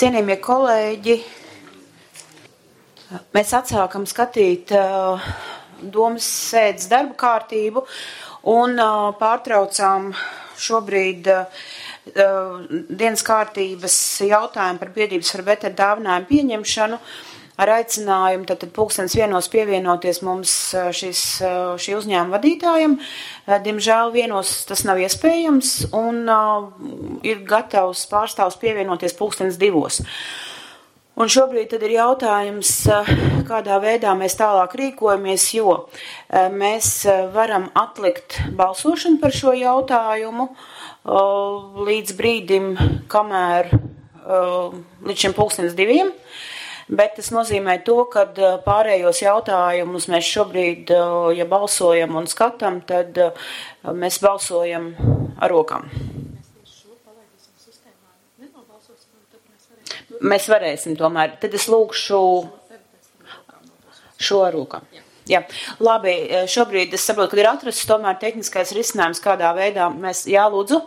Cienījamie kolēģi, mēs atsākam skatīt domas sēdes darba kārtību un pārtraucām šobrīd dienas kārtības jautājumu par biedrības par beteru dāvinājumu pieņemšanu ar aicinājumu tad 1:00 pievienoties mums šī uzņēmuma vadītājam. Diemžēl vienos tas nav iespējams un ir gatavs pārstāvs pievienoties 2:00. Un šobrīd tad ir jautājums, kādā veidā mēs tālāk rīkojamies, jo mēs varam atlikt balsošanu par šo jautājumu līdz brīdim, kamēr līdz šiem 2:00. Bet tas nozīmē to, ka pārējos jautājumus mēs šobrīd, ja balsojam un skatām, tad mēs balsojam ar rokām. Mēs varēsim tomēr. Tad es lūkšu šo ar rokām. Jā, labi, šobrīd es saprotu, ka ir atrasts tomēr tehniskais risinājums, kādā veidā mēs, jā, lūdzu.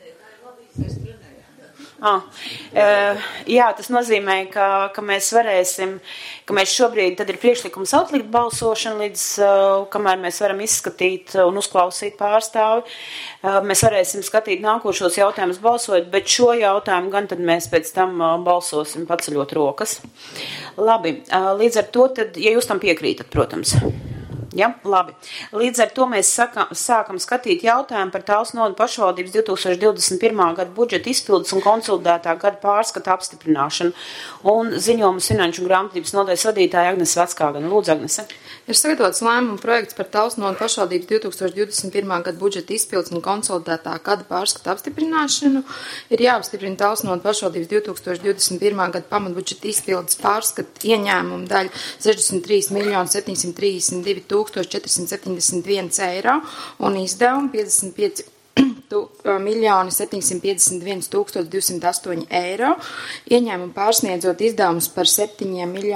Jā, tas nozīmē, ka mēs varēsim, ka mēs šobrīd tad ir priekšlikums atlikt balsošanu līdz, kamēr mēs varam izskatīt un uzklausīt pārstāvi. Mēs varēsim skatīt nākošos jautājumus balsot, bet šo jautājumu gan tad mēs pēc tam balsosim paceļot rokas. Labi, līdz ar to tad, ja jūs tam piekrītat, protams. Ja, labi. Līdz ar to mēs sākam skatīt jautājumu par Talsu novada pašvaldības 2021. Gada budžeta izpildes un konsolidētā gada pārskata apstiprināšanu. Un ziņojumu finanšu un grāmatvedības nodaļas vadītāja Agnese Vecāgane. Lūdzu, Agnese. Ir sagatavots lēmuma projekts par Talsu novada pašvaldības 2021. Gada budžeta izpildes un konsolidētā gada pārskata apstiprināšanu. Ir jāapstiprina Talsu novada pašvaldības 2021. Gada pamatbudžeta izpildes pārskata ieņēmuma daļa 63 471 eiro un izdevumi 55 751 208 eiro, ieņēmumi pārsniedzot izdevumus par 7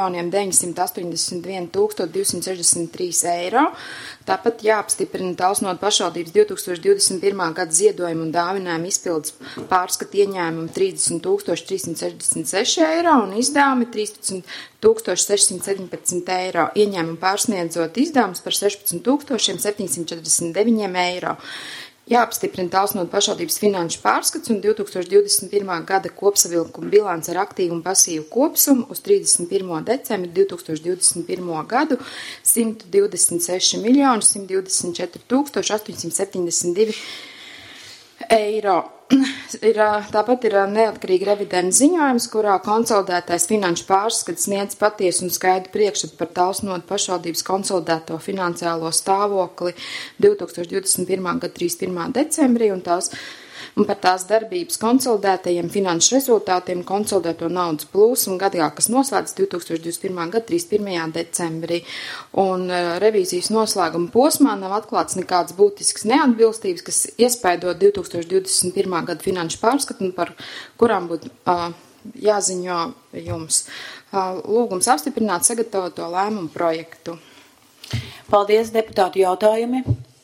981 263 eiro. Tāpat jāapstiprina Talsu novada pašvaldības 2021. Gada ziedojumu un dāvinājumu izpildes pārskata ieņēmumi 30 366 eiro un izdevumi 13 617 eiro, ieņēmumi pārsniedzot izdevumus par 16 749 eiro. Jāapstiprina Talsu novada pašvaldības finanšu pārskats un 2021. Gada kopsavilkuma bilance ar aktīvu un pasīvu kopsumu uz 31. decembri 2021. gadu 126 124 872 eiro. Tāpat ir neatkarīgi revidenta ziņojums, kurā konsolidētais finanšu pārskats sniedz patiesu un skaidru priekšstatu par Talsu novada pašvaldības konsolidēto finansiālo stāvokli 2021. Gada 31. decembrī un par tās darbības konsolidētajiem finanšu rezultātiem, konsolidēto naudas plūsmu gadā, kas noslēdz 2021. Gada 31. decembrī. Un revīzijas noslēguma posmā nav atklāts nekādas būtiskas neatbilstības, kas iespaido 2021. Gada finanšu pārskatu un par kurām būtu jāziņo jums. Lūgums apstiprināt sagatavoto lēmumu projektu. Paldies, deputātu jautājumi.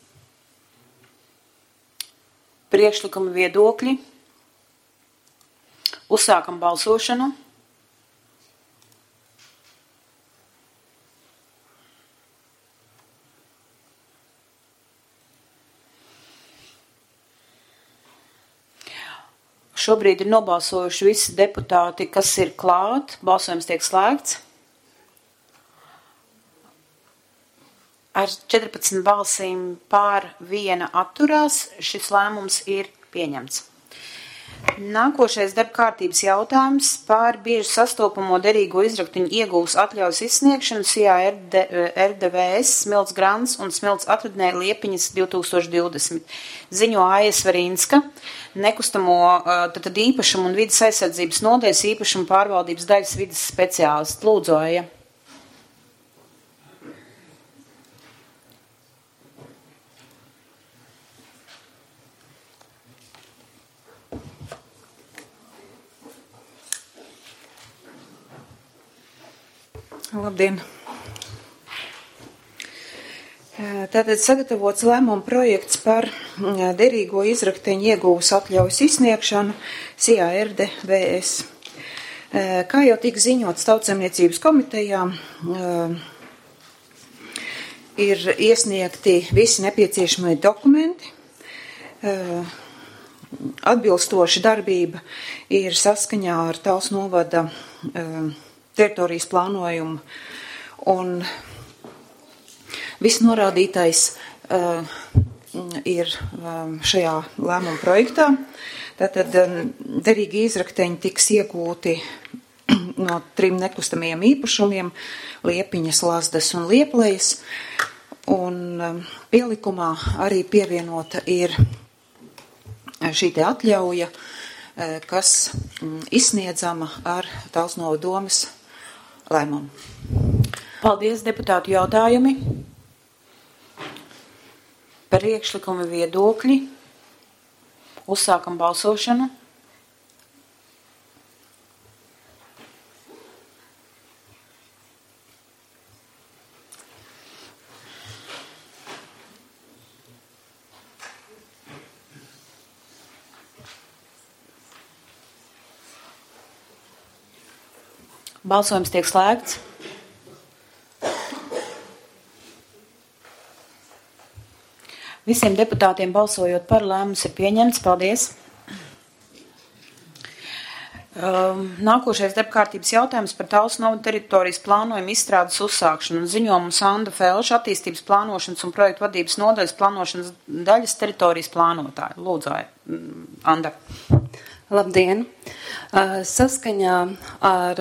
Priekšlikuma viedokļi. Uzsākam balsošanu. Šobrīd ir nobalsojuši visi deputāti, kas ir klāt. Balsojums tiek slēgts. Ar 14 balsīm pār 1 atturās šis lēmums ir pieņemts. Nākošais darba kārtības jautājums par bieži sastopamo derīgo izraktiņu iegūs atļaujas izsniegšanu SIA RDVS Smilts Grants un Smilts atradnē Liepiņas 2020. Ziņo Aija Svarīnska, nekustamo tad īpašumu un vidas aizsardzības nodaļas īpašumu pārvaldības daļas vidas speciālists. Lūdzu, Aija. Labdien! Tātad sagatavots lēmuma projekts par derīgo izrakteņu iegūves atļaujas izsniegšanu SIA RDVS. Kā jau tika ziņots Tautsaimniecības komitejā, ir iesniegti visi nepieciešamie dokumenti. Atbilstoši darbība ir saskaņā ar Talsu novada teritorijas plānojumu, un viss norādītais ir šajā lēmuma projektā. Tātad derīgi izrakteņi tiks iegūti no 3 nekustamiem īpašumiem - Liepiņas, Lazdas un Lieplejas, un pielikumā arī pievienota ir šī te atļauja, kas izsniedzama ar Talsu novada domes lēmumu. Paldies, deputātu jautājumi. Par priekšlikumu viedokļi. Uzsākam balsošanu. Balsojums tiek slēgts. Visiem deputātiem balsojot par, lēmums ir pieņemts. Paldies. Nākošais darbkārtības jautājums par Talsu novada teritorijas plānojumu izstrādes uzsākšanu un ziņojumu Sanda Felša, attīstības plānošanas un projektu vadības nodaļas plānošanas daļas teritorijas plānotāja. Lūdzu, Anda. Labdien! Saskaņā ar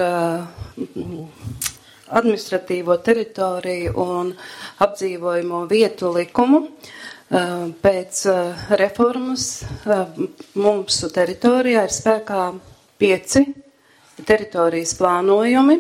administratīvo teritoriju un apdzīvojamo vietu likumu pēc reformas mūsu teritorijā ir spēkā 5 teritorijas plānojumi.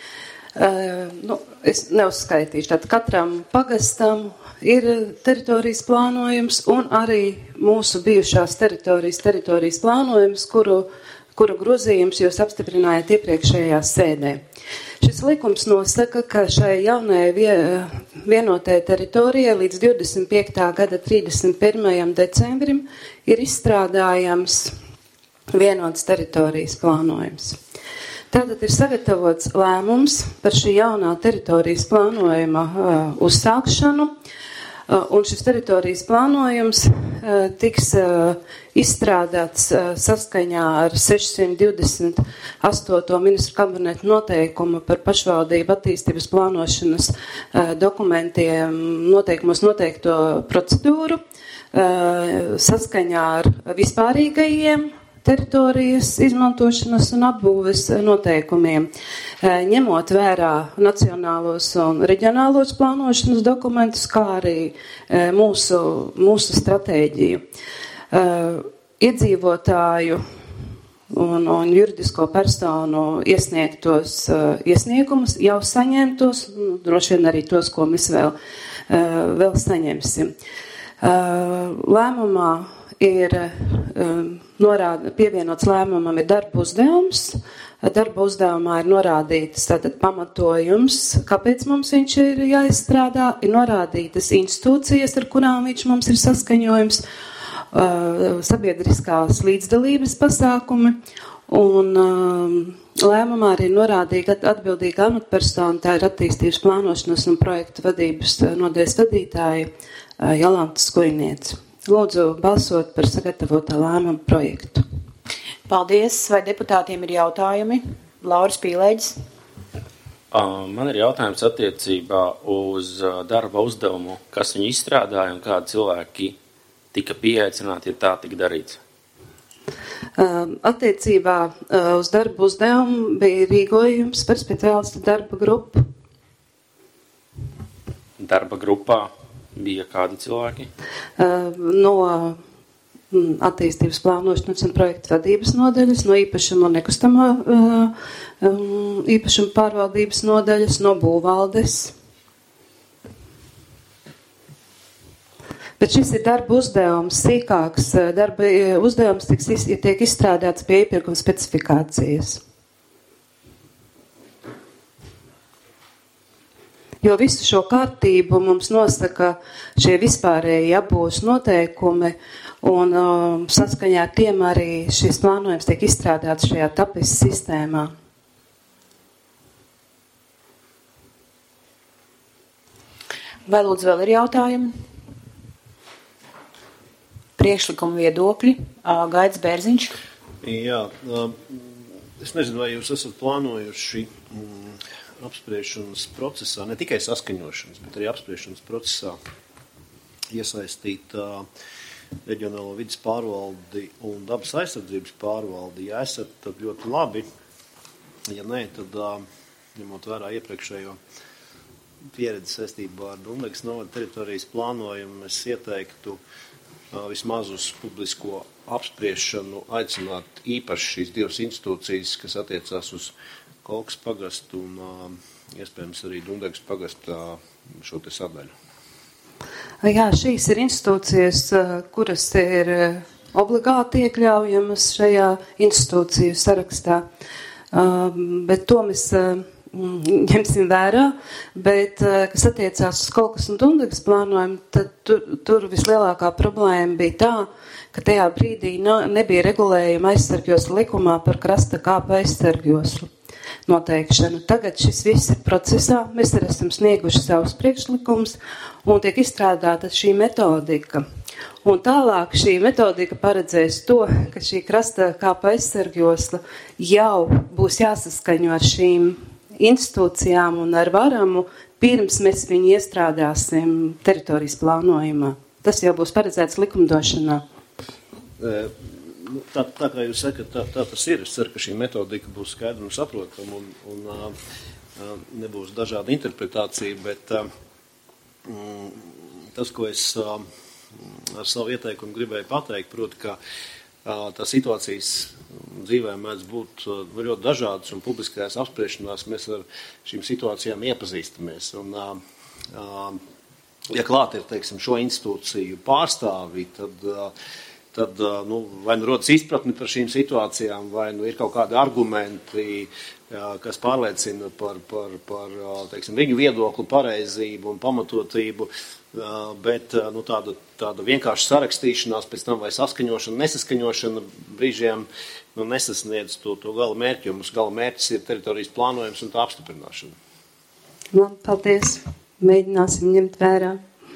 Es neuzskaitīšu, tad katram pagastam ir teritorijas plānojums un arī mūsu bijušās teritorijas plānojums, kuru grozījums jūs apstiprinājāt iepriekšējā sēdē. Šis likums nosaka, ka šai jaunajai vienotajai teritorijai līdz 25. gada 31. decembrim ir izstrādājams vienots teritorijas plānojums. Tātad ir sagatavots lēmums par šī jaunā teritorijas plānojuma uzsākšanu, un šis teritorijas plānojums tiks izstrādāts saskaņā ar 628. ministru kabineta noteikumu par pašvaldību attīstības plānošanas dokumentiem noteikumos noteikto procedūru saskaņā ar vispārīgajiem teritorijas izmantošanas un apbūves noteikumiem, ņemot vērā nacionālos un reģionālos plānošanas dokumentus, kā arī mūsu stratēģiju. Iedzīvotāju un juridisko personu iesniegtos iesniegumus, jau saņemtos, droši vien arī tos, ko mēs vēl saņemsim. Lēmumā ir pievienots lēmumam ir darba uzdevums. Darba uzdevumā ir norādītas tātad pamatojums, kāpēc mums viņš ir jāizstrādā, ir norādītas institūcijas, ar kurām viņš mums ir saskaņojums, sabiedriskās līdzdalības pasākumi, un lēmumā arī norādīga atbildīga amatpersona, tā ir attīstības plānošanas un projektu vadības nodaļas vadītāja Jolanta Skujniece. Lūdzu balsot par sagatavotā lēmuma projektu. Paldies. Vai deputātiem ir jautājumi? Lauris Pīlēģis. Man ir jautājums attiecībā uz darba uzdevumu, kas viņu izstrādāja un kādi cilvēki tika pieaicināti, ja tā tika darīts. Attiecībā uz darba uzdevumu bija rīkojums par speciālistu darba grupu. Darba grupā bija kādi cilvēki? No attīstības plānošanas un projektu vadības nodaļas, no īpašuma un nekustamā īpašuma pārvaldības nodaļas, no būvvaldes. Bet šis ir darba uzdevums, sīkāks darba uzdevums tiek izstrādāts pie iepirkuma specifikācijas. Jo visu šo kārtību mums nosaka šie vispārēji apbūves noteikumi, un saskaņā ar tiem arī šis plānojums tiek izstrādāts šajā TAPIS sistēmā. Vai lūdzu vēl ir jautājumi? Priekšlikuma viedokļi. Gaidis Bērziņš. Jā, es nezinu, vai jūs esat plānojuši apspriešanas procesā, ne tikai saskaņošanas, bet arī apspriešanas procesā iesaistīt reģionālo vides pārvaldi un dabas aizsardzības pārvaldi. Ja esat, tad ļoti labi. Ja nē, tad ņemot vērā iepriekšējo pieredzi saistībā ar Dundegas novada teritorijas plānojumu, es ieteiktu vismaz uz publisko apspriešanu aicināt īpaši šīs divas institūcijas, kas attiecās uz Kolkas pagastu un iespējams arī Dundegas pagasta šo te sadaļu. Jā, šīs ir institūcijas, kuras ir obligāti iekļaujamas šajā institūciju sarakstā, bet to mēs ņemsim vērā, bet, kas attiecās uz Kolkas un Dundegas plānojumu, tad tur vislielākā problēma bija tā, ka tajā brīdī nebija regulējuma aizsargjosla likumā par krasta kāpu aizsargjoslu noteikšanu. Tagad šis viss ir procesā, mēs arī esam snieguši savus priekšlikumus un tiek izstrādāta šī metodika. Un tālāk šī metodika paredzēs to, ka šī krasta kāpa aizsargjosla jau būs jāsaskaņo ar šīm institūcijām un ar varamu, pirms mēs viņu iestrādāsim teritorijas plānojumā. Tas jau būs paredzēts likumdošanā. Tā kā jūs sakat, tā tas ir. Es ceru, ka šī metodika būs skaidra un saprotama un nebūs dažāda interpretācija, bet tas, ko es ar savu ieteikumu gribēju pateikt, proti, ka tā situācijas dzīvē mēdz būt ļoti dažādas un publiskajās apspriešanās mēs ar šīm situācijām iepazīstamies. Un, ja klāt ir, teiksim, šo institūciju pārstāvi, tad vai nu rodas izpratni par šīm situācijām, vai nu ir kaut kādi argumenti, kas pārliecina par teiksim, viņu viedokli pareizību un pamatotību, bet tāda vienkārši sarakstīšanās pēc tam vai saskaņošana, nesaskaņošana brīžiem nesasniedz to gala mērķi, jo mums gala mērķis ir teritorijas plānojums un tā apstiprināšana. Labi, paldies. Mēģināsim ņemt vērā.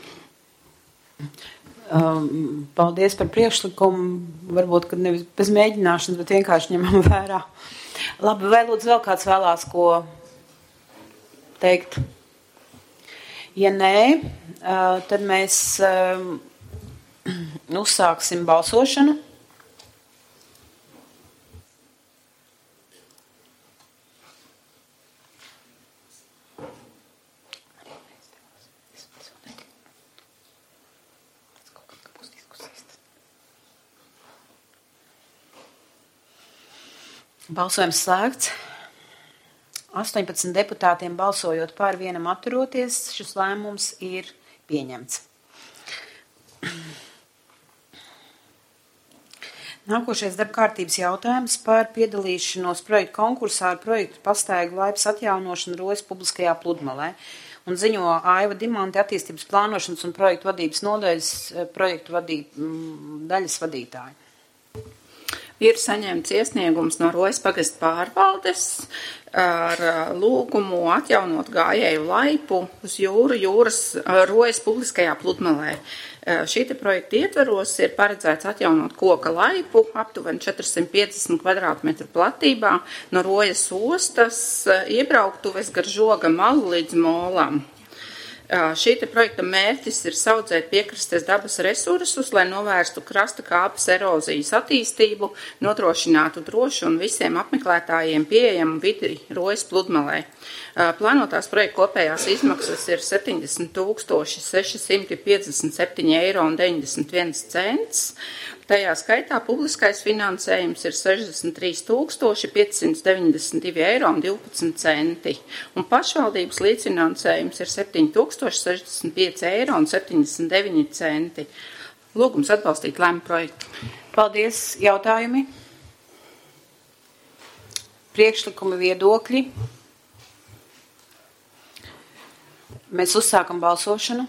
Paldies par priekšlikumu. Varbūt, ka nevis bez mēģināšanas, bet vienkārši ņemam vērā. Labi, vai lūdzu vēl kāds vēlās ko teikt? Ja nē, tad mēs uzsāksim balsošanu. Balsojums slēgts. 18 deputātiem balsojot par, vienam atturoties, šis lēmums ir pieņemts. Nākošais darba kārtības jautājums par piedalīšanos projektu konkursā ar projektu Pastaigu laipas atjaunošanu Rojas publiskajā pludmalē. Un ziņo Aiva Dimante, attīstības plānošanas un projektu vadības nodaļas projektu daļas vadītāji. Ir saņemts iesniegums no Rojas pagasta pārvaldes ar lūgumu atjaunot gājēju laipu uz jūras Rojas publiskajā pludmalē. Šī te projekta ietveros ir paredzēts atjaunot koka laipu aptuveni 450 kvadrātmetru platībā no Rojas ostas iebrauktuves gar Žoga malu līdz molam. Šī te projekta mērķis ir saudzēt piekrastes dabas resursus, lai novērstu krasta kāpes erozijas attīstību, nodrošinātu drošu un visiem apmeklētājiem pieejamu vidi Rojas pludmalē. Plānotās projekta kopējās izmaksas ir 70 657,91 €. Tajā skaitā publiskais finansējums ir 63 592,12 €, un pašvaldības līdzfinansējums ir 7,065,79 €. Lūgums atbalstīt lēmumu projektu. Paldies. Jautājumi? Priekšlikumi, viedokļi? Mēs uzsākam balsošanu.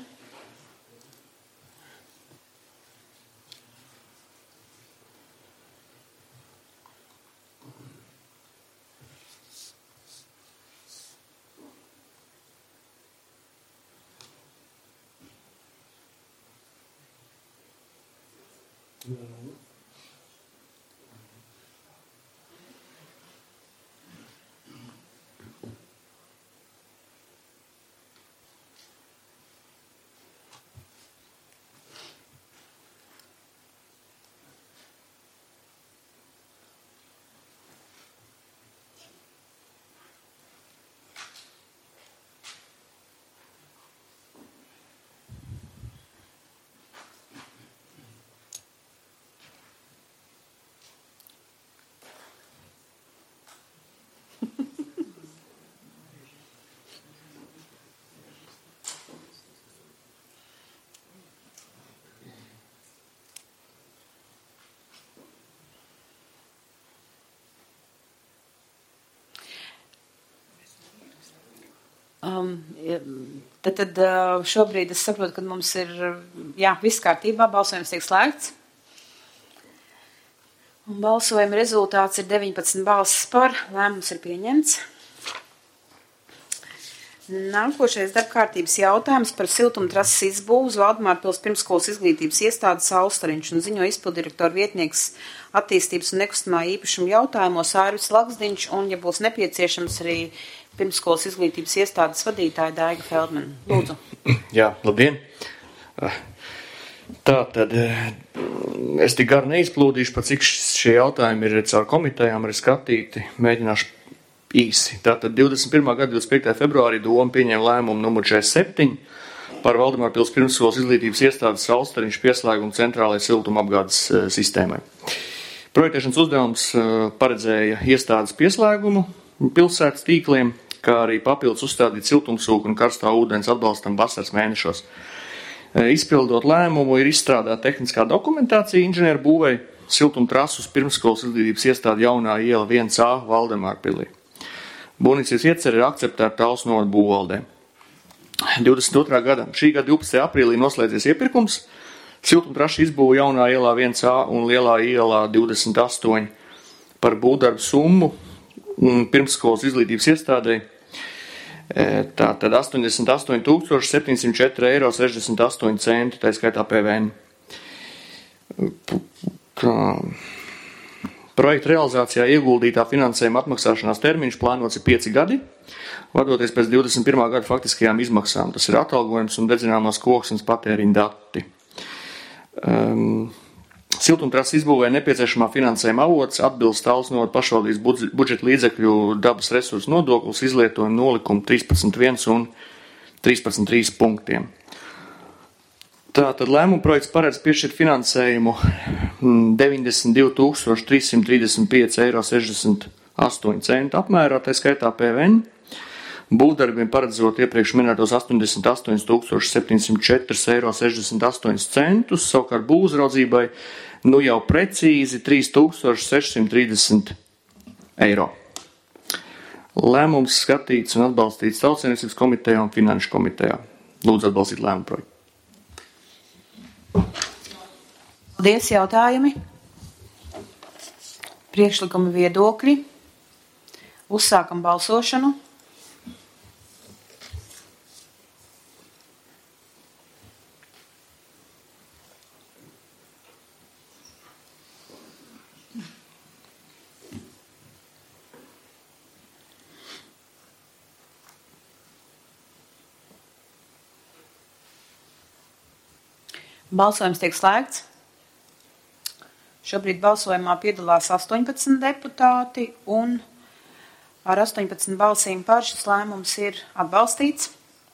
Tad šobrīd es saprotu, ka mums ir, viss kārtībā, balsojums tiek slēgts. Un balsojuma rezultāts ir 19 balsis par, lēmums ir pieņemts. Nākošais darbkārtības jautājums par siltumtrases izbūvu uz Valdemārpils pirmsskolas izglītības iestādes Austariņš un ziņo izpildirektora vietnieks attīstības un nekustamā īpašuma jautājumos Ārvis Laksdiņš un, ja būs nepieciešams, arī pirmsskolas izglītības iestādes vadītāja Daiga Feldmana. Lūdzu. Jā, labdien. Tā tad es tik gar neizplūdīšu, pa cik šie jautājumi ir caur komitejām arī skatīti. Mēģināšu īsi. Tātad 21. gada 25. februārī Doma pieņēma lēmumu numur 47 par Valdemārpils pirmsskolas izglītības iestādes Austariņš pieslēgumu centrālajai siltumapgādes sistēmai. Projektēšanas uzdevums paredzēja iestādes pieslēgumu pilsētas tīkliem, kā arī papildus uzstādīt siltumsūku un karstā ūdens atbalstam vasaras mēnešos. Izpildot lēmumu ir izstrādāta tehniskā dokumentācija inženieru būvei siltumtrasus pirmsskolas izglītības iestāde jaunā iela 1A Valdemārpilī. Būvniecības iecer ir akceptēta Talsu novada būvvaldē. 22. gada, šī gada 12. aprīlī noslēdzies iepirkums, siltumtrašu izbūve jaunā ielā 1A un lielā ielā 28 par būvdarbu summu pirmsskolas izglītības iestādei. Tātad 88 704,68 eiro, tā skaitā PVN. Projekta realizācijā ieguldītā finansējuma atmaksāšanās termiņš plānots ir 5 gadi, vadoties pēc 21. gada faktiskajām izmaksām. Tas ir atalgojums un dedzināmās koksnes patēriņa dati. Siltumtrases izbūvē nepieciešamā finansējuma avots atbilst Talsu novada pašvaldības budžeta līdzekļu dabas resursu nodoklis izlietojumu nolikumu 13.1 un 13.3 punktiem. Tātad lēmuma projekts paredz piešķirt finansējumu 92 335,68 eiro apmērā, tā skaitā PVN. Būvdarbiem paredzot iepriekš minētos 88 704,68 eiro, savukārt būvuzraudzībai jau precīzi 3630 eiro. Lēmums skatīts un atbalstīts Tautsaimniecības komitejā un Finanšu komitejā. Lūdzu atbalstīt lēmumu projektu. Paldies, jautājumi. Priekšlikumi viedokļi. Uzsākam balsošanu. Balsojums tiek slēgts. Šobrīd balsojumā piedalās 18 deputāti un ar 18 balsīm par šis lēmums ir atbalstīts.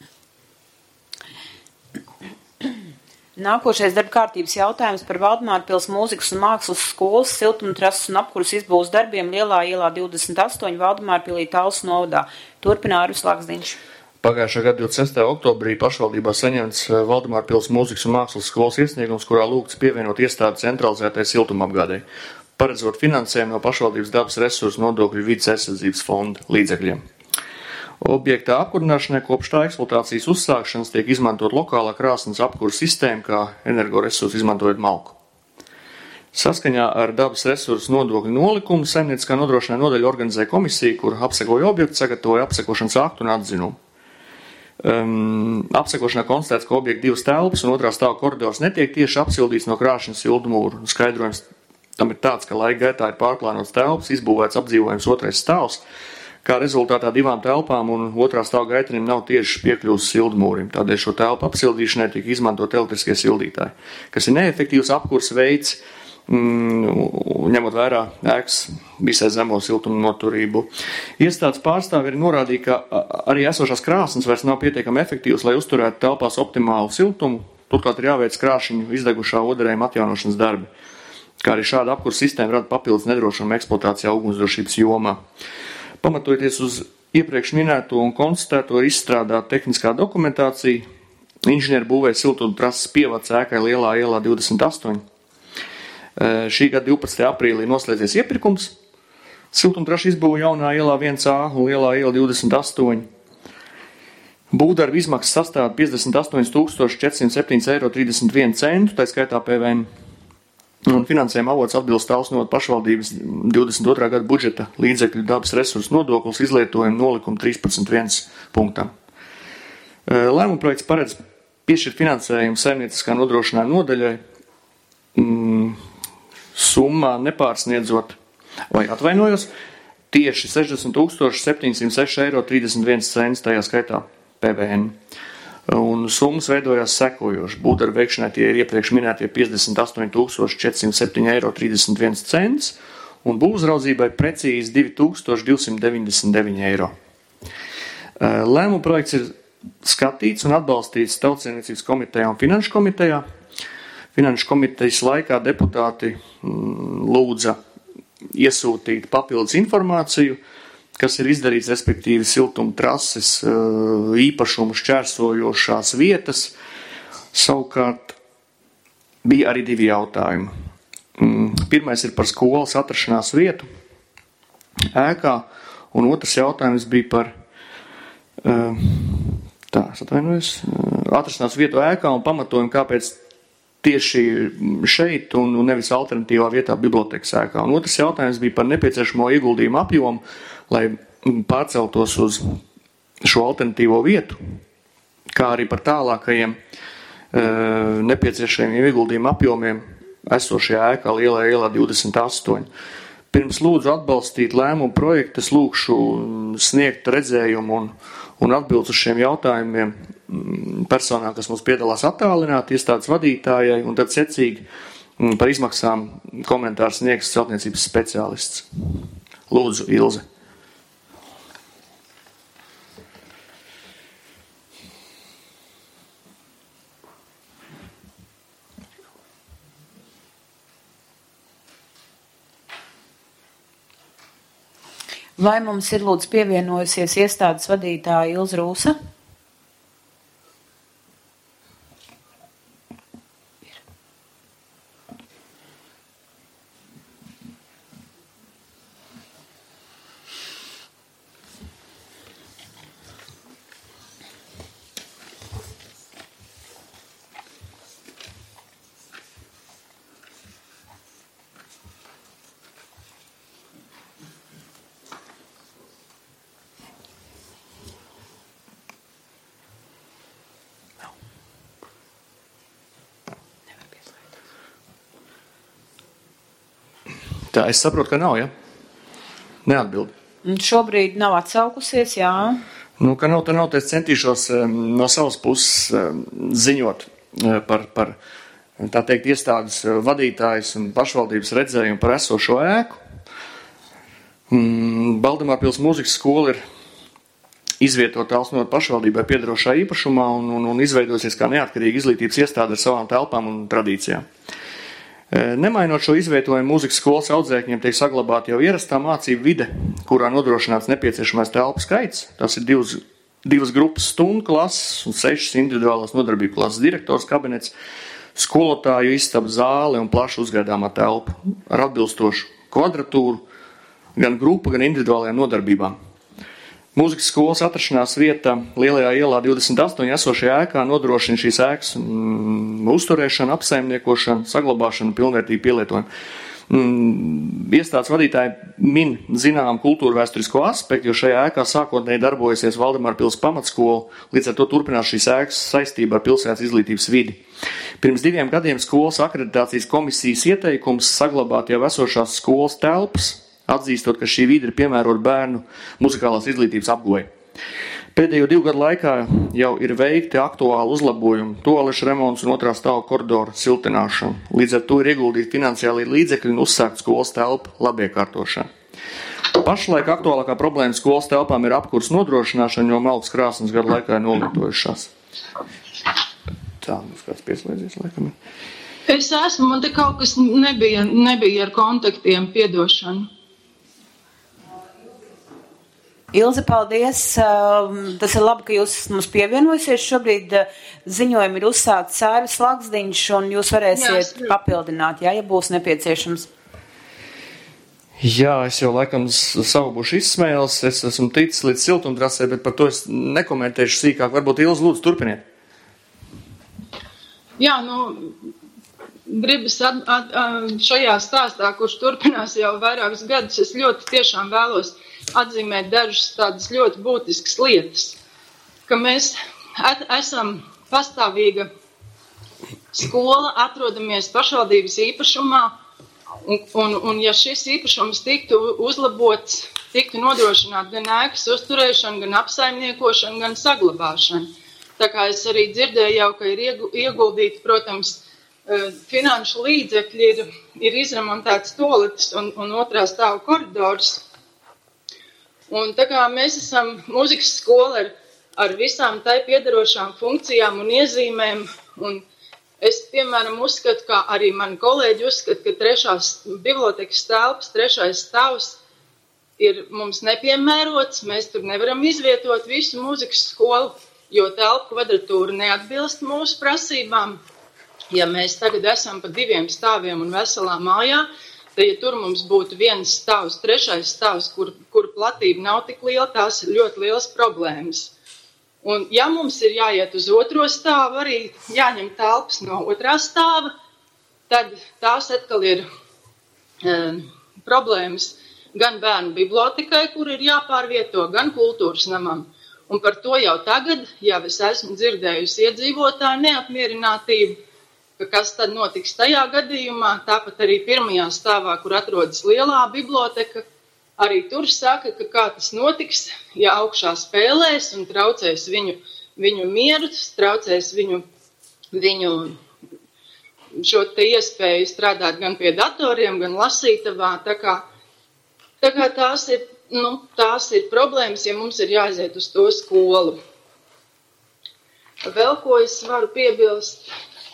Nākošais darba kārtības jautājums par Valdemārpils mūzikas un mākslas skolas siltumtrases un apkuras izbūves darbiem lielā ielā 28 Valdemārpilī Talsu novadā. Turpina Ārvis Laksdiņš. Pagājušā gada 26. oktobrī pašvaldībā saņemts Valdemārpils mūzikas un mākslas skolas iesniegums, kurā lūgts pievienot iestādi centralizētai siltumapgādei, paredzot finansējumu no pašvaldības dabas resursu nodokļu vides aizsardzības fonda līdzekļiem. Objektā apkurināšanai kopš tā eksploatācijas uzsākšanas tiek izmantot lokālā krāsnes apkuras sistēma, kā energoresursu izmantojot malku. Saskaņā ar dabas resursu nodokļu nolikumu saimnieciskā nodrošinājuma nodaļa organizē komisiju, kur apsekoja objektu, sagatavoja apsekošanas aktu un atzinumu. Apsekošanā konstatēts, ka objekta 2 telpas un 2. stāva koridors netiek tieši apsildīts no krāšņa siltu mūru. Skaidrojums tam ir tāds, ka laika gaitā ir pārplānots telpas, izbūvēts apdzīvojums 2. stāvs, kā rezultātā 2 telpām un 2. stāva gaitenim nav tieši piekļūst siltu mūrim. Tādēļ šo telpu apsildīšanai tiek izmantot elektriskie sildītāji, kas ir neefektīvs apkurs veids, ņemot vērā ēkas visai zemo siltumu noturību. Iestādes pārstāvi ir norādīja, ka arī esošās krāsnes vairs nav pietiekami efektīvas, lai uzturētu telpās optimālu siltumu, turklāt ir jāveic krāšņu izdegušā oderējuma atjaunošanas darbi, kā arī šāda apkursa sistēma rada papildus nedrošumu eksploatācijā ugunsdrošības jomā. Pamatojoties uz iepriekš minēto un konstatēto, ir izstrādāta tehniskā dokumentācija, inženieri būvēja siltumu trases pievads ēkai Lielā ielā 28. Šī gada 12. aprīlī noslēdzies iepirkums. Siltumtrašu izbūva jaunā ielā 1A un Lielā iela 28. Būvdarba izmaksas sastāv 58 407,31 €, tā skaitā PVN. Un finansējuma avots atbilst Talsnotu pašvaldības 22. gada budžeta līdzekļu dabas resursu nodoklis izlietojumu nolikuma 13.1 punktam. Lēmuma projekts paredz piešķirt finansējumu saimnieciskā nodrošinājuma nodaļai summā nepārsniedzot, vai atvainojos, tieši 60 706,31 €, tajā skaitā PVN. Un summas veidojās sekojoši. Būvdarba veikšanai tie ir iepriekš minētie 58 407,31 €, un būvuzraudzībai precīzi 2299 €. Lēmuma projekts ir skatīts un atbalstīts Tautsaimniecības komitejā un Finanšu komitejā. Finanšu komitejas laikā deputāti lūdza iesūtīt papildus informāciju, kas ir izdarīts, respektīvi siltuma trases īpašumu šķērsojošās vietas. Savukārt bija arī 2 jautājumi. Pirmais ir par skolas atrašanās vietu ēkā, un otrs jautājums bija par atrašanās vietu ēkā un pamatojumu, kāpēc tieši šeit un nevis alternatīvā vietā bibliotekas ēkā. Un otrs jautājums bija par nepieciešamo ieguldījumu apjomu, lai pārceltos uz šo alternatīvo vietu, kā arī par tālākajiem nepieciešamiem ieguldījumu apjomiem esošajā ēkā Lielā ielā 28. Pirms lūdzu atbalstīt lēmumu projektu, es lūkšu sniegt redzējumu un atbildes uz šiem jautājumiem personām, kas mums piedalās attālināti, iestādes vadītājai, un tad secīgi par izmaksām komentārs sniegs celtniecības speciālists. Lūdzu, Ilze. Vai mums ir lūdzu pievienojusies iestādes vadītāja Ilze Rūsa? Tā, es saprotu, ka nav, ja? Neatbild. Šobrīd nav atsaukusies, jā. Nu, ka nav, es centīšos no savas puses ziņot par tā teikt, iestādes vadītājs un pašvaldības redzējumu par esošo ēku. Baldemārpils mūzikas skola ir izvietota Talsnotu pašvaldībai piederošā īpašumā un izveidosies kā neatkarīga izglītības iestāde ar savām telpām un tradīcijām. Nemainot šo izvietojumu, mūzikas skolas audzēkņiem tiek saglabāta jau ierastā mācību vide, kurā nodrošināts nepieciešamais telpu skaits. Tas ir divas grupas stundu klases un 6 individuālās nodarbību klases direktors kabinets, skolotāju istaba, zāle un plaša uzgaidāmā telpa ar atbilstošu kvadratūru gan grupa, gan individuālajām nodarbībām. Mūzikas skolas atrašanās vieta Lielajā ielā 28 esošajā ēkā nodrošina šīs ēkas uzturēšanu, apsaimniekošanu, saglabāšanu, pilnvērtīgu pielietojumu. Iestādes vadītāji min zinām kultūra vēsturisko aspektu, jo šajā ēkā sākotnēji darbojusies Valdemāra pils pamatskola, līdz ar to turpinās šīs ēkas saistība ar pilsētas izglītības vidi. Pirms 2 gadiem skolas akreditācijas komisijas ieteikums saglabāt jau esošās skolas telpas, atzīstot, ka šī vide ir piemērota bērnu muzikālās izglītības apguvēja. Pēdējo 2 gadu laikā jau ir veikti aktuāli uzlabojumi, toalešu remonts un 2. stāva koridoru siltināšana. Līdz ar to ir ieguldīti finansiālie līdzekļi un uzsākt skolas telpu labiekārtošanu. Pašlaik aktuālākā problēma skolas telpām ir apkurs nodrošināšana, jo malkas krāsnes gadu laikā ir nolietojušās. Tā, mums kāds pieslēdzies, laikam. Es esmu, man te kaut kas nebija ar kontaktiem, piedošanu. Ilze, paldies. Tas ir labi, ka jūs mums pievienojusies. Šobrīd ziņojumi ir uzsākts Sairas Lakzdiņš, un jūs varēsiet papildināt, ja būs nepieciešams. Jā, es jau laikam savu būšu izsmēlis. Es esmu ticis līdz siltumtrasē, bet par to es nekomentēšu sīkāk. Varbūt Ilze, lūdzu, turpiniet. Jā, gribas šajā stāstā, kurš turpinās jau vairākus gadus, es ļoti tiešām vēlos atzīmēt dažas tādas ļoti būtiskas lietas, ka mēs esam pastāvīga skola, atrodamies pašvaldības īpašumā, un ja šis īpašums tiktu uzlabots, tiktu nodrošināt gan ēkas uzturēšanu, gan apsaimniekošanu, gan saglabāšanu. Tā kā es arī dzirdēju jau, ka ir ieguldīti, protams, finanšu līdzekļi, ir izremontēts toaletes un 2. stāva koridors. Un tā kā mēs esam mūzikas skola ar visām tai piedarošām funkcijām un iezīmēm, un es, piemēram, uzskatu, kā arī mani kolēģi uzskata, ka 3. bibliotekas telpas, 3. stāvs ir mums nepiemērots, mēs tur nevaram izvietot visu mūzikas skolu, jo telpu kvadratūra neatbilst mūsu prasībām. Ja mēs tagad esam pa 2 stāviem un veselā mājā, tad, ja tur mums būtu 1 stāvs, 3. stāvs, kur platība nav tik liela, tās ir ļoti lielas problēmas. Un ja mums ir jāiet uz 2. stāvu, arī jāņem telpas no 2. stāva, tad tās atkal ir problēmas gan bērnu bibliotekai, kur ir jāpārvieto, gan kultūras namam. Un par to jau tagad, jau es esmu dzirdējusi iedzīvotāju neapmierinātību, ka kas tad notiks tajā gadījumā, tāpat arī 1. stāvā, kur atrodas lielā biblioteka, arī tur saka, ka kā tas notiks, ja augšā spēlēs un traucēs viņu mieru, traucēs viņu šo te iespēju strādāt gan pie datoriem, gan lasītavā, tā kā tās ir problēmas, ja mums ir jāiziet uz to skolu. Vēl ko es varu piebilst,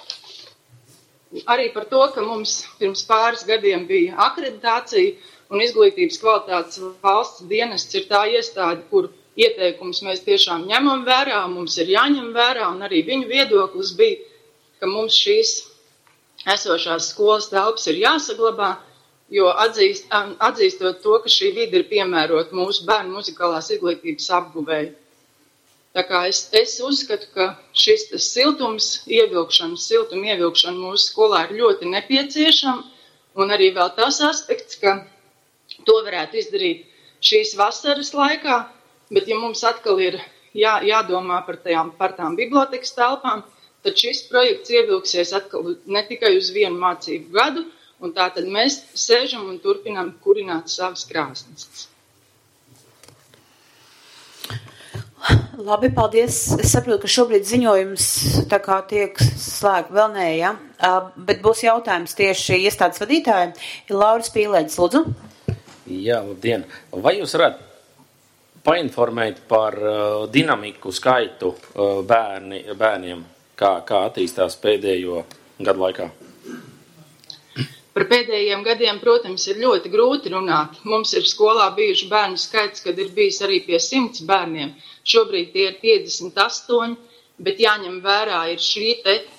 arī par to, ka mums pirms pāris gadiem bija akreditācija un izglītības kvalitātes valsts dienests ir tā iestāde, kur ieteikums mēs tiešām ņemam vērā, mums ir jāņem vērā, un arī viņu viedoklis bija, ka mums šīs esošās skolas telpas ir jāsaglabā, jo atzīstot to, ka šī vide ir piemērota mūsu bērnu muzikālās izglītības apguvēja. Tā kā es uzskatu, ka šis siltuma ievilkšana mūsu skolā ir ļoti nepieciešama, un arī vēl tas aspekts, ka to varētu izdarīt šīs vasaras laikā, bet ja mums atkal ir jādomā par tām bibliotekas telpām, tad šis projekts ievilksies atkal ne tikai uz 1 mācību gadu, un tā tad mēs sēžam un turpinām kurināt savas krāsnes. Labi, paldies. Es saprotu, ka šobrīd ziņojums tā kā tiek slēgt vēl nē, ja? Bet būs jautājums tieši iestādes vadītājiem. Ir Lauris Pīlēģis, lūdzu. Jā, labdien. Vai jūs varētu painformēt par dinamiku skaitu bērniem, kā attīstās pēdējo gadu laikā? Par pēdējiem gadiem, protams, ir ļoti grūti runāt. Mums ir skolā bijuši bērnu skaits, kad ir bijis arī pie 100 bērniem. Šobrīd tie ir 58, bet jāņem vērā ir šī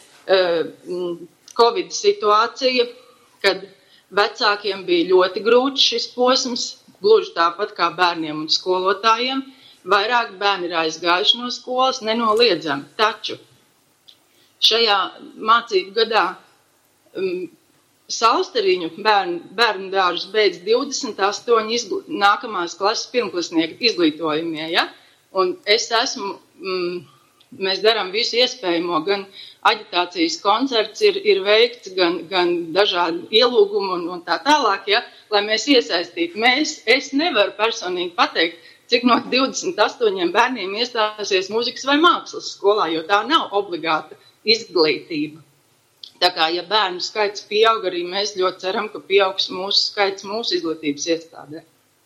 Covid situācija, kad vecākiem bija ļoti grūts šis posms, gluži tāpat kā bērniem un skolotājiem. Vairāk bērni ir aizgājuši no skolas, nenoliedzami. Taču šajā mācību gadā Saulstariņu bērnu dārzus beidz 28 nākamās klases pirmklasnieku izglītojumie, ja? Un es esmu, mēs darām visu iespējamo, gan aģitācijas koncerts ir veikts, gan dažādi ielūgumi un tā tālāk, ja? Lai mēs iesaistītu. Es nevaru personīgi pateikt, cik no 28 bērniem iestāsies mūzikas vai mākslas skolā, jo tā nav obligāta izglītība. Tā kā, ja bērnu skaits pieaug, arī mēs ļoti ceram, ka pieaugs mūsu skaits mūsu izglītības iestādē.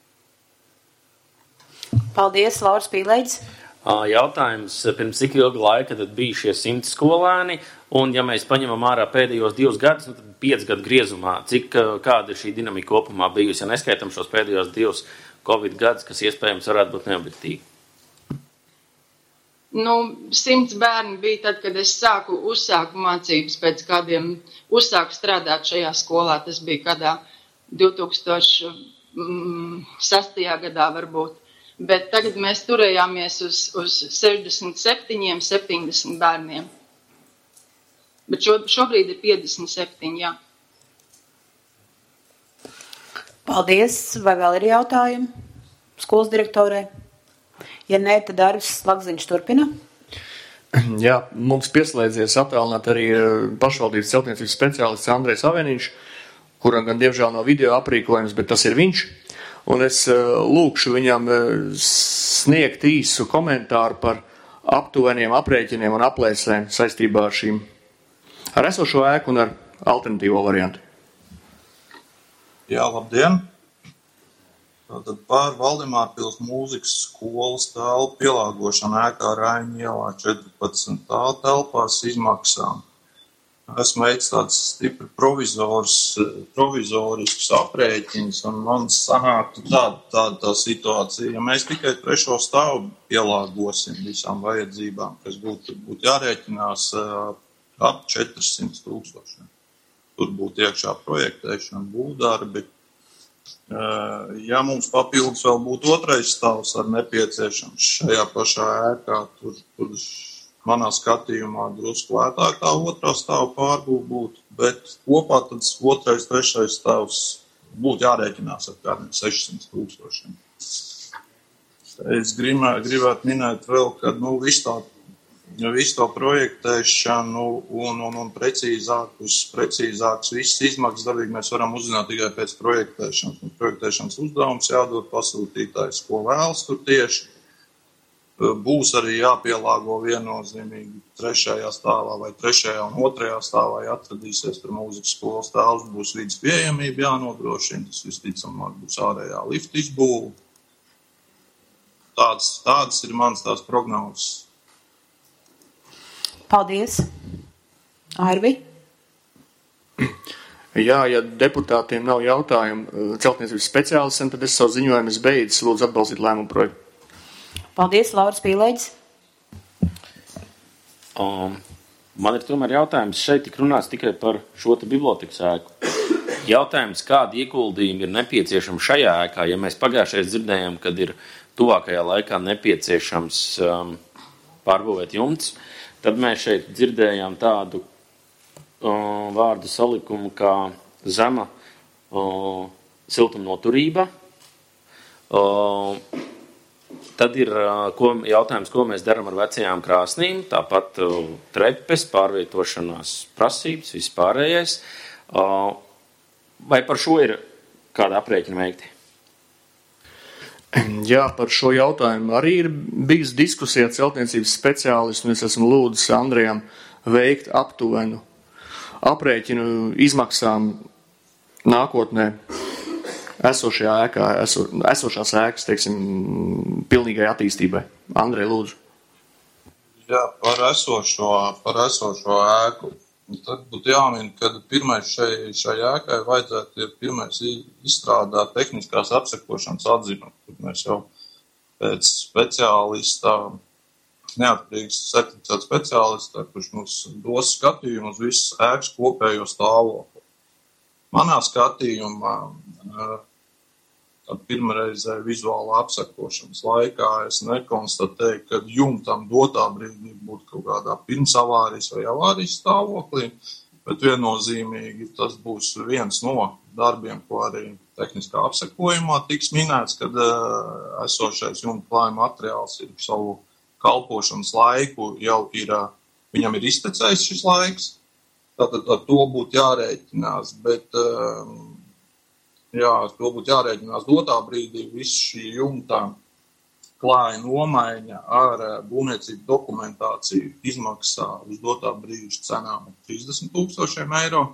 Paldies, Lauris Pīlēģis. Jautājums, pirms cik ilga laika tad bija šie 100 skolēni, un ja mēs paņemam ārā pēdējos 2 gadus, tad 5 gadu griezumā, kāda ir šī dinamika kopumā bijusi, ja neskaitam šos pēdējos 2 Covid gadus, kas iespējams varētu būt neobjektīgi? 100 bērni bija tad, kad es uzsāku mācības pēc kādiem, uzsāku strādāt šajā skolā, tas bija kādā 2006. Gadā varbūt. Bet tagad mēs turējāmies uz 67, 70 bērniem. Bet šobrīd ir 57, jā. Paldies. Vai vēl ir jautājumi skolas direktorai? Ja nē, tad Arvis Slagziņš turpina. Jā, mums pieslēdzies attālināt arī pašvaldības celtniecības speciālists Andrejs Aveniņš, kuram gan diemžēl nav video aprīkojums, bet tas ir viņš. Un es lūkšu viņam sniegt īsu komentāru par aptuveniem aprēķiniem un aplēsēm saistībā ar esošo ēku un ar alternatīvo variantu. Jā, labdien! Tātad par Valdemārpils mūzikas skolas telpu pielāgošanu ēkā Raņu ielā 14. telpās izmaksām. Esmu veicis tāds stipri provizorisks aprēķins, un man sanāktu tāda situācija. Ja mēs tikai 3. stāvu pielāgosim visām vajadzībām, kas būtu jārēķinās ap 400,000. Tur būtu iekšā projektēšana, būvdarbi. Ja mums papildus vēl būtu 2. stāvs ar nepieciešams šajā pašā ēkā, tur manā skatījumā drusku lētāk tā 2. stāva pārbūve būtu, bet kopā tad 2., 3. stāvs būtu jārēķinās ar kādiem 600,000. Es gribētu minēt vēl, ka visu to projektēšanu un precīzākus visas izmaksas dabīgi mēs varam uzzināt tikai pēc projektēšanas. Un projektēšanas uzdevums jādod pasūtītājs, ko vēlas tur tieši. Būs arī jāpielāgo viennozīmīgi 3. stāvā vai 3. un 2. stāvā, ja atradīsies tur mūzikas skolas telpas, būs vidas pieejamība jānodrošina, tas visticamāk būs ārējā lifta izbūve. Tādas ir manas tās prognozes. Paldies. Arvi? Jā, ja deputātiem nav jautājumu celtniecības speciālistiem, tad es savu ziņojumu beidzu. Lūdzu atbalstīt lēmumu projektu. Paldies, Lauris Pīlēģis. Man ir tomēr jautājums, šeit tik runāts tikai par šo te bibliotekas ēku. Jautājums, kādi ieguldījumi ir nepieciešami šajā ēkā, ja mēs pagājušajā dzirdējām, kad ir tuvākajā laikā nepieciešams pārbūvēt jumts, tad mēs šeit dzirdējām tādu vārdu salikumu kā zema siltumnoturība. Tad ir jautājums, ko mēs darām ar vecajām krāsnīm, tāpat trepes, pārvietošanās prasības, vispārējais. Vai par šo ir kāda aprēķina veikti? Jā, par šo jautājumu arī ir bijis diskusija ar celtniecības speciālistu, un es esmu lūdzis Andrejam veikt aptuvenu aprēķinu izmaksām nākotnē esošajā ēkā, esošās ēkas, teiksim, pilnīgai attīstībai. Andrej, lūdzu. Jā, par esošo ēku. Tad būtu jāmin, ka pirmais šai ēkai vajadzētu pirmais izstrādāt tehniskās apsekošanas atzinumu, kur mēs jau pēc speciālistā, neatkarīgs certificēts speciālistā, kurš mums dos skatījumu uz visas ēkas kopējo stāvokli. Manā skatījumā, tad pirmreizē vizuālā apsekošanas laikā es nekonstatēju, ka jumtam dotā brīdī būtu kaut kādā pirms avārijas vai avārijas stāvoklī. Bet viennozīmīgi tas būs viens no darbiem, ko arī tehniskā apsekojumā tiks minēts, kad esošais jumta klājuma materiāls ir savu kalpošanas laiku, jau viņam ir iztecējis šis laiks, tātad ar to būtu jārēķinās, bet ar to būtu jārēķinās dotā brīdī viss šī jumta klāja nomaiņa ar būvniecību dokumentāciju izmaksā uz dotā brīža cenām 30,000 eiro.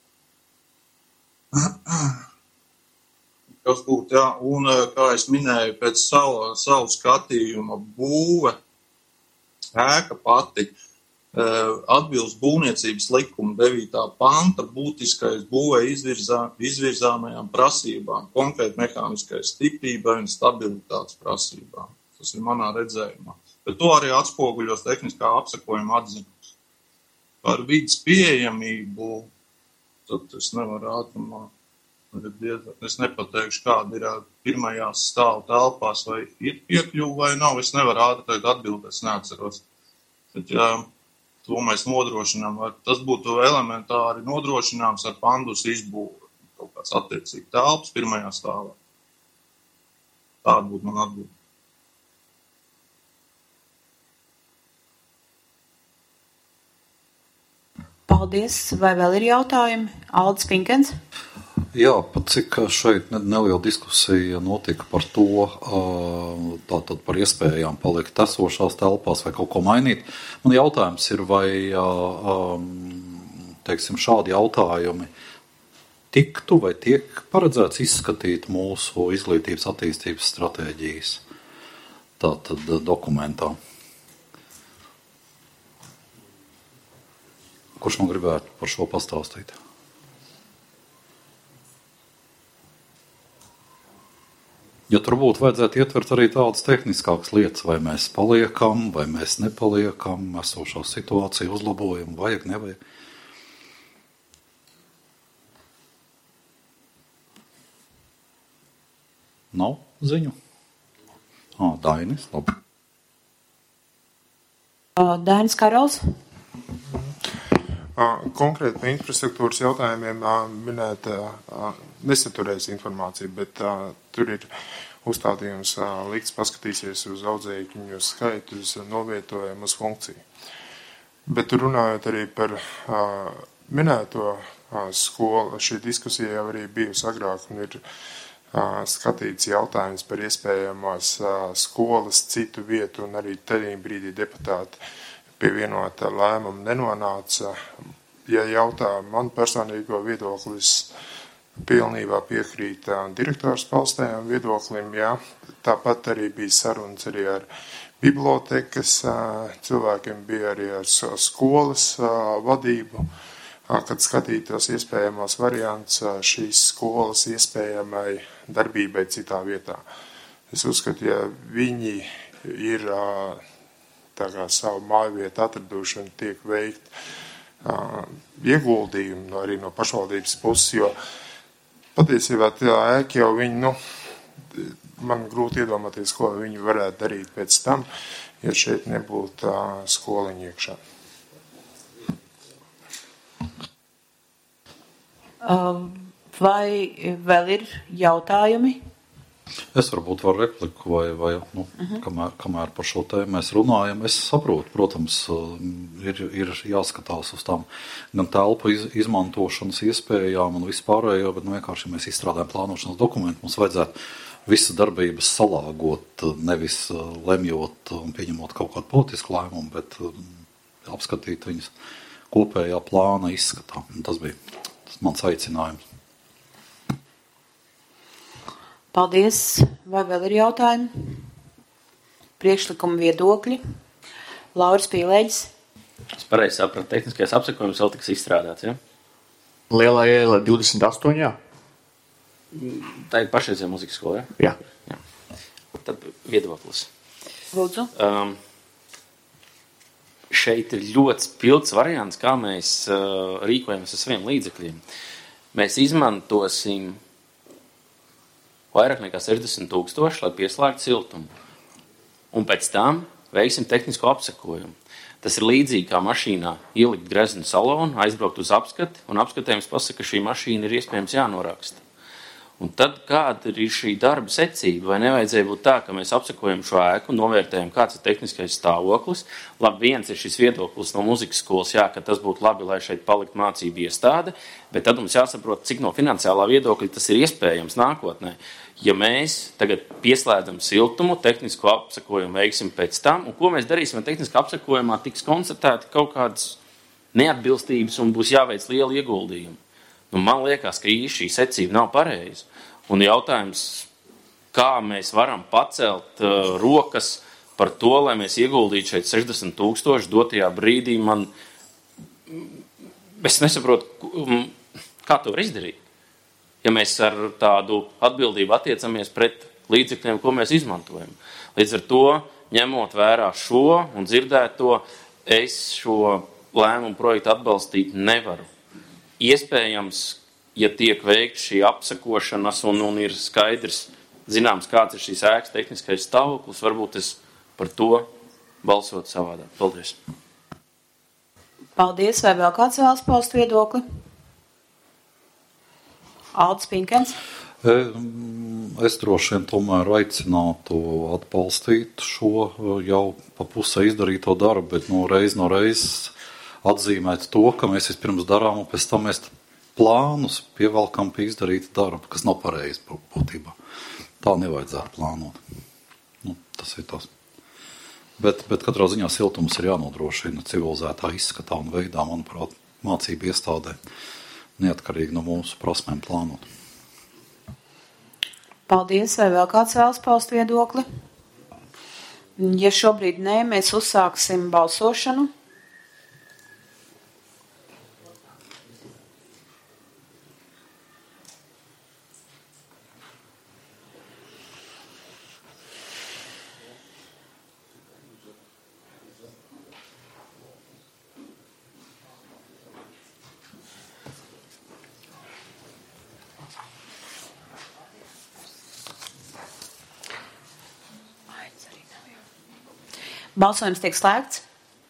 Kas būtu, un, kā es minēju, pēc savu skatījuma būve, ēka pati atbilst būvniecības likuma 9. panta būtiskais būvē izvirzāmajām prasībām, konkrēti mehāniskai stiprībai un stabilitātes prasībām. Tas ir manā redzējumā. Bet to arī atspoguļos tehniskā apsekojuma atzinums. Par vidas pieejamību, tad es nevaru ātrumā, es nepateikšu, kāda ir pirmajās stāvu telpās, vai ir piekļuva vai nav, es nevaru ātri atbildēt, es neatceros. Bet, to mēs nodrošinām, vai tas būtu elementāri nodrošināms ar pandus izbūvi, kaut kāds attiecīgi telpas pirmajā stāvā. Tāda būtu man atbilde. Paldies. Vai vēl ir jautājumi? Aldis Pinkens. Jā, pat cik šeit neliela diskusija notika par to, tātad par iespējām palikt esošās telpās vai kaut ko mainīt. Man jautājums ir, vai, teiksim, šādi jautājumi tiktu vai tiek paredzēts izskatīt mūsu izglītības attīstības stratēģijas tātad dokumentā. Kurš man gribētu par šo pastāstīt? Jo tur būtu vajadzētu ietvert arī tādas tehniskākas lietas, vai mēs paliekam, vai mēs nepaliekam, esošo situāciju uzlabojam, vajag, nevajag. Nav ziņu? Dainis, labi. Dainis Karols. Konkrēti par infrastruktūras jautājumiem minēta nesaturēs informācija, bet tur ir uzstādījums likts paskatīsies uz audzēkņu skaitu, uz novietojumu, uz funkciju. Bet runājot arī par minēto skolu, šī diskusija jau arī bijusi agrāk un ir skatīts jautājums par iespējamās skolas citu vietu un arī tajā brīdī deputāti pievienotā lēmuma nenonāca. Ja jautā man personīgo viedoklis, pilnībā piekrīt direktors paustajām viedoklim, jā. Tāpat arī bija sarunas arī ar bibliotekas cilvēkiem, bija arī ar skolas vadību, kad skatītos iespējamos variants šīs skolas iespējamai darbībai citā vietā. Es uzskatu, ja viņi ir tā kā savu mājvietu atraduši un tiek veikt ieguldījumi arī no pašvaldības puses, jo patiesībā tā ēka jau viņi, man grūti iedomāties, ko viņi varētu darīt pēc tam, ja šeit nebūtu skoliņa iekšā. Vai vēl ir jautājumi? Es varbūt varu repliku vai kamēr par šo tēmu mēs runājam. Es saprotu, protams, ir jāskatās uz tām gan telpu izmantošanas iespējām un vispārējo, bet vienkārši, ja mēs izstrādājam plānošanas dokumentu, mums vajadzētu visas darbības salāgot, nevis lemjot un pieņemot kaut kādu politisku lēmumu, bet apskatīt viņas kopējā plāna izskatā. Tas bija mans aicinājums. Paldies. Vai vēl ir jautājumi? Priekšlikuma viedokļi. Lauris Pīlēģis. Es pareizi sapratu, tehniskais apsekojums vēl tiks izstrādāts, ja? Lielā iela 28, jā? Tā ir pašreizējā muzikas skola, ja? Jā. Tad viedoklis. Lūdzu. Šeit ir ļoti spilgts variants, kā mēs rīkojamies ar saviem līdzekļiem. Mēs izmantosim vairāk nekā 60,000, lai pieslēgtu siltumu. Un pēc tam veiksim tehnisko apsekojumu. Tas ir līdzīgi kā mašīnā ielikt greznu salonu, aizbraukt uz apskati, un apskatējums pasaka, ka šī mašīna ir iespējams jānoraksta. Un tad kāda ir šī darba secība? Vai nevajadzēja būt tā, ka mēs apsakojam šo ēku, novērtējam, kāds ir tehniskais stāvoklis? Labi, viens ir šis viedoklis no muzikas skolas, jā, ka tas būtu labi, lai šeit palikt mācību iestāde, bet tad mums jāsaprot, cik no finansiālā viedokļa tas ir iespējams nākotnē. Ja mēs tagad pieslēdzam siltumu, tehnisko apsakojumu veiksim pēc tam, un ko mēs darīsim, ja tehniskā apsakojumā tiks konstatēti kaut kādas neatbilstības un būs jāveic liela ieguldījuma? Nu, man liekas, ka īsti šī secība nav pareiza. Un jautājums, kā mēs varam pacelt rokas par to, lai mēs ieguldītu šeit 60 000 dotajā brīdī, es nesaprotu, kā to var izdarīt. Ja mēs ar tādu atbildību attiecamies pret līdzekļiem, ko mēs izmantojam. Līdz ar to, ņemot vērā šo un dzirdēt to, es šo lēmumu projektu atbalstīt nevaru. Iespējams, ja tiek veikta šī apsakošanas un ir skaidrs, zināms, kāds ir šīs ēkas tehniskais stāvoklis, varbūt es par to balsot savādāk. Paldies. Paldies. Vai vēl kāds vēlas paust viedokli? Aldis Pinkens. Es droši vien tomēr aicinātu atbalstīt šo jau pa pusē izdarīto darbu, bet no reizes atzīmēt to, ka mēs vispirms darām, un pēc tam mēs plānus pievelkam pie izdarīta darba, kas nav pareizi būtībā. Tā nevajadzētu plānot. Nu, tas ir tas. Bet katrā ziņā siltums ir jānodrošina civilizētā izskatā un veidā, manuprāt, mācību iestādē, neatkarīgi no mūsu prasmēm plānot. Paldies. Vai vēl kāds vēlas paust viedokli? Ja šobrīd nē, mēs uzsāksim balsošanu. Balsojums tiek slēgts.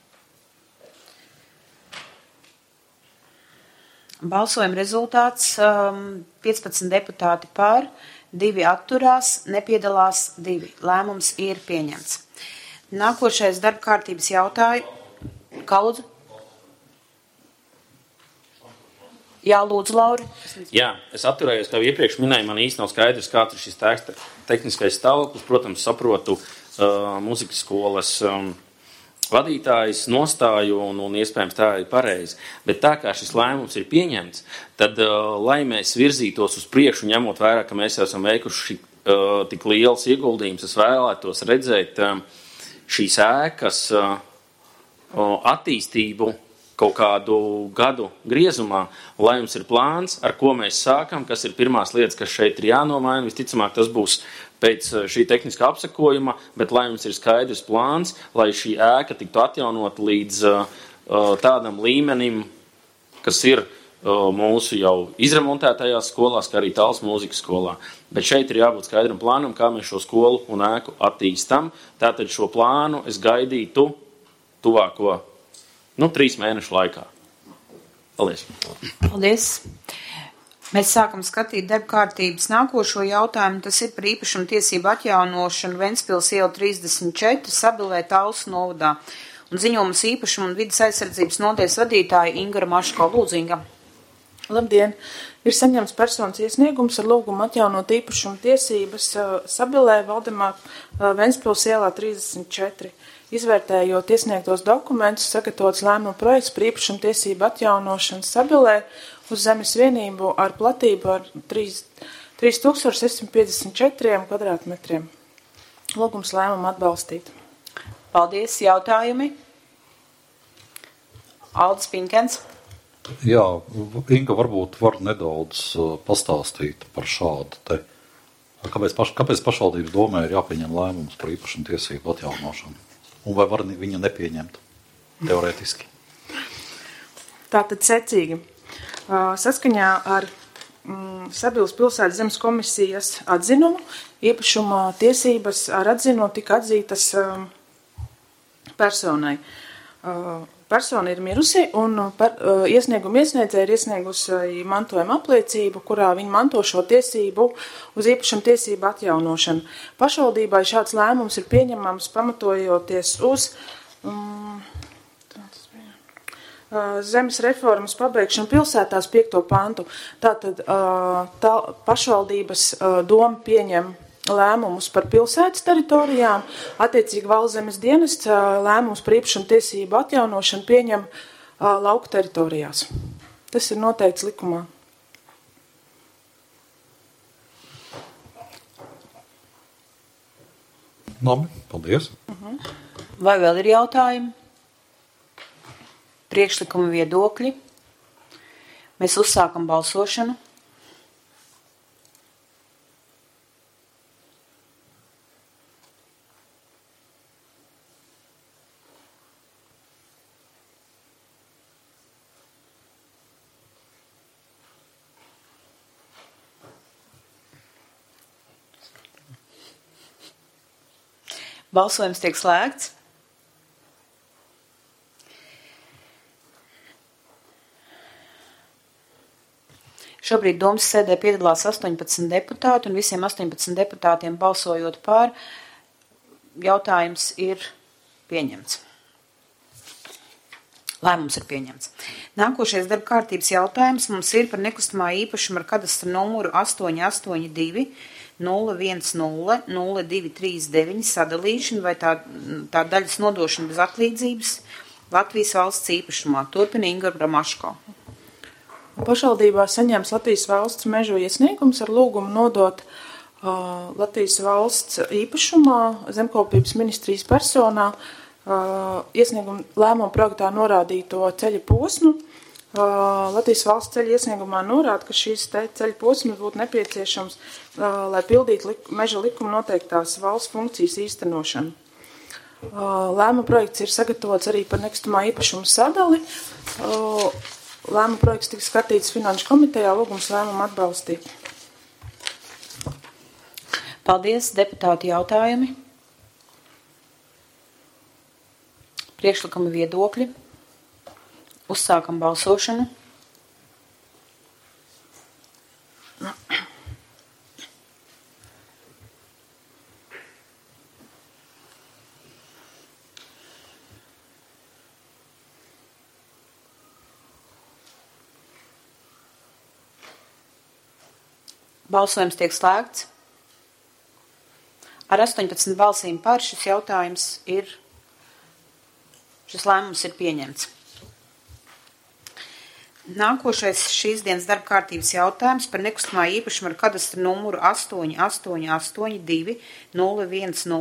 Balsojuma rezultāts 15 deputāti par, 2 atturās, nepiedalās 2. Lēmums ir pieņemts. Nākošais darba kārtības jautājums. Kā lūdzu? Jā, lūdzu, Lauri. Jā, es atturējos, kā iepriekš minēju, man īsti nav skaidrs, kāds ir šis tehniskais stāvoklis. Protams, saprotu muzikas skolas vadītājs nostāju un iespējams tā ir pareizi. Bet tā kā šis lēmums ir pieņemts, tad, lai mēs virzītos uz priekšu, ņemot vērā, ka mēs esam veikuši tik liels ieguldījums, es vēlētos redzēt šīs ēkas attīstību kaut kādu gadu griezumā, lai jums ir plāns, ar ko mēs sākam, kas ir pirmās lietas, kas šeit ir jānomaina. Visticamāk, tas būs pēc šī tehniskā apsakojuma, bet lai jums ir skaidrs plāns, lai šī ēka tiktu atjaunot līdz tādam līmenim, kas ir mūsu jau izremontētajās skolās, kā arī Tallas mūzikas skolā. Bet šeit ir jābūt skaidram plānam, kā mēs šo skolu un ēku attīstam. Tātad šo plānu es gaidītu tuvāko 3 mēnešu laikā. Paldies. Paldies. Mēs sākam skatīt darba kārtības nākošo jautājumu. Tas ir par īpašumu tiesību atjaunošanu Ventspils iela 34 Sabilē Tallas novadā. Un ziņojums īpašumu un vidas aizsardzības nodaļas vadītāja Ingara Maško. Lūdzu, Inga. Labdien! Ir saņemts personas iesniegums ar lūgumu atjaunot īpašumu tiesības Sabilē Valdemāra Ventspils ielā 34. Izvērtējot iesniegtos dokumentus, sagatavots lēmuma projekts par īpašumu tiesību atjaunošanu Sabilē uz zemes vienību ar platību ar 3654 kvadrātmetriem. Lūgums lēmumu atbalstīt. Paldies. Jautājumi? Aldis Pinkens. Jā, Inga varbūt var nedaudz pastāstīt par šādu te. Kāpēc pašvaldības domē ir jāpieņem lēmums par īpašumu tiesību atjaunošanu? Un vai var viņa nepieņemt teorētiski? Tātad secīgi. Saskaņā ar Sabilas pilsētas zemes komisijas atzinumu īpašuma tiesības ar atzinu tika atzītas personai. persona ir mirusi un iesnieguma iesniedzēja ir iesniegusi mantojuma apliecību, kurā viņa manto šo tiesību uz īpašuma tiesību atjaunošanu. Pašvaldībai šāds lēmums ir pieņemams pamatojoties uz zemes reformas pabeigšanu pilsētās 5. pantu. Tātad pašvaldības doma pieņem lēmumus par pilsētas teritorijām, attiecīgi Valsts zemes dienests lēmumus par īpašuma tiesību atjaunošanu pieņem lauku teritorijās. Tas ir noteikts likumā. Labi, paldies. Vai vēl ir jautājumi? Priekšlikuma viedokļi? Mēs uzsākam balsošanu. Balsojums tiek slēgts. Šobrīd domas sēdē piedalās 18 deputāti un visiem 18 deputātiem balsojot pār, jautājums ir pieņemts. Lēmums ir pieņemts. Nākošais darba kārtības jautājums mums ir par nekustamā īpašuma ar kadastra numuru 882 010 0239 sadalīšanu vai tā daļas nodošanu bez atlīdzības Latvijas valsts īpašumā. Turpina Inga Bramaško. Pašvaldībā saņems Latvijas valsts mežu iesniegums ar lūgumu nodot Latvijas valsts īpašumā zemkopības ministrijas personā iesniegumu lēmumu projektā norādīto ceļa posmu. Latvijas valsts ceļa iesniegumā norāda, ka šīs ceļa posmas būtu nepieciešams, lai pildītu meža likuma noteiktās valsts funkcijas īstenošanu. Lēmuma projekts ir sagatavots arī par nekustamā īpašuma sadali. Lēmuma projekts tika skatīts Finanšu komitejā, lūgums lēmumu atbalstīt. Paldies, deputāti, jautājumi. Priekšlikuma viedokļi. Uzsākam balsošanu. Balsojums tiek slēgts. Ar 18 balsīm par šis lēmums ir pieņemts. Nākošais šīs dienas darba kārtības jautājums par nekustamā īpašuma ar kadastra numuru 8882 010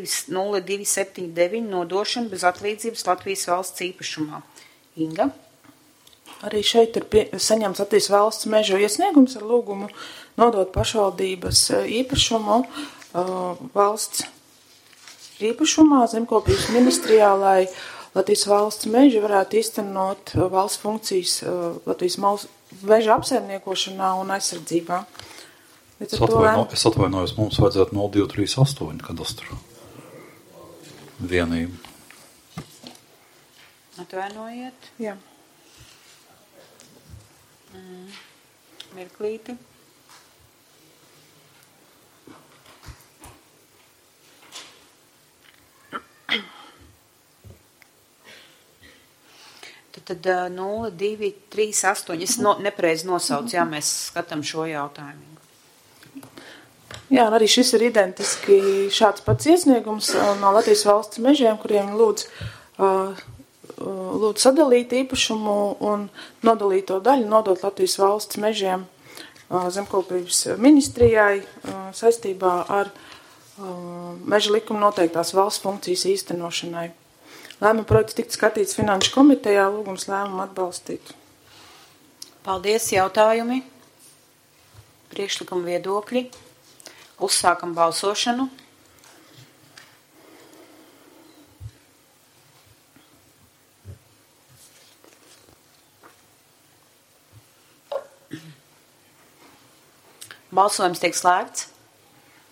0279 nodošanu bez atlīdzības Latvijas valsts īpašumā. Inga? Arī šeit ir saņemts Latvijas valsts mežu iesniegums ar lūgumu nodot pašvaldības īpašumu valsts īpašumā zemkopības ministrijā, lai Latvijas valsts meži varētu īstenot valsts funkcijas Latvijas meža apsaimniekošanā un aizsardzībā. Es atvainojos, mums vajadzētu 0238 kadastru vienību. Atvainojiet. Jā. Mirklīti. Tad 0238, es nepareizi nosaucu, jā, mēs skatām šo jautājumu. Jā, un arī šis ir identiski šāds pats iesniegums no Latvijas valsts mežiem, kuriem lūdz sadalīt īpašumu un nodalīto daļu nodot Latvijas valsts mežiem zemkopības ministrijai saistībā ar meža likuma noteiktās valsts funkcijas īstenošanai. Lēmuma projekts tika skatīts Finanšu komitejā, lūgums lēmumu atbalstīt. Paldies, jautājumi. Priekšlikuma viedokļi. Uzsākam balsošanu. Balsojums tiek slēgts.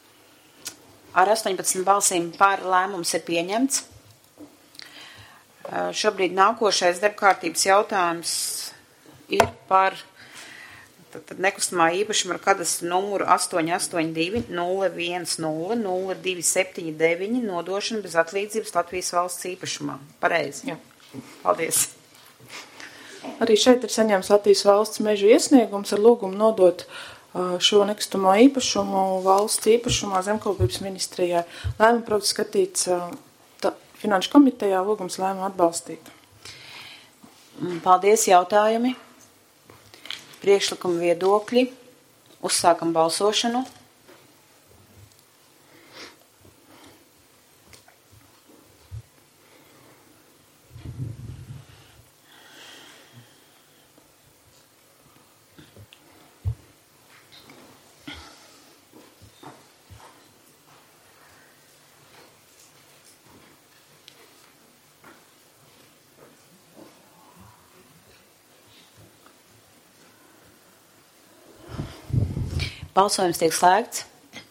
Ar 18 balsīm par lēmums ir pieņemts. Šobrīd nākošais darbkārtības jautājums ir par nekustamā īpašuma ar kadastru numuru 882-010-0279 nodošanu bez atlīdzības Latvijas valsts īpašumā. Pareizi? Jā. Paldies. Arī šeit ir saņēmis Latvijas valsts mežu iesniegums ar lūgumu nodot šo nekustamo īpašumu valsts īpašumā Zemkopības ministrijai. Lēmuma projekts skatīts Finanšu komitejā, lūgums lēmumu atbalstīt. Paldies, jautājumi. Priekšlikumi viedokļi. Uzsākam balsošanu. Balsojums tiek slēgts.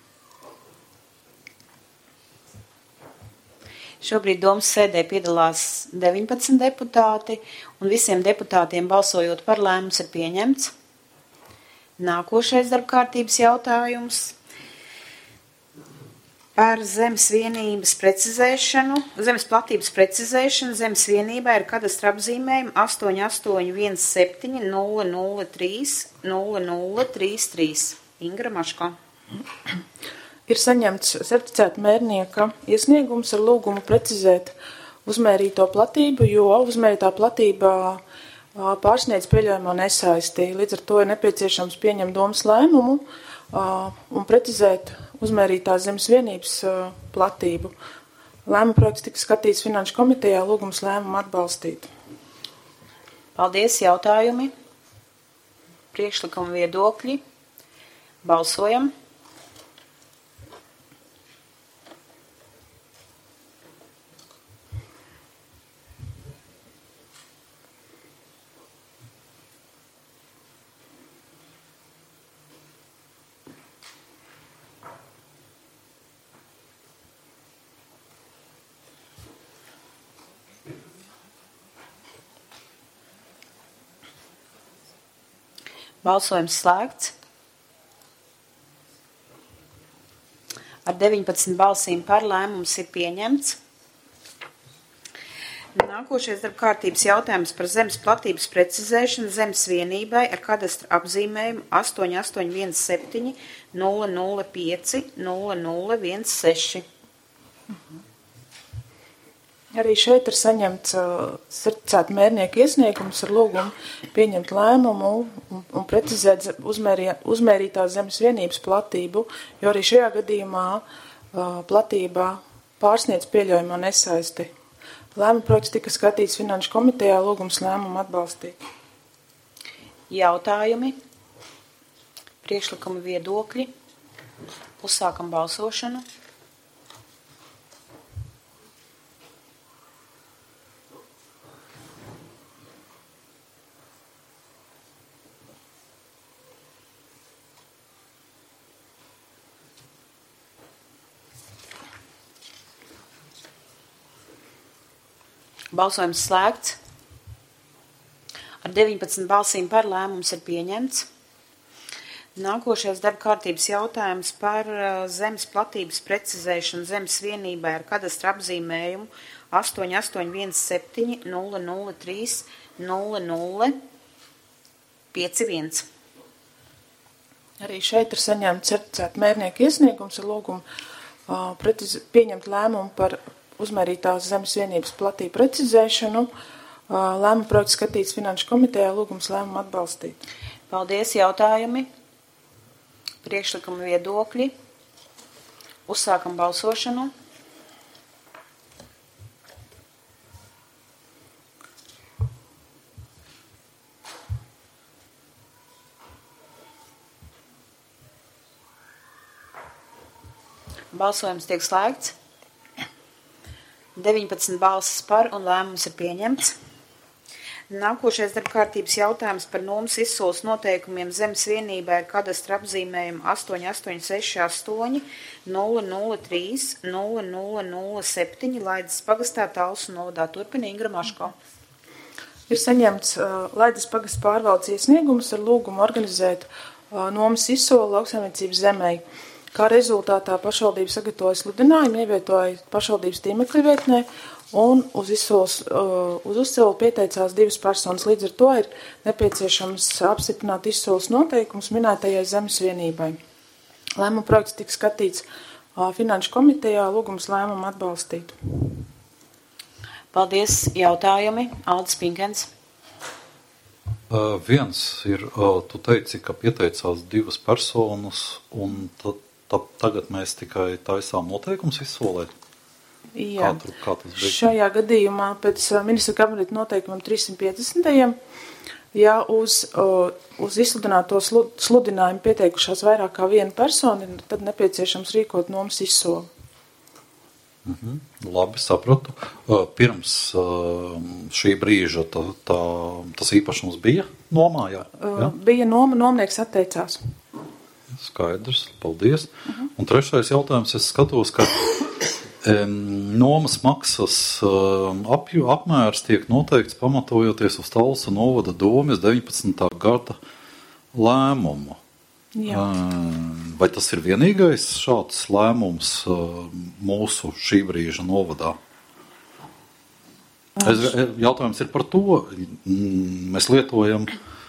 Šobrīd domas sēdē piedalās 19 deputāti, un visiem deputātiem balsojot par lēmums ir pieņemts. Nākošais darbkārtības jautājums par zemes vienības precizēšanu, zemes platības precizēšanu zemes vienībai ar kadastra apzīmējumu 8817-003-0033. Ingra Maško. Ir saņemts certificēta mērnieka iesniegums ar lūgumu precizēt uzmērīto platību, jo uzmērītā platība pārsniedz pieļaujamo nesaisti. Līdz ar to ir nepieciešams pieņemt domas lēmumu un precizēt uzmērītās zemes vienības platību. Lēmuma projekts tika skatīts Finanšu komitejā, lūgums lēmumu atbalstīt. Paldies, jautājumi. Priekšlikumi viedokļi. Balsojam. Balsojums slēgts. Ar 19 balsīm par lēmums ir pieņemts. Nākošais darbkārtības jautājums par zemes platības precizēšanu zemes vienībai ar kadastra apzīmējumu 8817-005-0016. Arī šeit ir saņemts certificēta mērnieka iesniegums ar lūgumu pieņemt lēmumu un precizēt uzmērītās zemes vienības platību, jo arī šajā gadījumā platībā pārsniedz pieļaujamo nesaisti. Lēmuma projekts tika skatīts Finanšu komitejā, lūgums lēmumu atbalstīt. Jautājumi, priekšlikumi viedokļi. Uzsākam balsošanu. Balsojums slēgts. Ar 19 balsīm par lēmums ir pieņemts. Nākošais darbkārtības jautājums par zemes platības precizēšanu zemes vienībai ar kadastra apzīmējumu 8817-003-0051. Arī šeit ir saņemts certificēta mērnieka iesniegums ar lūgumu pieņemt lēmumu par uzmērītās zemes vienības platību precizēšanu. Lēmuma projekts skatīts Finanšu komitejā, lūgums lēmumu atbalstīt. Paldies, jautājumi. Priekšlikumi viedokļi. Uzsākam balsošanu. Balsojums tiek slēgts. 19 balsis par un lēmums ir pieņemts. Nākošais darba kārtības jautājums par nomas izsoles noteikumiem zemes vienībai ar kadastra apzīmējumu 8868 003 0007 Laidas pagastā Talsu novadā. Turpina Ingra Maško. Ir saņemts Laidas pagasta pārvaldes iesniegums ar lūgumu organizēt nomas izsoli lauksaimniecības zemei. Kā rezultātā pašvaldība sagatavoja sludinājumu, ievietoja pašvaldības tīmekļa vietnē un uz izsoli pieteicās 2 personas. Līdz ar to ir nepieciešams apstiprināt izsoles noteikumus minētajai zemes vienībai. Lēmuma projekts tika skatīts Finanšu komitejā, lūgums lēmumu atbalstīt. Paldies. Jautājumi. Aldis Pinkens. Viens ir, tu teici, ka pieteicās 2 personas, un tagad mēs tikai taisām noteikums izsolēt. Jā, kā tas bija? Šajā gadījumā pēc ministra kabineta noteikumam 350. Ja uz izsludināto sludinājumu pieteikušās vairāk kā 1 persona, tad nepieciešams rīkot nomas izsoli. Labi, sapratu. Pirms šī brīža tas īpašums bija nomā, jā? Bija noma, nomnieks atteicās. Skaidrs, paldies. Un trešais jautājums, es skatos, ka nomas maksas apmērs tiek noteikts pamatojoties uz Talsu novada domes 19. gada lēmumu. Jā. Vai tas ir vienīgais šāds lēmums mūsu šī brīža novadā? Jautājums ir par to, mēs lietojam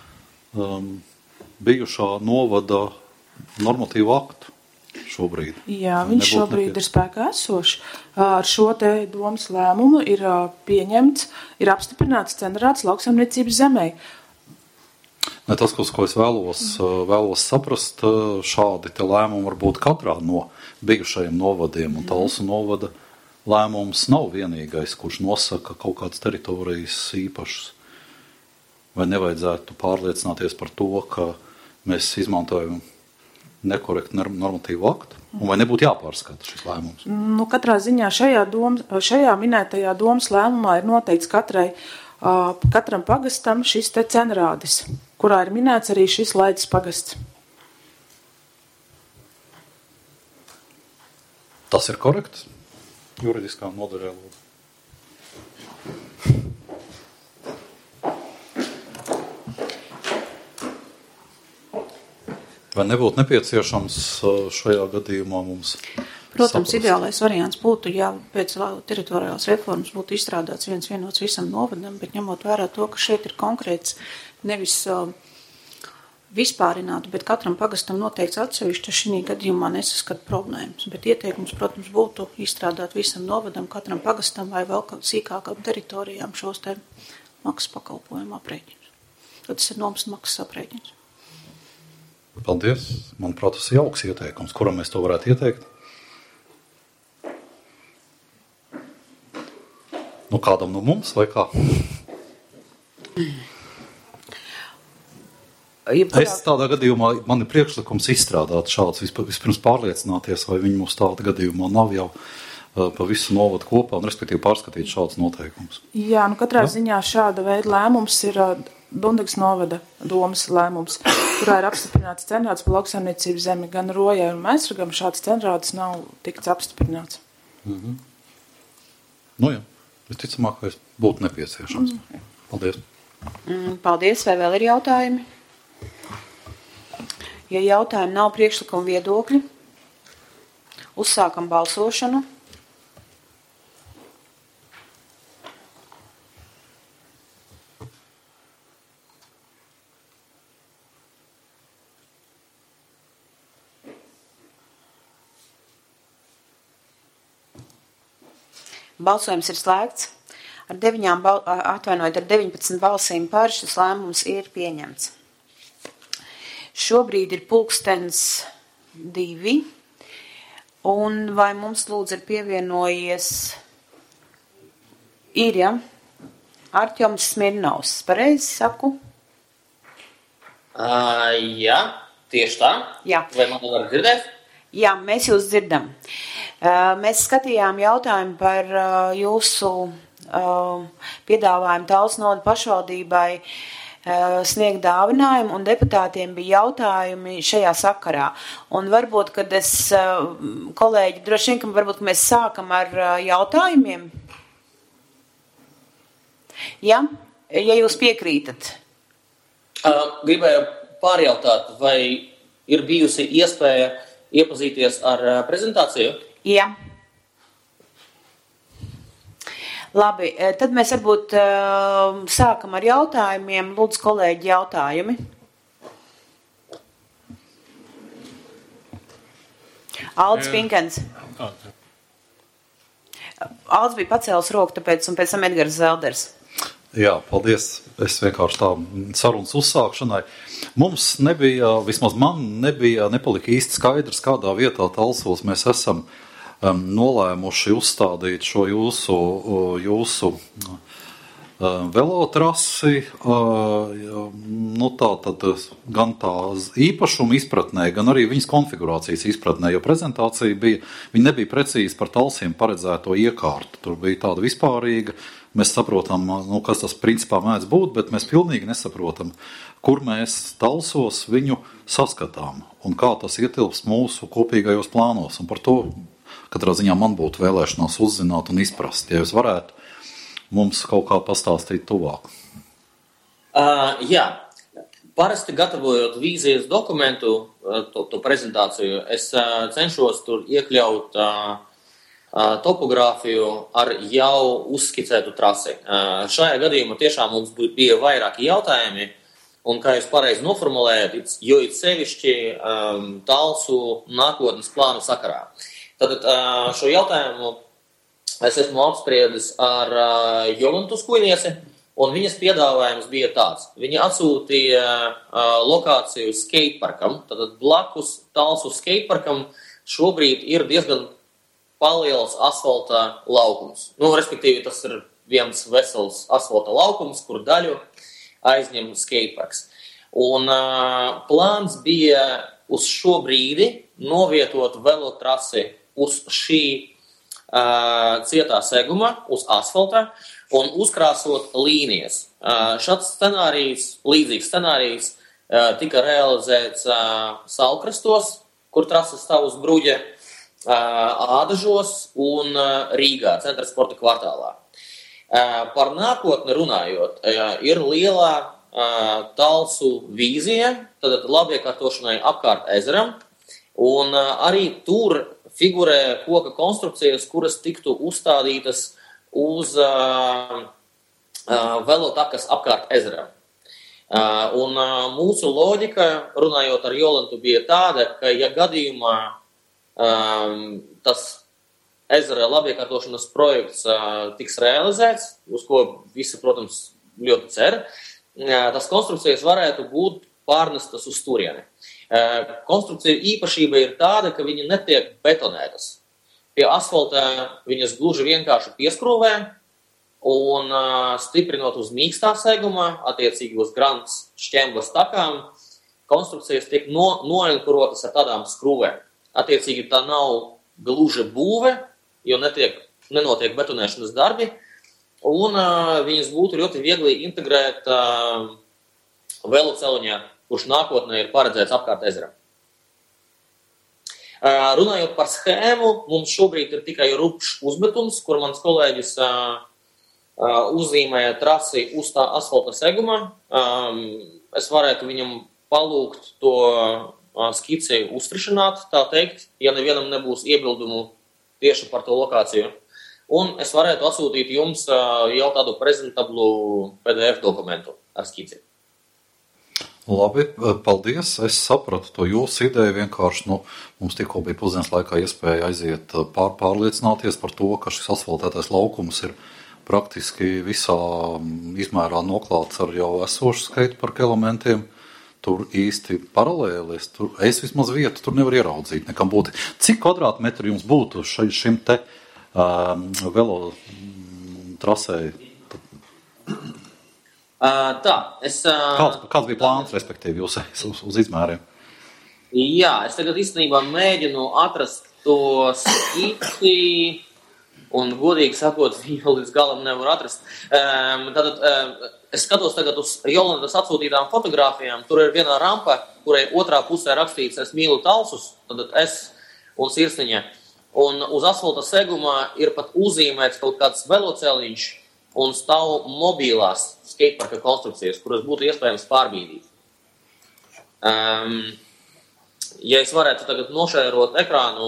bijušā novada normatīvu aktu šobrīd. Jā, viņš šobrīd ir spēkā esošs. Ar šo te domas lēmumu ir pieņemts, ir apstiprināts cenderāts lauksaimniecības zemē. Ne, tas, ko es vēlos saprast, šādi te lēmumi var būt katrā no bijušajiem novadiem, un Talsu novada lēmums nav vienīgais, kurš nosaka kaut kādas teritorijas īpašas. Vai nevajadzētu pārliecināties par to, ka mēs izmantojam nekorektu normatīvu aktu, un vai nebūtu jāpārskata šis lēmums? Nu, katrā ziņā šajā minētajā domas lēmumā ir noteikts katram pagastam šis te cenrādis, kurā ir minēts arī šis Laidas pagasts. Tas ir korekts juridiskā nodaļā? Vai nebūtu nepieciešams šajā gadījumā mums Protams, ideālais variants būtu, ja pēc teritoriālās reformas būtu izstrādāts viens vienots visam novadam, bet ņemot vērā to, ka šeit ir konkrēts nevis vispārinātu, bet katram pagastam noteikts atsevišķi, šī gadījumā nesaskat problēmas. Bet ieteikums, protams, būtu izstrādāt visam novadam, katram pagastam vai vēl sīkākam teritorijām šos te maksas pakalpojumu aprēķinus. Tad tas ir nomas maksas aprēķins. Paldies. Manuprāt, tas ir jauks ieteikums. Kuram mēs to varētu ieteikt? Nu, kādam no mums vai kā? Es tādā gadījumā, man ir priekšlikums izstrādāt šāds, vispirms pārliecināties, vai viņi mums tādā gadījumā nav jau pa visu novadu kopā, un respektīvi pārskatīt šādus noteikumus. Jā, nu katrā ziņā šāda veida lēmums ir Dundagas novada domas lēmums, kurā ir apstiprināts cenrāds par lauksaimniecības zemi. Gan Rojai un Mēsragam šāds cenrāds nav tikts apstiprināts. Nu jā, visticamākais būtu nepieciešams. Paldies. Paldies, vai vēl ir jautājumi? Ja jautājumi nav, priekšlikuma viedokļi, uzsākam balsošanu. Balsojums ir slēgts. Ar 19 balsīm par šis lēmums ir pieņemts. Šobrīd ir 12:02. Un vai mums lūdzu ir pievienojies Artjoms Smirnovs? Pareizi saku? Jā, tieši tā. Jā. Vai man var dzirdēt? Jā, mēs jūs dzirdam. Mēs skatījām jautājumu par jūsu piedāvājumu Talsnodu pašvaldībai sniegt dāvinājumu, un deputātiem bija jautājumi šajā sakarā. Un varbūt, kad kolēģi, droši vien, ka varbūt mēs sākam ar jautājumiem. Ja jūs piekrītat. Gribēju pārjautāt, vai ir bijusi iespēja iepazīties ar prezentāciju? Jā. Labi, tad mēs varbūt sākam ar jautājumiem. Lūdzu, kolēģi, jautājumi. Aldis Pinkens. Aldis bija pacēlis roku, tāpēc, un pēc tam Edgars Zelders. Jā, paldies. Es vienkārši tā sarunas uzsākšanai. Mums nebija, vismaz man nepalika īsti skaidrs, kādā vietā Talsos mēs esam nolēmuši uzstādīt šo jūsu velotrasi, tā tad gan tā īpašuma izpratnē, gan arī viņas konfigurācijas izpratnē, jo prezentācija viņa nebija precīzi par Talsiem paredzēto iekārtu. Tur bija tāda vispārīga, mēs saprotam, kas tas principā mēdz būt, bet mēs pilnīgi nesaprotam, kur mēs Talsos viņu saskatām un kā tas ietilps mūsu kopīgajos plānos. Un par to katrā ziņā man būtu vēlēšanās uzzināt un izprast, ja jūs varētu mums kaut kā pastāstīt tuvāk. Jā, parasti gatavojot vīzijas dokumentu, to prezentāciju, es cenšos tur iekļaut topogrāfiju ar jau uzskicētu trasi. Šajā gadījumā tiešām mums bija vairāki jautājumi, un kā jūs pareizi noformulējat, jo it sevišķi Talsu nākotnes plānu sakarā. Tātad šo jautājumu es esmu apspriedis ar Jolantu Skujnieci, un viņas piedāvājums bija tāds. Viņa atsūtīja lokāciju skateparkam, tātad blakus Talsu skateparkam šobrīd ir diezgan paliels asfalta laukums. Respektīvi, tas ir viens vesels asfalta laukums, kur daļu aizņem skateparks. Un plāns bija uz šo brīdi novietot velotrasi uz šī cietā seguma, uz asfalta un uzkrāsot līnijas. Šāds scenārijs, līdzīgs scenārijs tika realizēts Salkrastos, kur trases stāv uz bruģa, Ādažos un Rīgā, centra sporta kvartālā. Par nākotni runājot, ir lielā Talsu vīzija, tad labiekārtošanai apkārt ezeram, un arī tur figurē koka konstrukcijas, kuras tiktu uzstādītas uz velotakas apkārt ezeram. Un mūsu loģika, runājot ar Jolantu, bija tāda, ka ja gadījumā tas ezera labiekārtošanas projekts tiks realizēts, uz ko visi, protams, ļoti cer, tas konstrukcijas varētu būt pārnestas uz turieni. Konstrukcija īpašība ir tāda, ka viņa netiek betonētas. Pie asfaltā viņas gluži vienkārši pieskrūvē un stiprinot uz mīkstā segumā, attiecīgi uz grants šķemblas takām, konstrukcijas tiek noenkurotas ar tādām skrūvēm. Attiecīgi tā nav gluži būve, jo nenotiek betonēšanas darbi, un viņas būtu ļoti viegli integrēt veloceliņā, kurš nākotnē ir paredzēts apkārt ezeram. Runājot par schēmu, mums šobrīd ir tikai rupšs uzmetums, kur mans kolēģis uzzīmēja trasi uz tā asfalta seguma. Es varētu viņam palūgt to skici uztrišanāt, tā teikt, ja nevienam nebūs iebildumu tieši par to lokāciju. Un es varētu atsūtīt jums jau tādu prezentablu PDF dokumentu ar skici. Labi, paldies. Es sapratu to jūsu ideju. Vienkārši mums tikko bija pusdienas laikā iespēja aiziet pārliecināties par to, ka šis asfaltētais laukums ir praktiski visā izmērā noklāts ar jau esošu skateparka elementiem. Tur īsti paralēli. Es vismaz vietu tur nevaru ieraudzīt. Nekam būtu. Cik kvadrātmetri jums būtu šim te velo trasē? Kāds bija plāns, respektīvi, jūs uz izmēriem? Jā, es tagad īstenībā mēģinu atrast to skici. un godīgi sakot, viņu līdz galam nevar atrast. Es skatos tagad uz Jolandas atsūtītām fotogrāfijām, tur ir vienā rampa, kurai otrā pusē rakstīts es mīlu Talsus, tad es un sirsniņa, un uz asfalta segumā ir pat uzzīmēts kaut kāds veloceliņš un stāv mobilās skateparka konstrukcijas, kuras būtu iespējams pārbīdīt. Ja es varētu tagad nošērot ekrānu,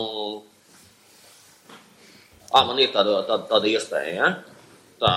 man ir tāda iespēja, ja? Tā.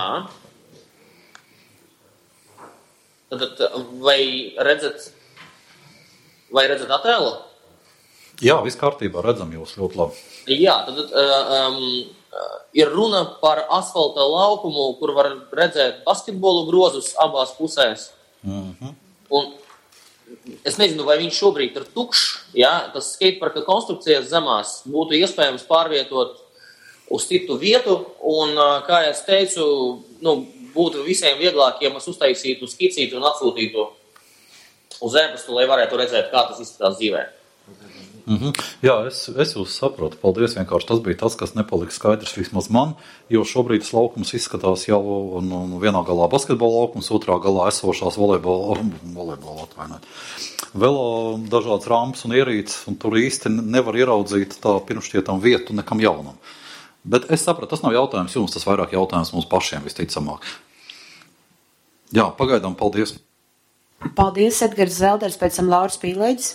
Tad vai redzat attēlu? Jā, viss kārtībā, redzam jūs ļoti labi. Jā, tad ir runa par asfalta laukumu, kur var redzēt basketbolu grozus abās pusēs. Un es nezinu, vai viņš šobrīd ir tukšs, ja? Tas skateparka konstrukcijas zemās būtu iespējams pārvietot uz citu vietu, un, kā es teicu, būtu visiem vieglāk, ja mēs uztaisītu skicītu un atsūtītu uz e-pastu, lai varētu redzēt, kā tas izskatās dzīvē. Jā, es jūs saprotu. Paldies, vienkārši tas bija tas, kas nepalika skaidrs vismaz man, jo šobrīd tas laukums izskatās jau vienā galā basketbola laukums, otrā galā esošās volejbola atvainot. Velo dažādas rampas un ierīces, un tur īsti nevar ieraudzīt tā pirmšķietam vietu nekam jaunam. Bet es sapratu, tas nav jautājums jums, tas vairāk jautājums mums pašiem visticamāk. Jā, pagaidām, paldies. Paldies, Edgars Zelders, pēc tam Lauris Pīlēģis.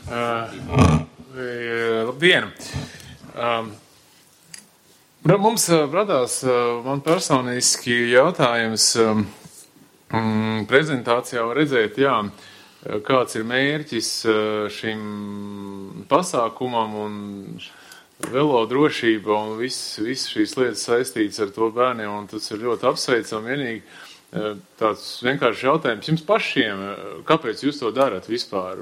Labdien! Mums radās man personiski jautājums prezentācijā redzēt, kāds ir mērķis šim pasākumam un velo drošība un viss šīs lietas saistītas ar to bērniem, un tas ir ļoti apsveicam. Vienīgi tāds vienkārši jautājums jums pašiem, kāpēc jūs to darat vispār?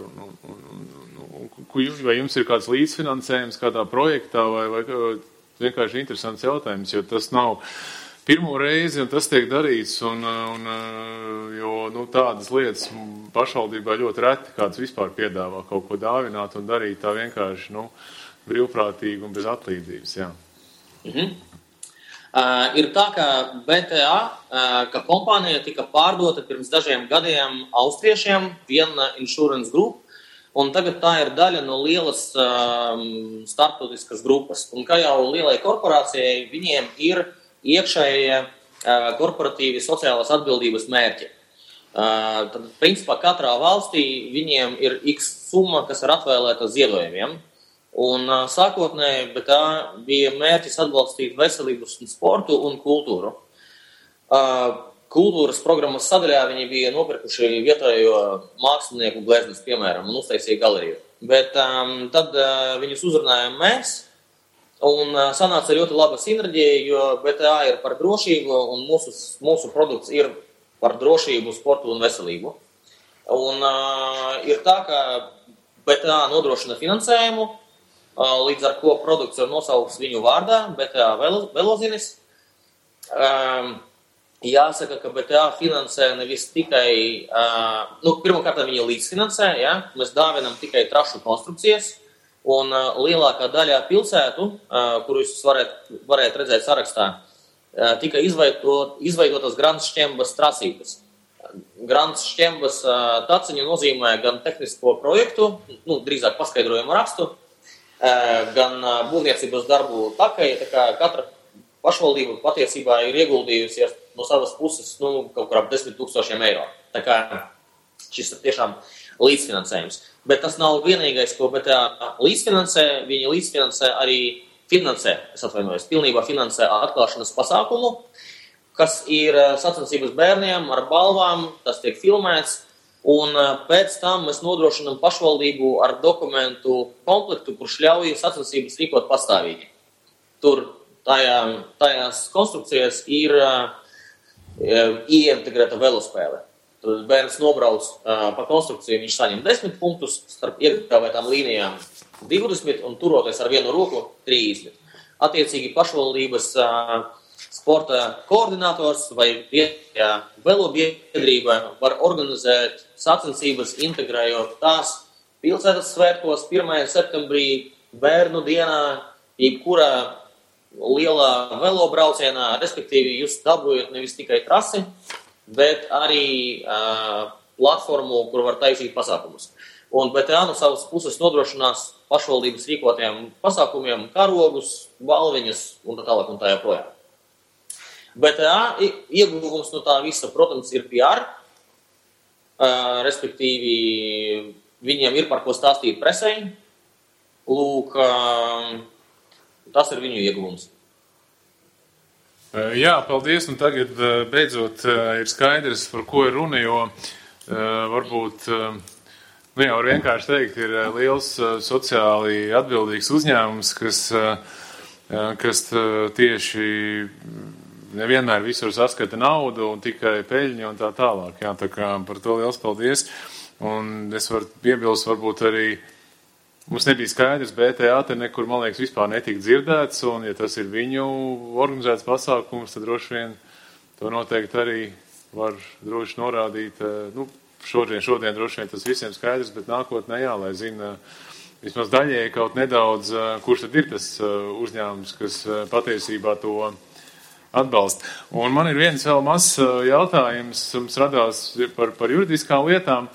Vai jums ir kāds līdzfinansējums kādā projektā, vai vienkārši interesants jautājums, jo tas nav pirmo reizi, un tas tiek darīts, jo tādas lietas pašvaldībā ļoti reti kāds vispār piedāvā kaut ko dāvināt un darīt tā vienkārši, brīvprātīgi un bez atlīdzības, jā. Ir tā, ka BTA, ka kompānija tika pārdota pirms dažiem gadiem austriešiem, Vienna Insurance Group, un tagad tā ir daļa no lielas starptautiskas grupas. Un kā jau lielai korporācijai, viņiem ir iekšējie korporatīvi sociālās atbildības mērķi. Tad, principā, katrā valstī viņiem ir X summa, kas ir atvēlēta ziedojumiem. Un sākotnēji, bet tā bija mērķis atbalstīt veselības un sportu un kultūru. Kultūras programmas sadaļā viņi bija nopirkuši vietējo mākslinieku gleznas, piemēram, un uztaisīja galeriju. Bet tad viņus uzrunājām mēs, un sanāca ļoti laba sinerģija, jo BTA ir par drošību, un mūsu produkts ir par drošību, sportu un veselību. Un ir tā, ka BTA nodrošina finansējumu, līdz ar ko produkts ir nosaukts viņu vārdā, BTA Velozinis. Jāsaka, ka BTA finansē nevis tikai, pirmkārt viņi līdzfinansē, mēs dāvinam tikai trašu konstrukcijas, un lielākā daļā pilsētu, kuru jūs varētu redzēt sarakstā, tika izveidotas Grants Šķembas trasītas. Grants Šķembas taciņu nozīmē gan tehnisko projektu, drīzāk paskaidrojumu rakstu, gan būvniecības darbu takai, tā kā katra pašvaldība patiesībā ir ieguldījusies no savas puses, kaut kā 10 000 eiro. Tā kā šis ir tiešām līdzfinansējums. Bet tas nav vienīgais, ko BTA līdzfinansē, viņi līdzfinansē arī pilnībā finansē atklāšanas pasākumu, kas ir sacensības bērniem ar balvām, tas tiek filmēts. Un pēc tam mēs nodrošinām pašvaldību ar dokumentu komplektu, kurš ļauj sacensības rīkot pastāvīgi. Tur tajās konstrukcijas ir ieintegrēta velospēle. Tad bērns nobrauc pa konstrukciju, viņš saņem 10 punktus, starp iekļauvētām līnijām 20 un turoties ar vienu roku 30. Attiecīgi pašvaldības sporta koordinators vai vietējā velobiedrība var organizēt sacensības, integrējot tās pilsētas svētkos 1. septembrī, bērnu dienā, jebkurā lielā velobraucienā, respektīvi jūs dabūjat nevis tikai trasi, bet arī platformu, kur var taisīt pasākumus. Un BTA no savas puses nodrošinās pašvaldības rīkotiem pasākumiem karogus, balviņus un tā tālāk un tā joprojām. BTA ieguvums no tā visa, protams, ir PR, respektīvi viņiem ir par ko stāstīt presei. Lūk, tas ir viņu ieguvums. Jā, paldies. Un tagad beidzot ir skaidrs, par ko ir runa, jo varbūt, jau var vienkārši teikt, ir liels sociāli atbildīgs uzņēmums, kas tieši nevienmēr visur saskata naudu un tikai peļņu un tā tālāk. Jā, tā kā par to liels paldies. Un es varu piebilst, varbūt arī mums nebija skaidrs, BTA te nekur, man liekas, vispār netika dzirdēts, un ja tas ir viņu organizēts pasākums, tad droši vien to noteikti arī var droši norādīt. Šodien droši vien tas visiem skaidrs, bet nākotnē jā, lai zina vismaz daļēji kaut nedaudz, kurš tad ir tas uzņēmums, kas patiesībā to atbalsta. Un man ir viens vēl mazs jautājums, mums radās par juridiskām lietām.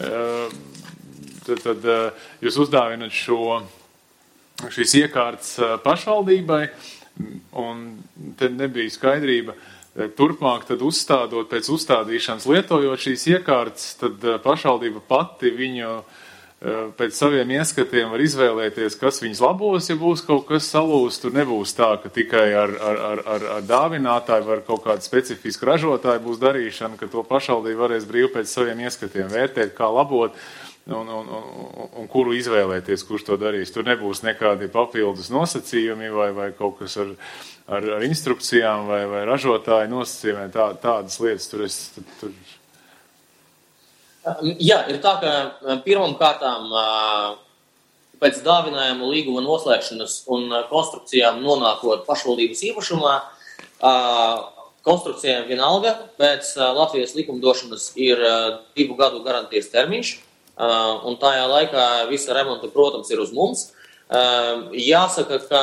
Tad jūs uzdāvinat šīs iekārtas pašvaldībai, un te nebija skaidrība. Turpmāk tad uzstādot pēc uzstādīšanas, lietojot šīs iekārtas, tad pašvaldība pati viņu pēc saviem ieskatiem var izvēlēties, kas viņas labos, ja būs kaut kas salūst. Tur nebūs tā, ka tikai ar dāvinātāju vai kaut kādu specifisku ražotāju būs darīšana, ka to pašvaldība varēs brīvi pēc saviem ieskatiem vērtēt, kā labot un kuru izvēlēties, kurš to darīs. Tur nebūs nekādi papildus nosacījumi vai kaut kas ar instrukcijām vai ražotāju nosacījumiem. Tādas lietas tur Jā, ir tā, ka pirmam kārtām pēc dāvinājuma līguma noslēgšanas un konstrukcijām nonākot pašvaldības īpašumā, konstrukcijām vienalga pēc Latvijas likumdošanas ir 2 gadu garantijas termiņš, un tajā laikā visa remonta, protams, ir uz mums. Jāsaka, ka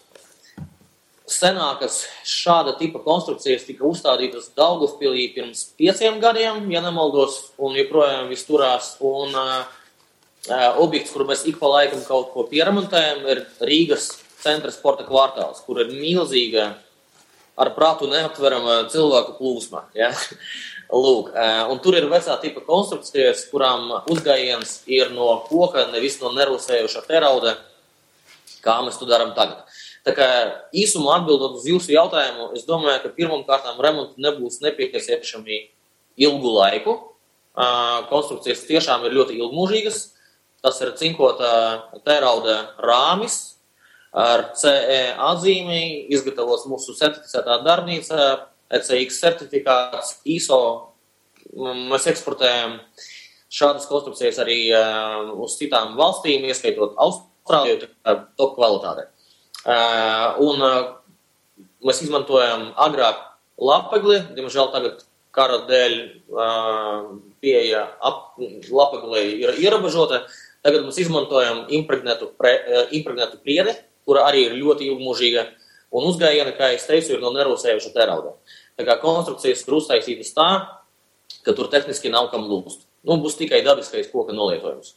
senākas šāda tipa konstrukcijas tika uzstādītas Daugavpilī pirms 5 gadiem, ja nemaldos, un joprojām viss turās. Un objekts, kur mēs ik pa laikam kaut ko pieremontējam, ir Rīgas centra sporta kvartāls, kur ir milzīga, ar prātu neaptverama cilvēku plūsma. Ja? Lūk, un tur ir vecā tipa konstrukcijas, kurām uzgājiens ir no koka, nevis no nerūsējuša terauda, kā mēs to darām tagad. Tā kā īsumā atbildot uz jūsu jautājumu, es domāju, ka pirmam kārtām remonti nebūs nepieciešami ilgu laiku. Konstrukcijas tiešām ir ļoti ilgmūžīgas. Tas ir cinkota tērauda rāmis ar CE atzīmi, izgatavots mūsu certificētā darbnīca, ECX certifikāts, ISO. Mēs eksportējam šādas konstrukcijas arī uz citām valstīm, ieskaitot Austrāliju, top kvalitātē. Un mēs izmantojam agrāk lapegli, diemžēl tagad kara dēļ pieeja lapegli ir ierobežota. Tagad mēs izmantojam impregnetu priedi, kura arī ir ļoti ilgmūžīga, un uzgājiena, kā es teicu, ir no nerūsējuša terauda. Tā kā konstrukcijas ir uztaisītas tā, ka tur tehniski nav kam lūst. Būs tikai dabiskais koka nolietojums.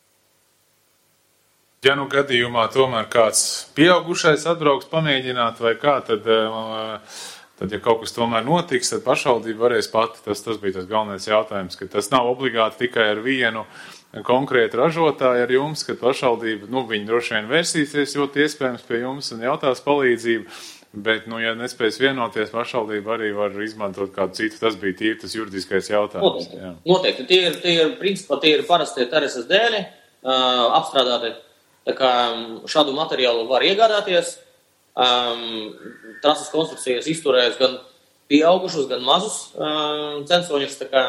Ja gadījumā tomēr kāds pieaugušais atbrauks pamēģināt vai kā, tad ja kaut kas tomēr notiks, tad pašvaldība varēs pati. Tas bija tas galvenais jautājums, ka tas nav obligāti tikai ar vienu konkrētu ražotāju ar jums, ka pašvaldība, viņi droši vien vērsīsies ļoti iespējams pie jums un jautās palīdzību, bet, ja nespēs vienoties, pašvaldība arī var izmantot kādu citu. Tas bija tīri tas juridiskais jautājums. Noteikti. Tie ir parastie TRSS dēļi, apstrādāti. Tā kā šādu materiālu var iegādāties. Trases konstrukcijas izturēs gan pieaugušus, gan mazus censoņus. Tā kā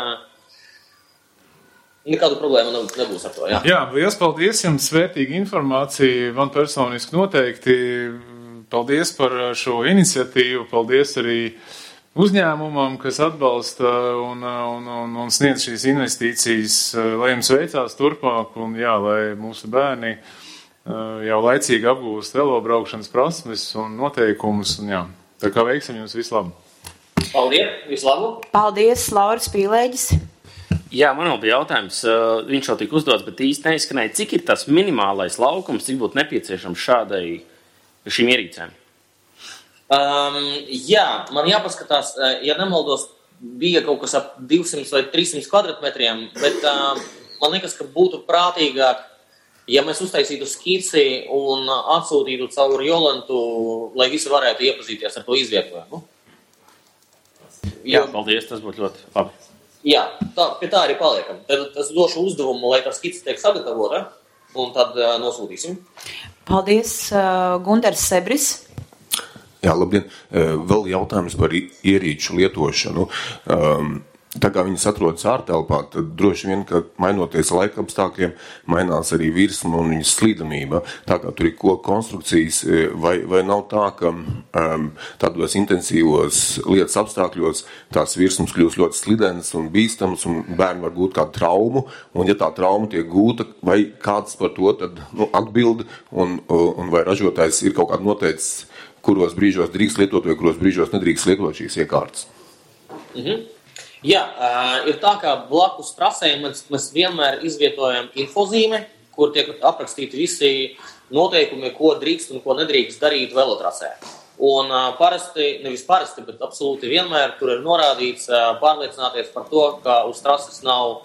nekādu problēmu nebūs ar to. Jā, liels paldies jums, vērtīga informācija. Man personiski noteikti paldies par šo iniciatīvu. Paldies arī uzņēmumam, kas atbalsta un sniedz šīs investīcijas, lai jums veicās turpmāk un lai mūsu bērni jau laicīgi apgūst velobraukšanas prasmes un noteikumus. Un jā, tā kā veiksim jums visu labu. Paldies, visu labu. Paldies, Lauris Pīlēģis. Jā, man vēl bija jautājums, viņš jau tika uzdots, bet īsti neizskanēja, cik ir tas minimālais laukums, cik būtu nepieciešams šīm ierīcēm? Jā, man jāpaskatās, ja nemaldos, bija kaut kas ap 200 vai 300 kvadratmetriem, bet man liekas, ka būtu prātīgāk, ja mēs uztaisītu skici un atsūtītu caur Jolantu, lai visi varētu iepazīties ar to izvietojumu. Jā, paldies, tas būtu ļoti labi. Jā, pie tā arī paliekam. Tad es došu uzdevumu, lai tā skica tiek sagatavota, un tad nosūtīsim. Paldies, Gundars Sebris. Jā, labdien. Vēl jautājums par ierīču lietošanu. Tā kā viņas atrodas ārtelpā, tad droši vien, ka mainoties laika apstākļiem, mainās arī virsma un viņas slīdamība. Tā kā tur ir koku konstrukcijas, vai nav tā, ka tādos intensīvos lietas apstākļos tās virsmas kļūst ļoti slidenas un bīstamas, un bērni var gūt kādu traumu, un ja tā trauma tiek gūta, vai kāds par to tad atbild, un vai ražotājs ir kaut kāds noteicis, kuros brīžos drīkst lietot, vai kuros brīžos nedrīkst lietot šīs iekārtas. Jā, ir tā, ka blakus trasēm mēs vienmēr izvietojam infozīme, kur tiek aprakstīti visi noteikumi, ko drīkst un ko nedrīkst darīt velotrasē. Un nevis parasti, bet absolūti vienmēr tur ir norādīts pārliecināties par to, ka uz trases nav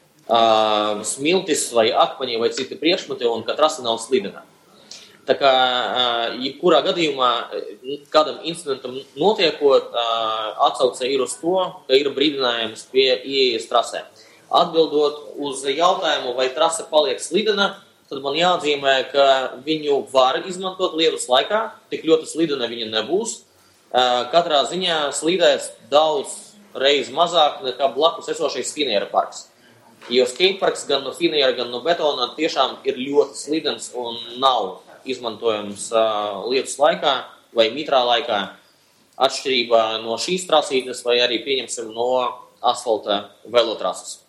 smiltis vai akmeņi vai citi priekšmeti un ka trase nav slidena. Tā kā, jebkurā gadījumā, kādam incidentam notiekot, atsauce ir uz to, ka ir brīdinājums pie ieejas trasē. Atbildot uz jautājumu, vai trase paliek slidena, tad man jāatzīmē, ka viņu var izmantot lietus laikā, tik ļoti slidena viņa nebūs. Katrā ziņā slīdēs daudz reiz mazāk nekā blakus esošais Finiera parks. Jo skateparks gan no Finiera, gan no betona tiešām ir ļoti slidens un nav izmantojams lietus laikā vai mitrā laikā, atšķirībā no šīs trasītes vai arī pieņemsim no asfalta velotrases.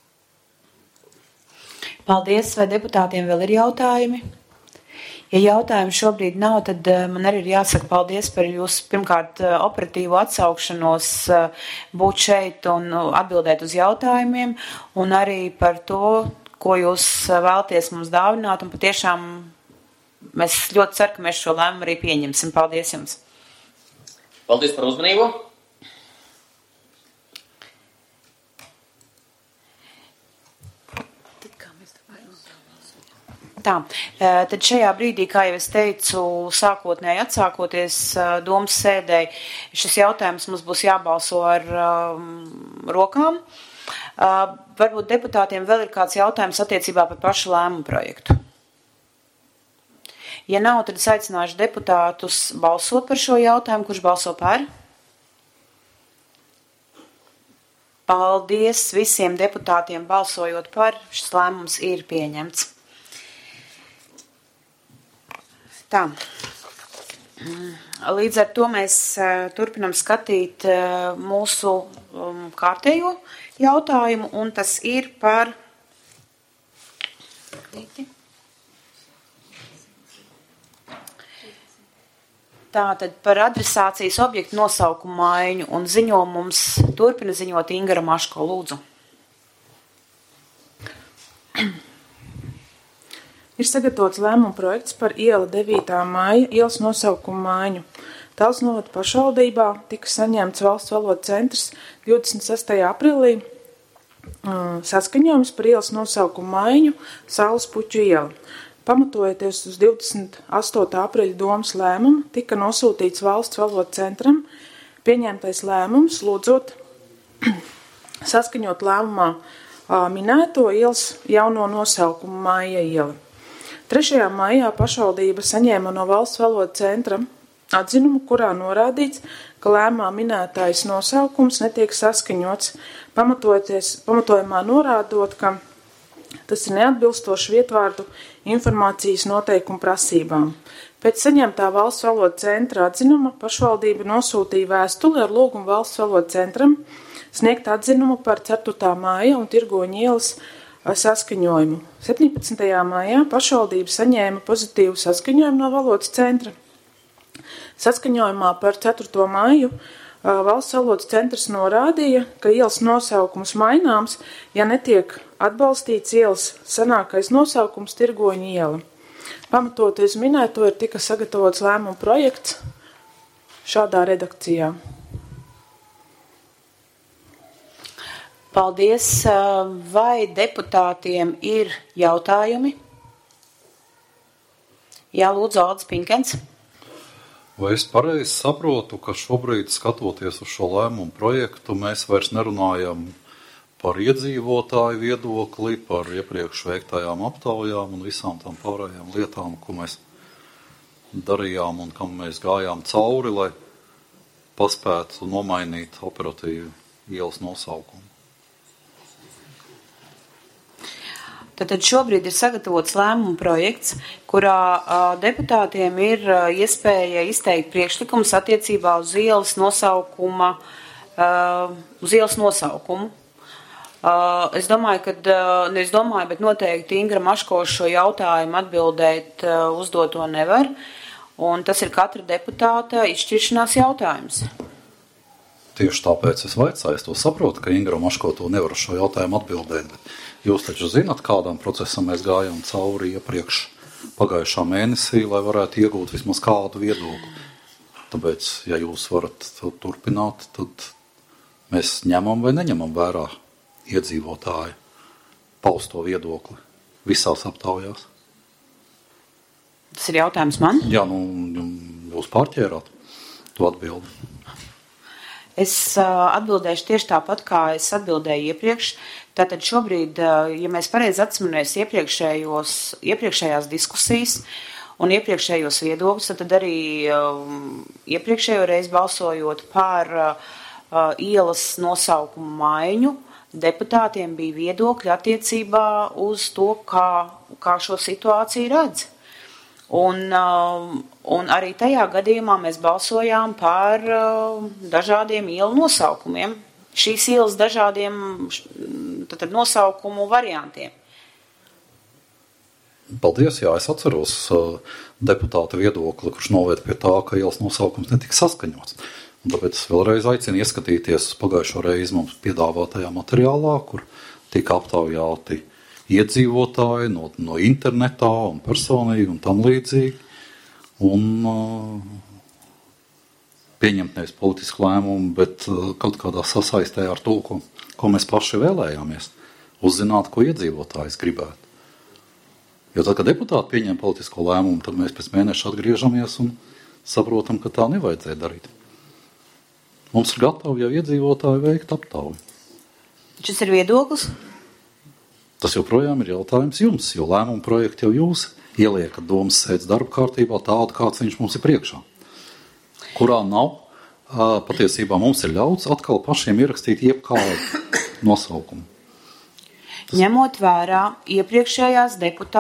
Paldies, vai deputātiem vēl ir jautājumi? Ja jautājumu šobrīd nav, tad man arī ir jāsaka paldies par jūsu pirmkārt operatīvu atsaukšanos būt šeit un atbildēt uz jautājumiem, un arī par to, ko jūs vēlaties mums dāvināt, un patiešām mēs ļoti ceram, ka mēs šo lēmumu arī pieņemsim. Paldies jums! Paldies par uzmanību! Tā, tad šajā brīdī, kā jau es teicu, sākotnēji atsākoties domas sēdēji, šis jautājums mums būs jābalso ar rokām. Varbūt deputātiem vēl ir kāds jautājums attiecībā par pašu lēmumu projektu. Ja nav, tad es aicināšu deputātus balsot par šo jautājumu. Kurš balso par? Paldies visiem deputātiem balsojot par. Šis lēmums ir pieņemts. Tā. Līdz ar to mēs turpinam skatīt mūsu kārtējo jautājumu, un tas ir par... Tātad par adresācijas objektu nosaukumu maiņu un ziņojums turpina ziņot Ingara Maško, lūdzu. Ir sagatavots lēmuma projekts par iela 9. māja ielas nosaukumu maiņu. Tāls novada pašvaldībā tika saņemts Valsts valodu centrs 26. aprīlī saskaņojums par ielas nosaukumu maiņu Saules Puķu iela. Pamatojoties uz 28. aprīļa domas lēmumu, tika nosūtīts Valsts valodu centram pieņemtais lēmums, lūdzot saskaņot lēmumā minēto ielas jauno nosaukumu Māja iela. 3. maijā pašvaldība saņēma no Valsts valodu centra atzinumu, kurā norādīts, ka lēmumā minētais nosaukums netiek saskaņots, pamatojumā norādot, ka tas ir neatbilstoši vietvārdu informācijas noteikumu prasībām. Pēc saņemtā Valsts valodu centra atzinuma pašvaldība nosūtīja vēstuli ar lūgumu Valsts valodu centram sniegt atzinumu par 4. māja un Tirgoņu ielas saskaņojumu. 17. maijā pašvaldība saņēma pozitīvu saskaņojumu no valodas centra. Saskaņojumā par 4. maiju valsts valodas centrs norādīja, ka ielas nosaukums maināms, ja netiek atbalstīts ielas senākais nosaukums Tirgoņu iela. Pamatoties minēto, ir tika sagatavots lēmuma projekts šādā redakcijā. Paldies. Vai deputātiem ir jautājumi? Jā, lūdzu, Aldis Pinkens. Vai es pareizi saprotu, ka šobrīd, skatoties uz šo lēmumu projektu, mēs vairs nerunājam par iedzīvotāju viedokli, par iepriekš veiktajām aptaujām un visām tām pārējām lietām, ko mēs darījām un kam mēs gājām cauri, lai paspētu nomainīt operatīvi ielas nosaukumu? Tātad šobrīd ir sagatavots lēmuma projekts, kurā deputātiem ir iespēja izteikt priekšlikumus attiecībā uz ielas nosaukumu. Es domāju, bet noteikti Ingra Maško šo jautājumu atbildēt uzdot to nevar, un tas ir katra deputāta izšķiršanās jautājums. Tieši tāpēc es vaicāju, es to saprotu, ka Ingra Maško to nevar uz šo jautājumu atbildēt, bet jūs taču zināt, kādām procesam mēs gājām cauri iepriekš pagājušā mēnesī, lai varētu iegūt vismaz kādu viedokli. Tāpēc, ja jūs varat turpināt, tad mēs ņemam vai neņemam vērā iedzīvotāju pausto viedokli visās aptaujās. Tas ir jautājums man? Jā, jūs pārķērāt to atbildi. Es atbildēšu tieši tāpat, kā es atbildēju iepriekš. Tātad šobrīd, ja mēs pareizi atceramies iepriekšējās diskusijas un iepriekšējos viedokļus, tad arī iepriekšējo reizi balsojot par ielas nosaukumu maiņu, deputātiem bija viedokļi attiecībā uz to, kā šo situāciju redz. Un arī tajā gadījumā mēs balsojām par dažādiem ielu nosaukumiem. Šīs ielas dažādiem nosaukumu variantiem. Paldies, jā, es atceros deputāta viedokli, kurš noved pie tā, ka ielas nosaukums netika saskaņots. Un tāpēc es vēlreiz aicinu ieskatīties pagājušo reizi mums piedāvātajā materiālā, kur tika aptaujāti iedzīvotāji no internetā un personīgi un tam līdzīgi. Un pieņemt nevis politisku lēmumu, bet kaut kādā sasaistē ar to, ko mēs paši vēlējāmies. Uzzināt, ko iedzīvotājs gribētu. Jo tad, kad deputāti pieņem politisko lēmumu, tad mēs pēc mēneša atgriežamies un saprotam, ka tā nevajadzēja darīt. Mums ir gatavi jau iedzīvotāji veikt aptauju. Šis ir viedoklis? Tas joprojām ir jautājums jums, jo lēmumu projektu jau jūs ieliekat domas sēdes darba kārtībā tādu, kāds viņš mums ir priekšā. Kurā nav, patiesībā mums ir ļauts atkal pašiem ierakstīt jebkādu nosaukumu. Ņemot vērā iepriekšējo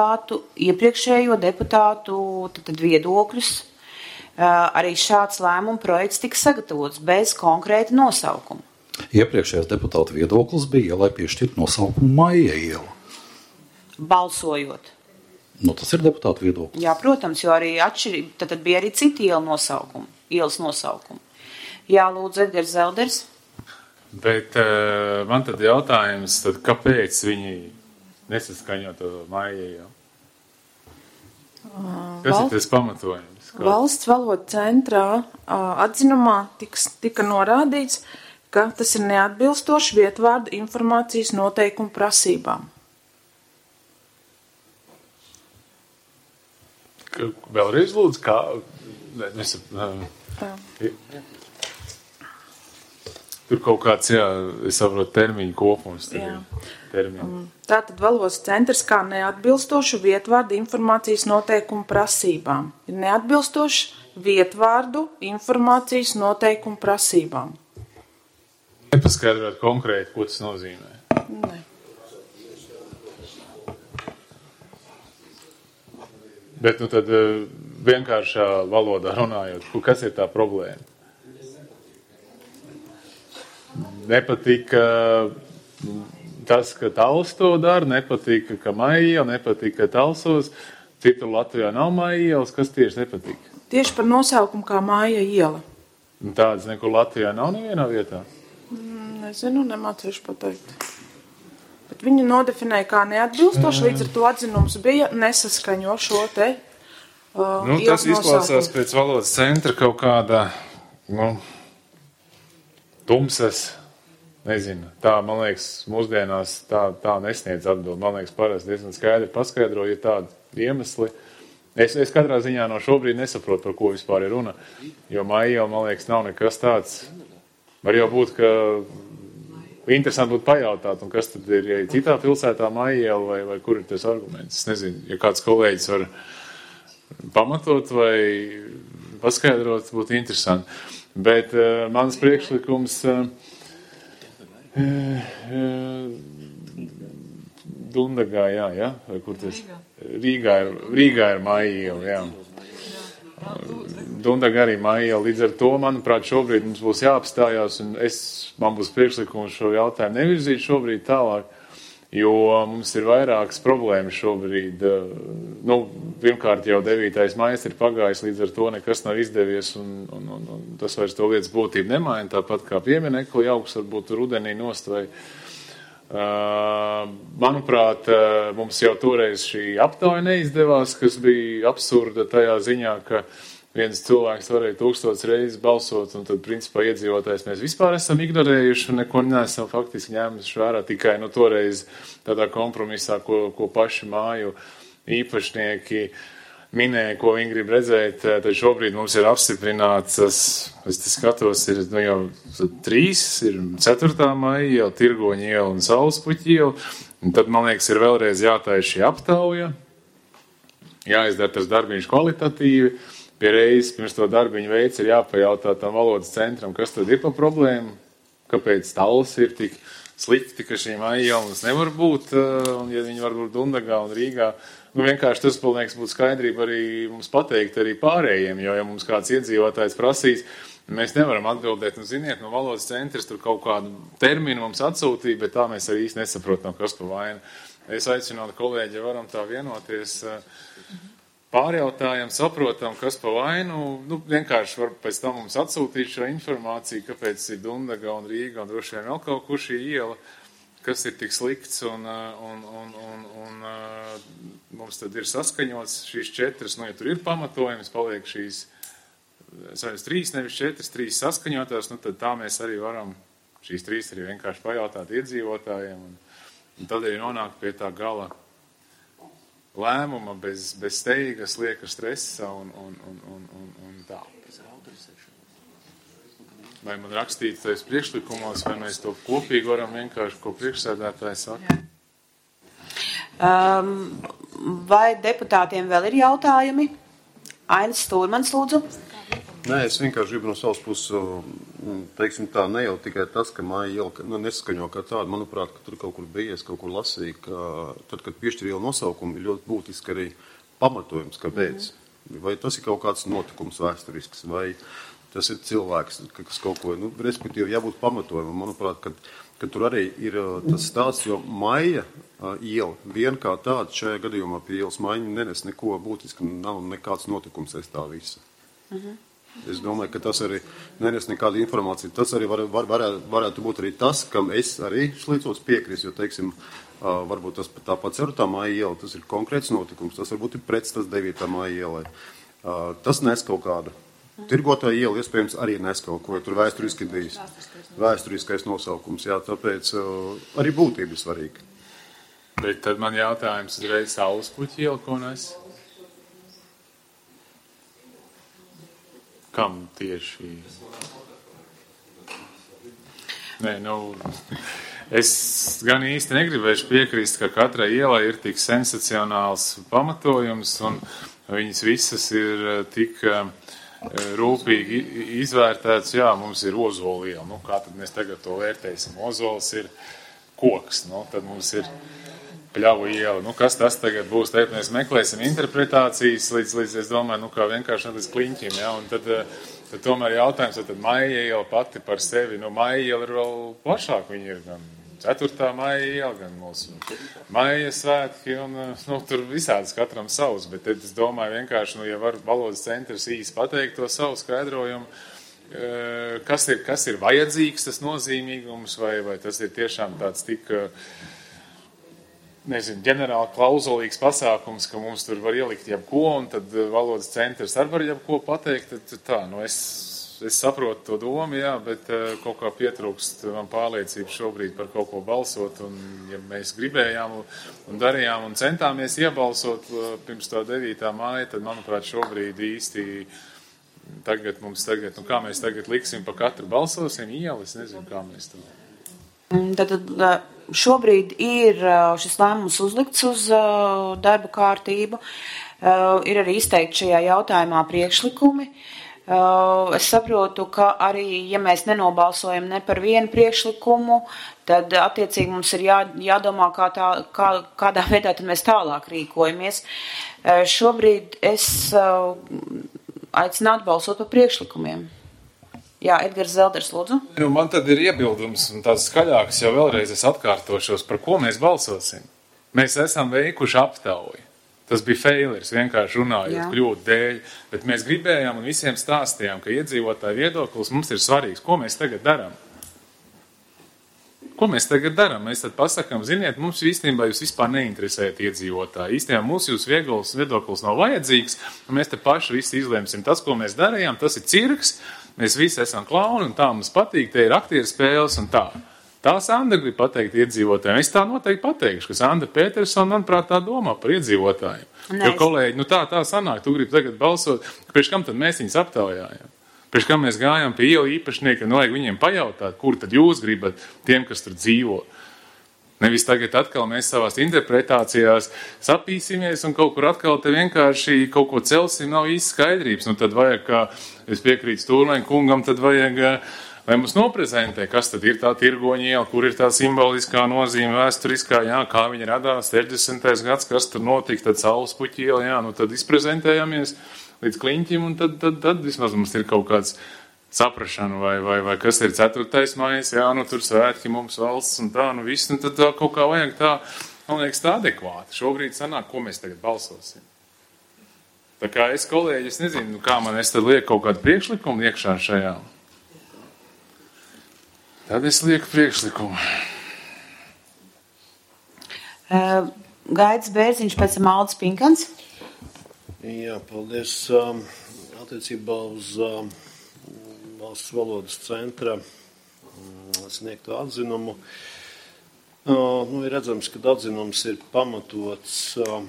deputātu viedokļus, arī šāds lēmuma projekts tika sagatavots bez konkrēta nosaukuma. Iepriekšējais deputāta viedoklis bija, lai piešķirt nosaukumu Maija iela. Balsojot. Tas ir deputāta viedoklis. Jā, protams, jo arī tad bija arī citi ielas nosaukumi. Jā, lūdzu, Edgars Zelders. Bet man tad jautājums, kāpēc viņi nesaskaņo to Maija ielu? Kas ir tas pamatojums? Valsts valodas centrā atzinumā tika norādīts, ka tas ir neatbilstoši vietvārdu informācijas noteikumu prasībām. Vēlreiz lūdzu, kā... Tur kaut kāds, es saprotu, termiņu kopums. Tātad valodas centrs kā neatbilstošu vietvārdu informācijas noteikumu prasībām. Ir neatbilstoši vietvārdu informācijas noteikumu prasībām. Nepaskaidrot konkrēti, ko tas nozīmē. Ne. Bet tad vienkāršā valodā runājot, kas ir tā problēma? Nepatika tas, ka Tals to dara, nepatika, ka Maija iela, nepatika, ka Talsos, citur Latvijā nav Maija ielas, kas tieši nepatika? Tieši par nosaukumu kā Maija iela. Tādas nekur Latvijā nav nevienā vietā? Nezinu, nemācīšu pateikt. Bet viņi nodefinēja kā neatbilstoši, līdz ar to atzinums bija nesaskaņo šo te tas izklausās pēc valodas centra kaut kāda, tumsas, nezinu, tā, man liekas, mūsdienās tā nesniedz atbildi. Man liekas, parasti diezgan skaidri paskaidroja tādi iemesli. Es katrā ziņā no šobrīd nesaprotu, par ko vispār ir runa, jo Maija iela, man liekas, nav nekas tāds. Var jau būt, ka interesanti būtu pajautāt, un kas tad ir, ja citā pilsētā Maija iela, vai kur ir tas arguments. Es nezinu, ja kāds kolēģis var pamatot vai paskaidrot, būtu interesanti. Bet mans priekšlikums Dundagā, jā, vai kur tas? Rīgā ir Maija iela, jā. Dundagā arī Maija iela. Līdz ar to, manuprāt, šobrīd mums būs jāapstājās, un man būs priekšlikums šo jautājumu nevirzīt šobrīd tālāk, jo mums ir vairākas problēmas šobrīd. Pirmkārt jau 9. maijs ir pagājis, līdz ar to nekas nav izdevies, un tas vairs to lietas būtību nemaina, tāpat kā pieminekli jauks varbūt rudenī nost vai. Manuprāt, mums jau toreiz šī aptauja neizdevās, kas bija absurda tajā ziņā, ka viens cilvēks varēja 1000 reizes balsot, un tad, principā, iedzīvotājs mēs vispār esam ignorējuši un neko neesam faktiski ņēmuši vērā, tikai toreiz tādā kompromisā, ko paši māju īpašnieki minēja, ko viņi grib redzēt, tad šobrīd mums ir apstiprināts, es te skatos, ir jau 3, ir 4. maija iela, Tirgoņa iela un Saulespuķa iela, un tad, man liekas, ir vēlreiz jātaisa šī aptauja, jāizdara tas darbiņš kvalitatīvi, pie reizes pirms to darbiņu veids ir jāpajautā tam valodas centram, kas tad ir pa problēmu, kāpēc Tals ir tik slikti, ka šī Maija iela mums nevar būt, un ja viņi var būt Dundagā un Rīgā, vienkārši tas, palnieks, būtu skaidrība arī mums pateikt arī pārējiem, jo, ja mums kāds iedzīvotājs prasīs, mēs nevaram atbildēt, ziniet, no valodas centrs tur kaut kādu terminu mums atsūtīja, bet tā mēs arī īsti nesaprotam, kas pa vainu. Es aicinātu kolēģi, ja varam tā vienoties, pārjautājam, saprotam, kas pa vainu, vienkārši var pēc tam mums atsūtīt šo informāciju, kāpēc ir Dundaga un Rīga un droši vien vēl kaut kur šī iela, kas ir tik slikts, un mums tad ir saskaņots šīs 4, ja tur ir pamatojums, paliek šīs 3, nevis 4, 3 saskaņotās, tad tā mēs arī varam šīs 3 arī vienkārši pajautāt iedzīvotājiem, un tad arī nonākt pie tā gala lēmuma bez steigas, lieka stresa un tā. Vai man rakstīt tais priekšlikumos, vai mēs to kopīgi varam vienkārši, ko priekšsēdētāji saka? Vai deputātiem vēl ir jautājumi? Ainis Stūrmans, lūdzu. Nē, es vienkārši gribu no savas puses, teiksim tā, ne jau tikai tas, ka Maija iela nesaskaņo kā tāda, manuprāt, ka tur kaut kur bija, es kaut kur lasīju, ka tad, kad piešķir ielu nosaukumu, ir ļoti būtiski arī pamatojums, kāpēc. Vai tas ir kaut kāds notikums vēsturisks, vai tas ir cilvēks, kas kaut ko, respektīvi, jābūt pamatojumam. Manuprāt, ka tur arī ir tas stāsts, jo Maija iela vien kā tāda šajā gadījumā pie ielas Maija nenes neko būtiski, nav nekāds notikums aiz tā visa. Es domāju, ka tas arī nenes nekādu informāciju. Tas arī varētu būt arī tas, kam es arī šlīcos piekrist, jo, teiksim, varbūt tas tāpat 4. Maija iela, tas ir konkrēts notikums, tas varbūt ir pretstats 9. Maija ielai. Tas nes kaut kādu. Tirgotāja iela iespējams arī nes kaut ko, tur vēsturiski bijis. Vēsturiskais nosaukums, jā, tāpēc arī būtība ir svarīga. Bet tad man jautājums uzreiz Saulespuķa iela, ko nes? Kam tieši? Nē, es gan īsti negribēšu piekrist, ka katrai ielai ir tik sensacionāls pamatojums, un viņas visas ir tik rūpīgi izvērtēts. Jā, mums ir Ozola iela. Kā tad mēs tagad to vērtēsim? Ozols ir koks, tad mums ir Pļavu iela. Kas tas tagad būs? Tagad mēs meklēsim interpretācijas līdz es domāju, kā vienkārši līdz kliņķim, jā, un tad tomēr jautājums, tad Maija iela pati par sevi, Maija iela ir vēl plašāk, viņa ir gan 4. maija iela, gan mūsu maija svētki, un tur visādas katram savs, bet tad es domāju vienkārši, ja var valodas centrs īsti pateikt to savu skaidrojumu, kas ir vajadzīgs tas nozīmīgums, vai tas ir tiešām tāds tik, ģenerāli klauzulīgs pasākums, ka mums tur var ielikt jebko, un tad valodas centrs arī var jebko pateikt, tad tā, es saprotu to domu, jā, bet kaut kā pietrūkst man pārliecību šobrīd par kaut ko balsot, un ja mēs gribējām un darījām un centāmies iebalsot pirms tā 9. māja, tad, manuprāt, šobrīd īsti kā mēs tagad liksim pa katru balsosim ielu, es nezinu, kā mēs to. Tad šobrīd ir šis lēmums uzlikts uz darba kārtību, ir arī izteikti šajā jautājumā priekšlikumi. Es saprotu, ka arī, ja mēs nenobalsojam ne par vienu priekšlikumu, tad attiecīgi mums ir jādomā, kādā veidā tad mēs tālāk rīkojamies. Šobrīd es aicinātu balsot par priekšlikumiem. Jā, Edgars Zelders, lūdzu. Man tad ir iebildums, un tāds skaļāks jau vēlreiz es atkārtošos, par ko mēs balsosim. Mēs esam veikuši aptauju. Tas bija failers, vienkārši runājot kļūt dēļ, bet mēs gribējām un visiem stāstījām, ka iedzīvotāju viedoklis mums ir svarīgs. Ko mēs tagad darām? Mēs tad pasakām, ziniet, mums īstenībā jūs vispār neinteresējat iedzīvotāji. Īstenībā mums jūs viedoklis nav vajadzīgs, un mēs te paši visi izlemsim. Tas, ko mēs darījām, tas ir cirks, mēs visi esam klauni, un tā mums patīk, te ir aktieru spēles un tā. Tā Sandra grib pateikt iedzīvotājiem. Es tā noteikti pateikšu, ka Sandra Petersona, manuprāt, tā domā par iedzīvotājiem. Jo kolēģi, tā sanāk, tu gribi tagad balsot, priekš kam tad mēs viņus aptaujājam? Priekš kam mēs gājām pie ielu īpašnieka, vajag viņiem pajautāt, kur tad jūs gribat tiem, kas tur dzīvo. Nevis tagad atkal mēs savās interpretācijās sapīsimies un kaut kur atkal te vienkārši kaut ko celsim, nav īsti skaidrības. Tad vajag, kā es piekrītu Stūrmeņa kungam, tad vajag, lai mums noprezentē, kas tad ir tā tirgoņa iela, kur ir tā simboliskā nozīme, vēsturiskā, kā viņa radās 60. gads, kas tur notika, tad Saulespuķa iela, tad izprezentējamies līdz kliņķim, un tad vismaz mums ir kaut kāds saprašana, vai kas ir 4. maijas, tur svētki mums valsts un tā, viss, tad tā kaut kā vajag tā, man liekas, tā adekvāti. Šobrīd sanāk, ko mēs tagad balsosim. Tā kā es, kolēģi, es nezinu, kā man es tad lieku kaut kādu priekšlikumu iekšā šajā. Tad es lieku priekšlikumu. Gaidis Bērziņš, pēc tam Aldis Pinkans. Jā, paldies. Attiecībā uz valsts valodas centra sniegto atzinumu. Ir redzams, ka atzinums ir pamatots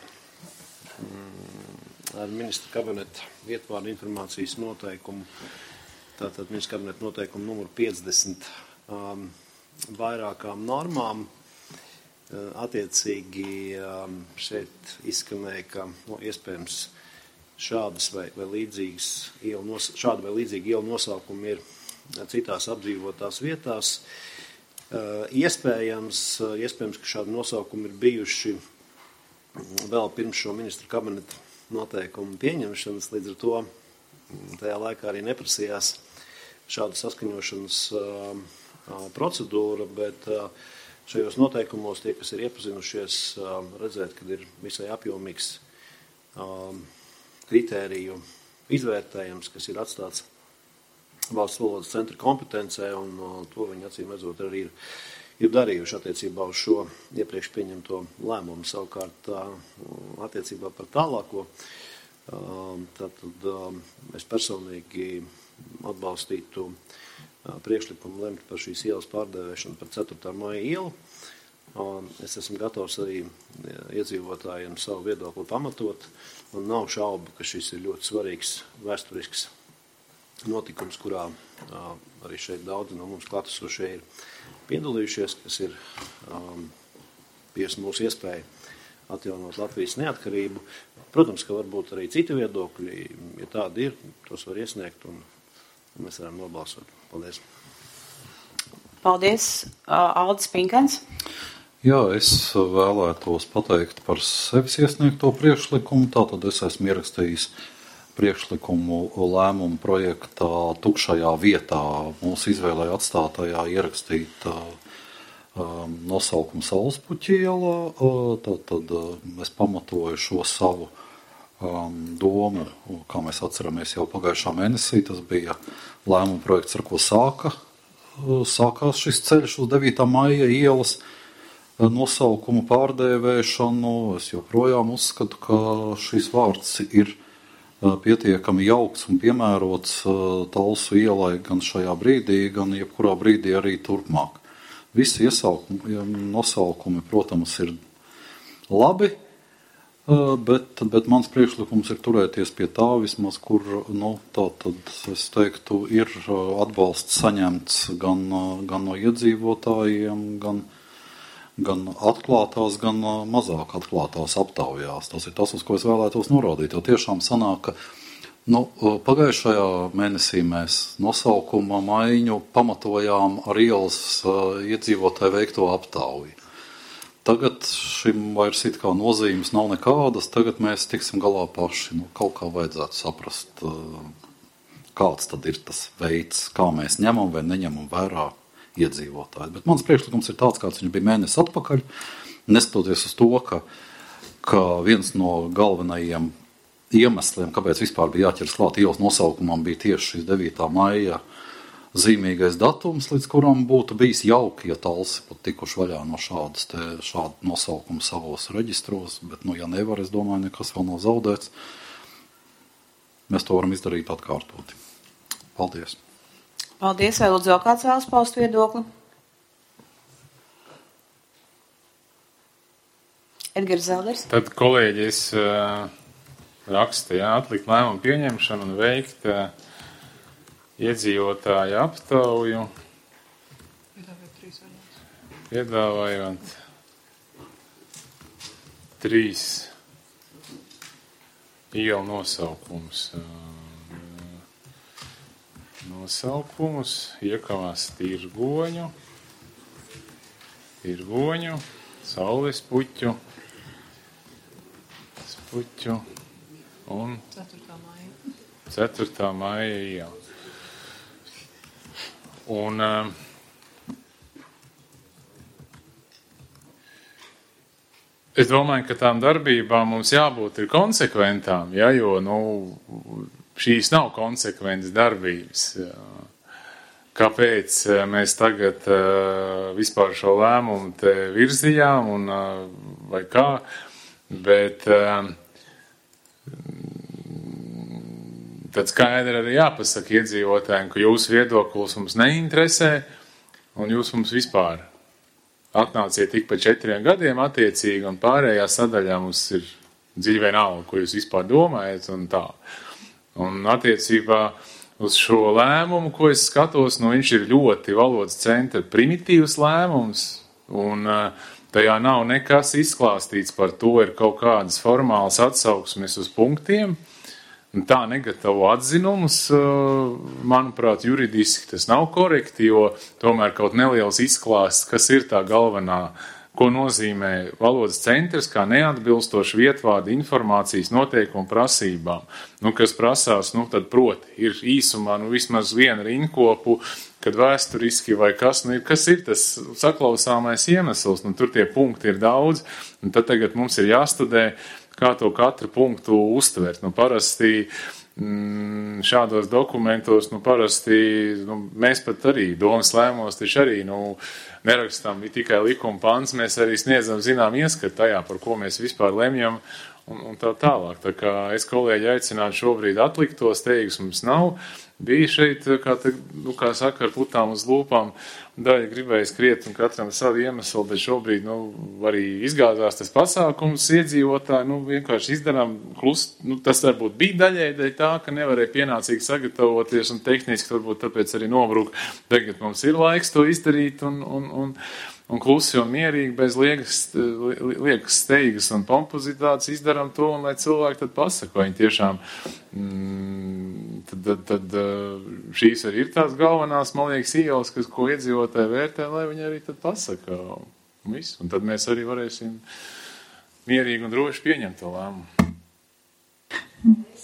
ar ministra kabineta vietvārdu informācijas noteikumu. Tātad ministra kabineta noteikumu numuru 50 vairākām normām. Attiecīgi šeit izskanēja, ka iespējams šādas vai līdzīgas ielu nosaukumi ir citās apdzīvotās vietās. Iespējams, ka šādi nosaukumi ir bijuši vēl pirms šo ministru kabineta noteikumu pieņemšanas, līdz ar to tajā laikā arī neprasījās šāda saskaņošanas procedūra, bet šajos noteikumos tie, kas ir iepazinušies, redzēt, ka ir visai apjomīgs kritēriju izvērtējums, kas ir atstāts valsts valodas centra kompetencē, un to viņi acīm redzot arī ir darījuši attiecībā uz šo iepriekš pieņemto lēmumu. Savukārt attiecībā par tālāko, tad es personīgi atbalstītu priekšlikumu lemt par šīs ielas pārdēvēšanu par 4. maija ielu. Es esmu gatavs arī iedzīvotājiem savu viedokli pamatot, un nav šaubu, ka šis ir ļoti svarīgs vēsturisks notikums, kurā arī šeit daudzi no mums klātesošie ir piedalījušies, kas ir bijusi mūsu iespēja atjaunot Latvijas neatkarību. Protams, ka varbūt arī citi viedokļi, ja tādi ir, tos var iesniegt, un mēs varam nobalsot. Paldies. Paldies. Aldis Pinkans. Jā, es vēlētos pateikt par sevis iesniegto priekšlikumu. Tātad es esmu ierakstījis priekšlikumu lēmumu projektā tukšajā vietā. Mūsu izvēlēja atstātajā ierakstīt nosaukumu Saulespuķa ielā, tad es pamatoju šo savu domu, kā mēs atceramies jau pagājušā mēnesī, tas bija lēmuma projekts, ar ko sākās šis ceļš uz 9. maija ielas nosaukumu pārdēvēšanu. Es joprojām uzskatu, ka šis vārds ir pietiekami jauks un piemērots Talsu ielai gan šajā brīdī, gan jebkurā brīdī arī turpmāk. Visi nosaukumi, protams, ir labi, bet mans priekšlikums ir turēties pie tā vismaz, kur, tā tad es teiktu, ir atbalsts saņemts gan no iedzīvotājiem, gan atklātās, gan mazāk atklātās aptaujās. Tas ir tas, uz ko es vēlētos norādīt, jo tiešām sanāk, ka pagājušajā mēnesī mēs nosaukuma maiņu pamatojām ar ielas iedzīvotāju veikto aptauju. Tagad šim vairs it kā nozīmes nav nekādas, tagad mēs tiksim galā paši. Kaut kā vajadzētu saprast, kāds tad ir tas veids, kā mēs ņemam vai neņemam vērā iedzīvotāji. Bet mans priekšlikums ir tāds, kāds viņš bija mēnesi atpakaļ, neskatoties uz to, ka viens no galvenajiem iemesliem, kāpēc vispār bija jāķers klāt ielas nosaukumam, bija tieši šis 9. maija zīmīgais datums, līdz kuram būtu bijis jauki, ja Talsi pat tikuši vaļā no šādu nosaukumu savos reģistros, bet, ja nevar, es domāju, nekas vēl nav zaudēts. Mēs to varam izdarīt atkārtoti. Paldies. Paldies. Vai lūdzu vēl kāds vēlas paust viedokli? Edgars Zelders. Tad kolēģis raksta, atlikt lēmumu pieņemšanu un veikt iedzīvotāju aptauju, piedāvājot 3 ielu nosaukumus, Iekavās Tirgoņu, Saulespuķu un 4. maija iela. Un es domāju, ka tām darbībām mums jābūt ir konsekventām, jo šīs nav konsekventas darbības. Kāpēc mēs tagad vispār šo lēmumu te virzījām un vai kā, bet tad skaidri arī jāpasaka iedzīvotājiem, ka jūsu viedoklis mums neinteresē, un jūs mums vispār atnāciet tik pa 4 gadiem attiecīgi, un pārējā sadaļā mums ir dziļi vienalga, ko jūs vispār domājat, un tā. Un attiecībā uz šo lēmumu, ko es skatos, viņš ir ļoti valodas centra primitīvs lēmums, un tajā nav nekas izklāstīts par to, ir kaut kādas formālas atsauksmes uz punktiem. Tā negatavo atzinumus, manuprāt, juridiski tas nav korekti, jo tomēr kaut neliels izklāsts, kas ir tā galvenā, ko nozīmē valodas centrs, kā neatbilstoši vietvārdu informācijas noteikumu prasībām. Kas prasās, tad proti, ir īsumā vismaz viena rinkopu, kad vēsturiski vai kas ir tas saklausāmais iemesls, tur tie punkti ir daudz, un tad tagad mums ir jāstudē, kā to katru punktu uztvert. Parasti šādos dokumentos, mēs pat arī domas lēmumos taču arī, nerakstām tikai likuma pants, mēs arī sniedzam zinām ieskatu tajā, par ko mēs vispār lemjam un tā tālāk. Tā kā es kolēģi aicinātu šobrīd atlikt tos teiksmus nav. Bija šeit, kā saka, ar putām uz lūpām, daļa gribēja skriet un katram savu iemeslu, bet šobrīd, arī izgāzās tas pasākums iedzīvotāji, vienkārši izdarām klust, tas varbūt bija daļai tā, ka nevarēja pienācīgi sagatavoties un tehniski varbūt tāpēc arī nobruka. Tagad mums ir laiks to izdarīt un klusi un mierīgi, bez liekas steigas un pompozitātes izdarām to, un lai cilvēki tad pasaka, vai viņi tiešām tad šīs arī ir tās galvenās, man liekas, ielas, ko iedzīvotāji vērtē, lai viņi arī tad pasaka visu. Un tad mēs arī varēsim mierīgi un droši pieņemt to lēmumu.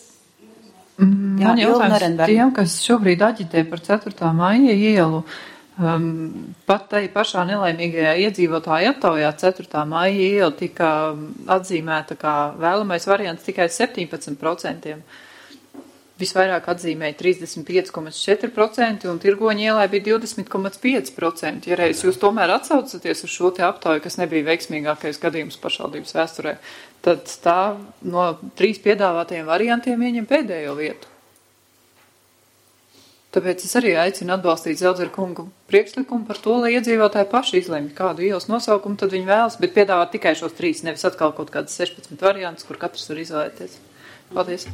Man jautājums tiem, kas šobrīd aģitē par 4. maija ielu, Pat tai pašā nelaimīgajā iedzīvotāja aptaujā 4. maija iela tika atzīmēta kā vēlamais variants tikai 17%. Visvairāk atzīmēja 35,4% un Tirgoņa ielai bija 20,5%. Ja reiz jūs tomēr atsaucaties uz šo te aptauju, kas nebija veiksmīgākais gadījums pašvaldības vēsturē, tad tā no 3 piedāvātajiem variantiem ieņem pēdējo vietu. Tāpēc es arī aicinu atbalstīt Zeldzera kungu priekšlikumu par to, lai iedzīvotāji paši izlemj, kādu ielas nosaukumu tad viņi vēlas, bet piedāvāt tikai šos 3, nevis atkal kaut kādas 16 variantus, kur katrs var izvēlēties. Paldies.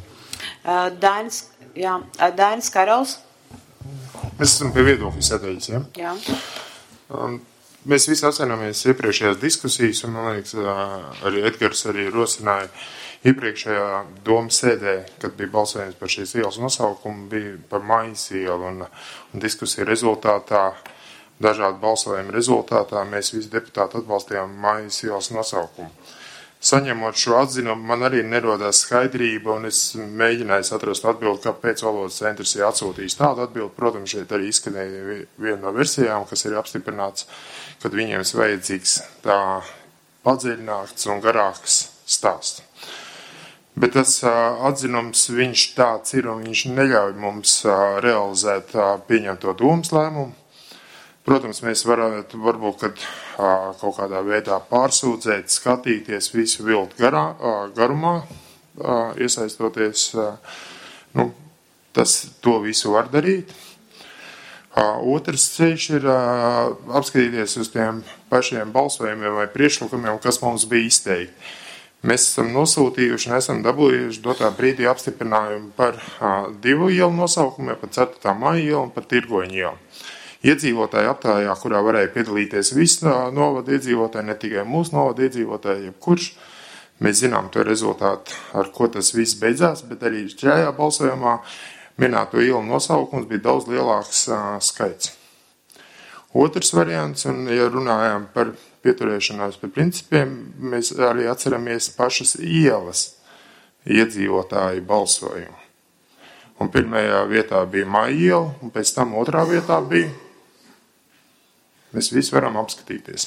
Dainis Karols. Mēs esam pie viedokļu sadaļas, ja? Jā. Mēs visi atceramies iepriekšējās diskusijas, un, man liekas, arī Edgars arī rosināja iepriekšējā domas sēdē, kad bija balsojums par šīs ielas nosaukumu, bija par Maijas ielu, un diskusija rezultātā, dažādu balsojumu rezultātā, mēs visi deputāti atbalstījām Maijas ielas nosaukumu. Saņemot šo atzinumu, man arī nerodās skaidrība, un es mēģināju atrast atbildi, kāpēc valodas centrs ir atsūtījis tādu atbildi. Protams, šeit arī izskanēja viena no versijām, kas ir apstiprināts, kad viņiem ir vajadzīgs tā padziļināts un garāks stāsts. Bet tas atzinums, viņš tāds ir, un viņš neļauj mums realizēt pieņemto domas lēmumu. Protams, mēs varētu varbūt, kad kaut kādā veidā pārsūdzēt, skatīties visu viltu garumā, iesaistoties, to visu var darīt. Otrs ceļš ir apskatīties uz tiem pašiem balsojumiem vai priekšlikumiem, kas mums bija izteikti. Mēs esam nosūtījuši un esam dabūjuši dotā brīdī apstiprinājumu par 2 ielu nosaukumiem, par 4. maija ielu un par Tirgoņa ielu. Iedzīvotāji aptājā, kurā varēja piedalīties visi novada iedzīvotāji, ne tikai mūsu novada iedzīvotāji, jebkurš. Mēs zinām to rezultātu, ar ko tas viss beidzās, bet arī šajā balsojumā minēto ielu nosaukums bija daudz lielāks skaits. Otrs variants, un ja runājām par pieturēšanās pie principiem, mēs arī atceramies pašas ielas iedzīvotāju balsojumu. Un pirmajā vietā bija Maija iela, un pēc tam otrā vietā bija. Mēs visi varam apskatīties.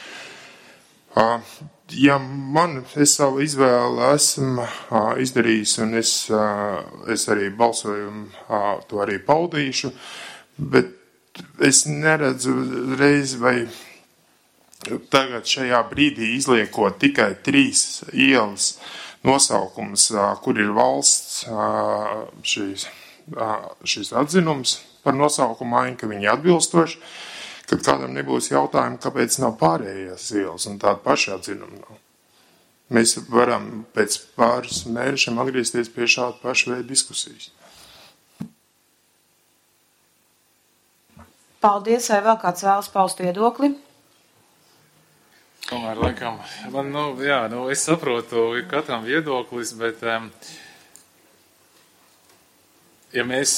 Ja es savu izvēli esmu izdarījis, un es arī balsojumu to arī paudīšu, bet es neredzu reizi vai tagad šajā brīdī izliekot tikai 3 ielas nosaukums, kur ir valsts šīs atzinums par nosaukumu maiņu, ka viņi atbilstoši, kad kādam nebūs jautājumu, kāpēc nav pārējās ielas un tāda paša atzinuma nav. Mēs varam pēc pāris mēnešiem atgriezties pie šāda paša veida diskusijas. Paldies, vai vēl kāds vēlas paust viedokli? Tomēr, laikam, es saprotu, ir katram viedoklis, bet ja mēs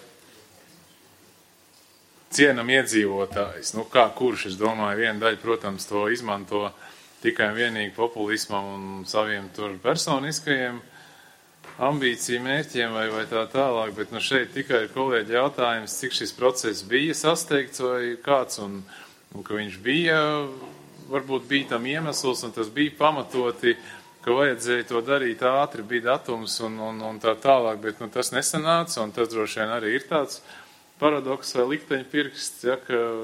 cienam iedzīvotājs, kurš, es domāju, viena daļa, protams, to izmanto tikai un vienīgi populismam un saviem tur personiskajiem ambīciju mērķiem vai tā tālāk, bet šeit tikai ir kolēģi jautājums, cik šis process bija sasteigts vai kāds, un ka viņš bija, varbūt bija tam iemesls, un tas bija pamatoti, ka vajadzēja to darīt ātri, bija datums un tā tālāk, bet tas nesanāca, un tas droši vien arī ir tāds paradoks vai likteņpirksts, ja,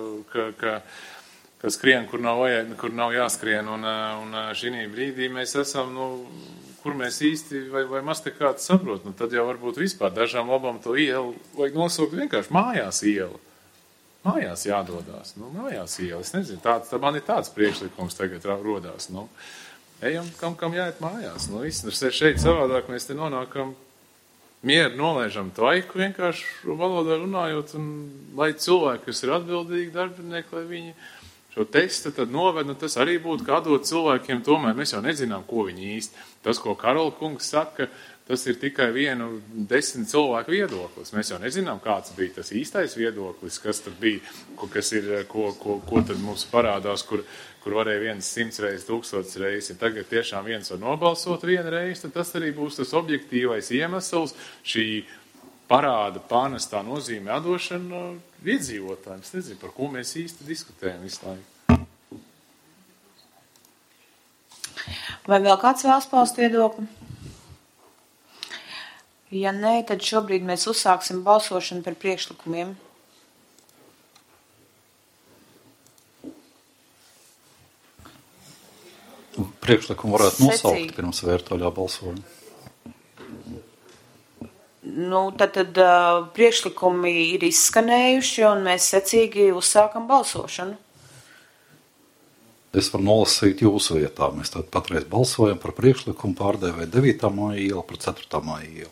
ka skrien, kur nav jāskrien, un šī brīdī mēs esam, kur mēs īsti vai maz te kāds saprot, tad jau varbūt vispār dažām labam to ielu vajag nosaukt vienkārši mājās ielu. Mājās jādodās, mājās iela, es nezinu, man ir tāds priekšlikums tagad rodās, ejam, kam jāiet mājās, šeit savādāk mēs te nonākam mieru nolaižam tvaiku vienkārši valodā runājot, un lai cilvēki, kas ir atbildīgi darbinieki, lai viņi šo testu tad noved, tas arī būtu kā dot cilvēkiem, tomēr mēs jau nezinām, ko viņi īsti. Tas, ko Karola kungs saka, tas ir tikai 10 cilvēku viedoklis. Mēs jau nezinām, kāds bija tas īstais viedoklis, kas tad bija, ko tad mums parādās, kur varēja viens 100 reizes, 1000 reizes. Ja tagad tiešām viens var nobalsot 1 reizi, tad tas arī būs tas objektīvais iemesls šī parāda pārnestā nozīmē atdošana iedzīvotājiem. Es nezinu, par ko mēs īsti diskutējam visu laiku. Vai vēl kāds vēlas paust viedokli? Ja nē, tad šobrīd mēs uzsāksim balsošanu par priekšlikumiem. Priekšlikumu varētu nosaukt pirms vērtoļā balsojumu. Tad priekšlikumi ir izskanējuši, un mēs secīgi uzsākam balsošanu. Es varu nolasīt jūsu vietā. Mēs tad patreiz balsojam par priekšlikumu pārdēvēt 9. māja ielu par 4. māja ielu.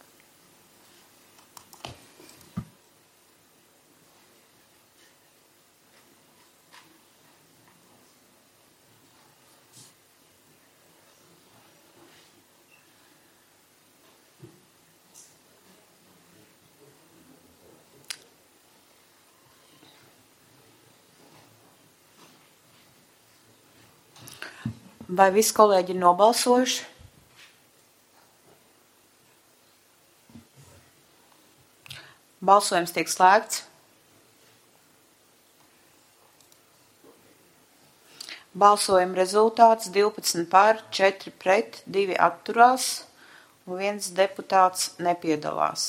Vai visi kolēģi ir nobalsojuši? Balsojums tiek slēgts. Balsojuma rezultāts 12 par, 4 pret, 2 atturās un 1 deputāts nepiedalās.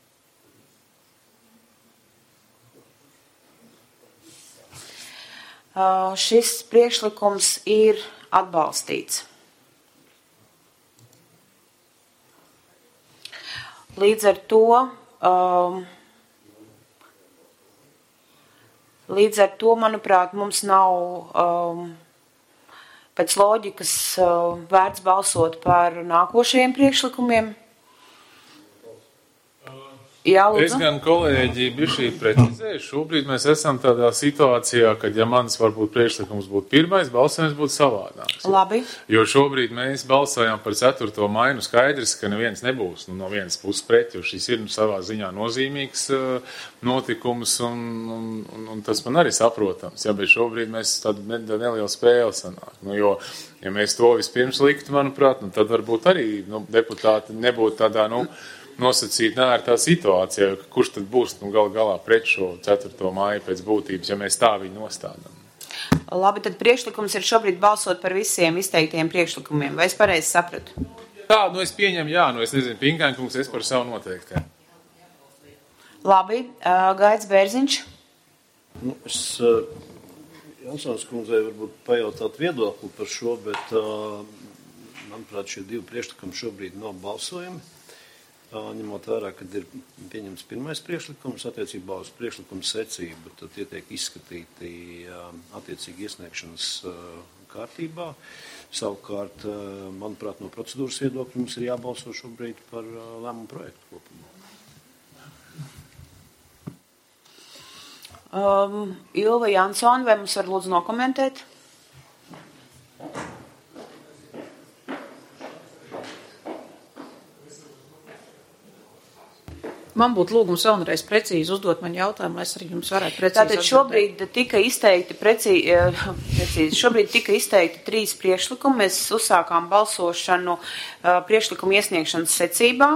Šis priekšlikums ir atbalstīts. Līdz ar to, manuprāt, mums nav pēc loģikas vērts balsot par nākošajiem priekšlikumiem. Jā, es gan kolēģi bišķi precizēju. Šobrīd mēs esam tādā situācijā, kad, ja mans varbūt priekšlikums būtu pirmais, balsojums būtu savādāks. Labi. Jo šobrīd mēs balsojam par 4. maiju, skaidrs, ka neviens nebūs no vienas puses pret, jo šis ir savā ziņā nozīmīgs notikums, un tas man arī saprotams. Ja, bet šobrīd mēs tādu nelielu spēli sanāk. Jo, ja mēs to vispirms liktu, manuprāt, tad varbūt arī deputāti nebūtu tādā, nosacīt nērtā situācijā, kurš tad būs galā pret šo 4. māju pēc būtības, ja mēs tā viņu nostādām. Labi, tad priekšlikums ir šobrīd balsot par visiem izteiktiem priekšlikumiem. Vai es pareizi sapratu? Tā, es pieņemu, jā, es nezinu, Pinkāņkungs, es par savu noteiktiem. Labi, Gaits Bērziņš. Es Jansons kundzei varbūt pajautāt viedokli par šo, bet, manuprāt, šie 2 priekšlikumi šobrīd nav balsojumi. Ņemot vērā, kad ir pieņemts pirmais priekšlikums attiecībā uz priekšlikumu secību, tad tie tiek izskatīti attiecīgi iesniegšanas kārtībā. Savukārt, manuprāt, no procedūras viedokļa mums ir jābalso šobrīd par lēmumu projektu kopumā. Ilva Jansona, vai mums var lūdzu nokomentēt? Man būtu lūgums vēlreiz precīzi uzdot man jautājumu, lai es arī jums varētu precīzi atbildēt. Tātad šobrīd tika izteikti 3 priekšlikumi. Mēs uzsākām balsošanu priekšlikumu iesniegšanas secībā.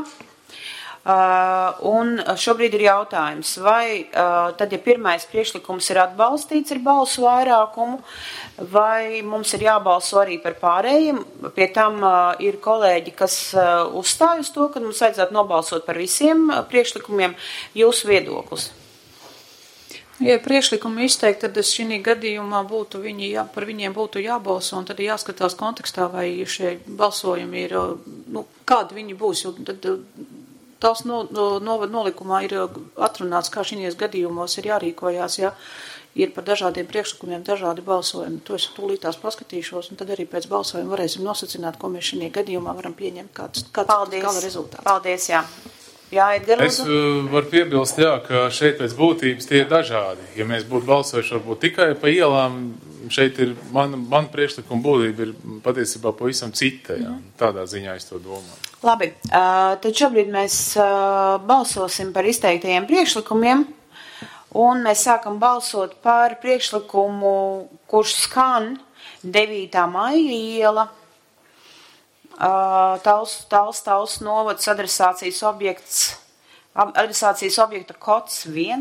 Un šobrīd ir jautājums, vai tad, ja pirmais priekšlikums ir atbalstīts ar balsu vairākumu, vai mums ir jābalso arī par pārējiem. Pie tam ir kolēģi, kas uzstāj uz to, ka mums vajadzētu nobalsot par visiem priekšlikumiem. Jūsu viedoklis? Ja priekšlikumi izteikti, tad šī gadījumā par viņiem būtu jābalso, un tad jāskatās kontekstā, vai šie balsojumi ir, kādi viņi būs, jo tad tās nolikumā ir atrunāts, kā šīs gadījumos ir jārīkojās, ja ir par dažādiem priekšlikumiem dažādi balsojumi. To es tūlītās paskatīšos, un tad arī pēc balsojuma varēsim nosacināt, ko mēs šī gadījumā varam pieņemt, kāds gala rezultāts. Paldies, jā. Jā, Edgar, es varu piebilst, jā, ka šeit pēc būtības tie ir dažādi. Ja mēs būtu balsojuši varbūt tikai pa ielām, šeit ir, man priekšlikuma būtība ir patiesībā pavisam cita, jā. Tādā ziņā es to domāju. Labi, tad šobrīd mēs balsosim par izteiktajiem priekšlikumiem, un mēs sākam balsot par priekšlikumu, kurš skan 9. maija iela, Tals novads adresācijas objekts Adresācijas objekta kods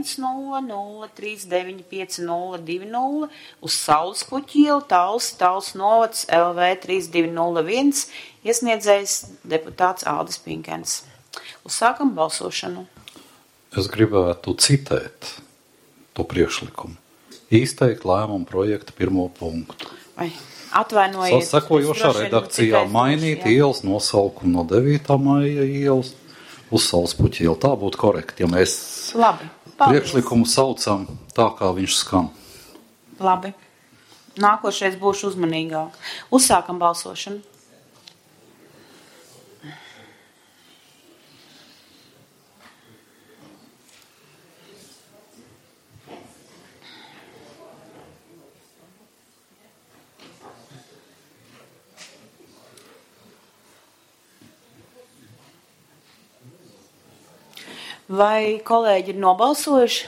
100395020 uz Saulespuķu ielu, Talsu novads LV 3201, iesniedzējs deputāts Aldis Pinkens. Uzsākam balsošanu. Es gribētu citēt to priekšlikumu. Izteikt lēmumu projekta 1. punktu. Atvainojiet. Sasekojošā redakcijā mainīt ielas nosaukumu no 9. maija ielas uz Saulespuķu ielu. Tā būtu korekti, ja mēs priekšlikumu saucam tā, kā viņš skan. Labi. Nākošais būšu uzmanīgāk. Uzsākam balsošanu. Vai kolēģi ir nobalsojuši?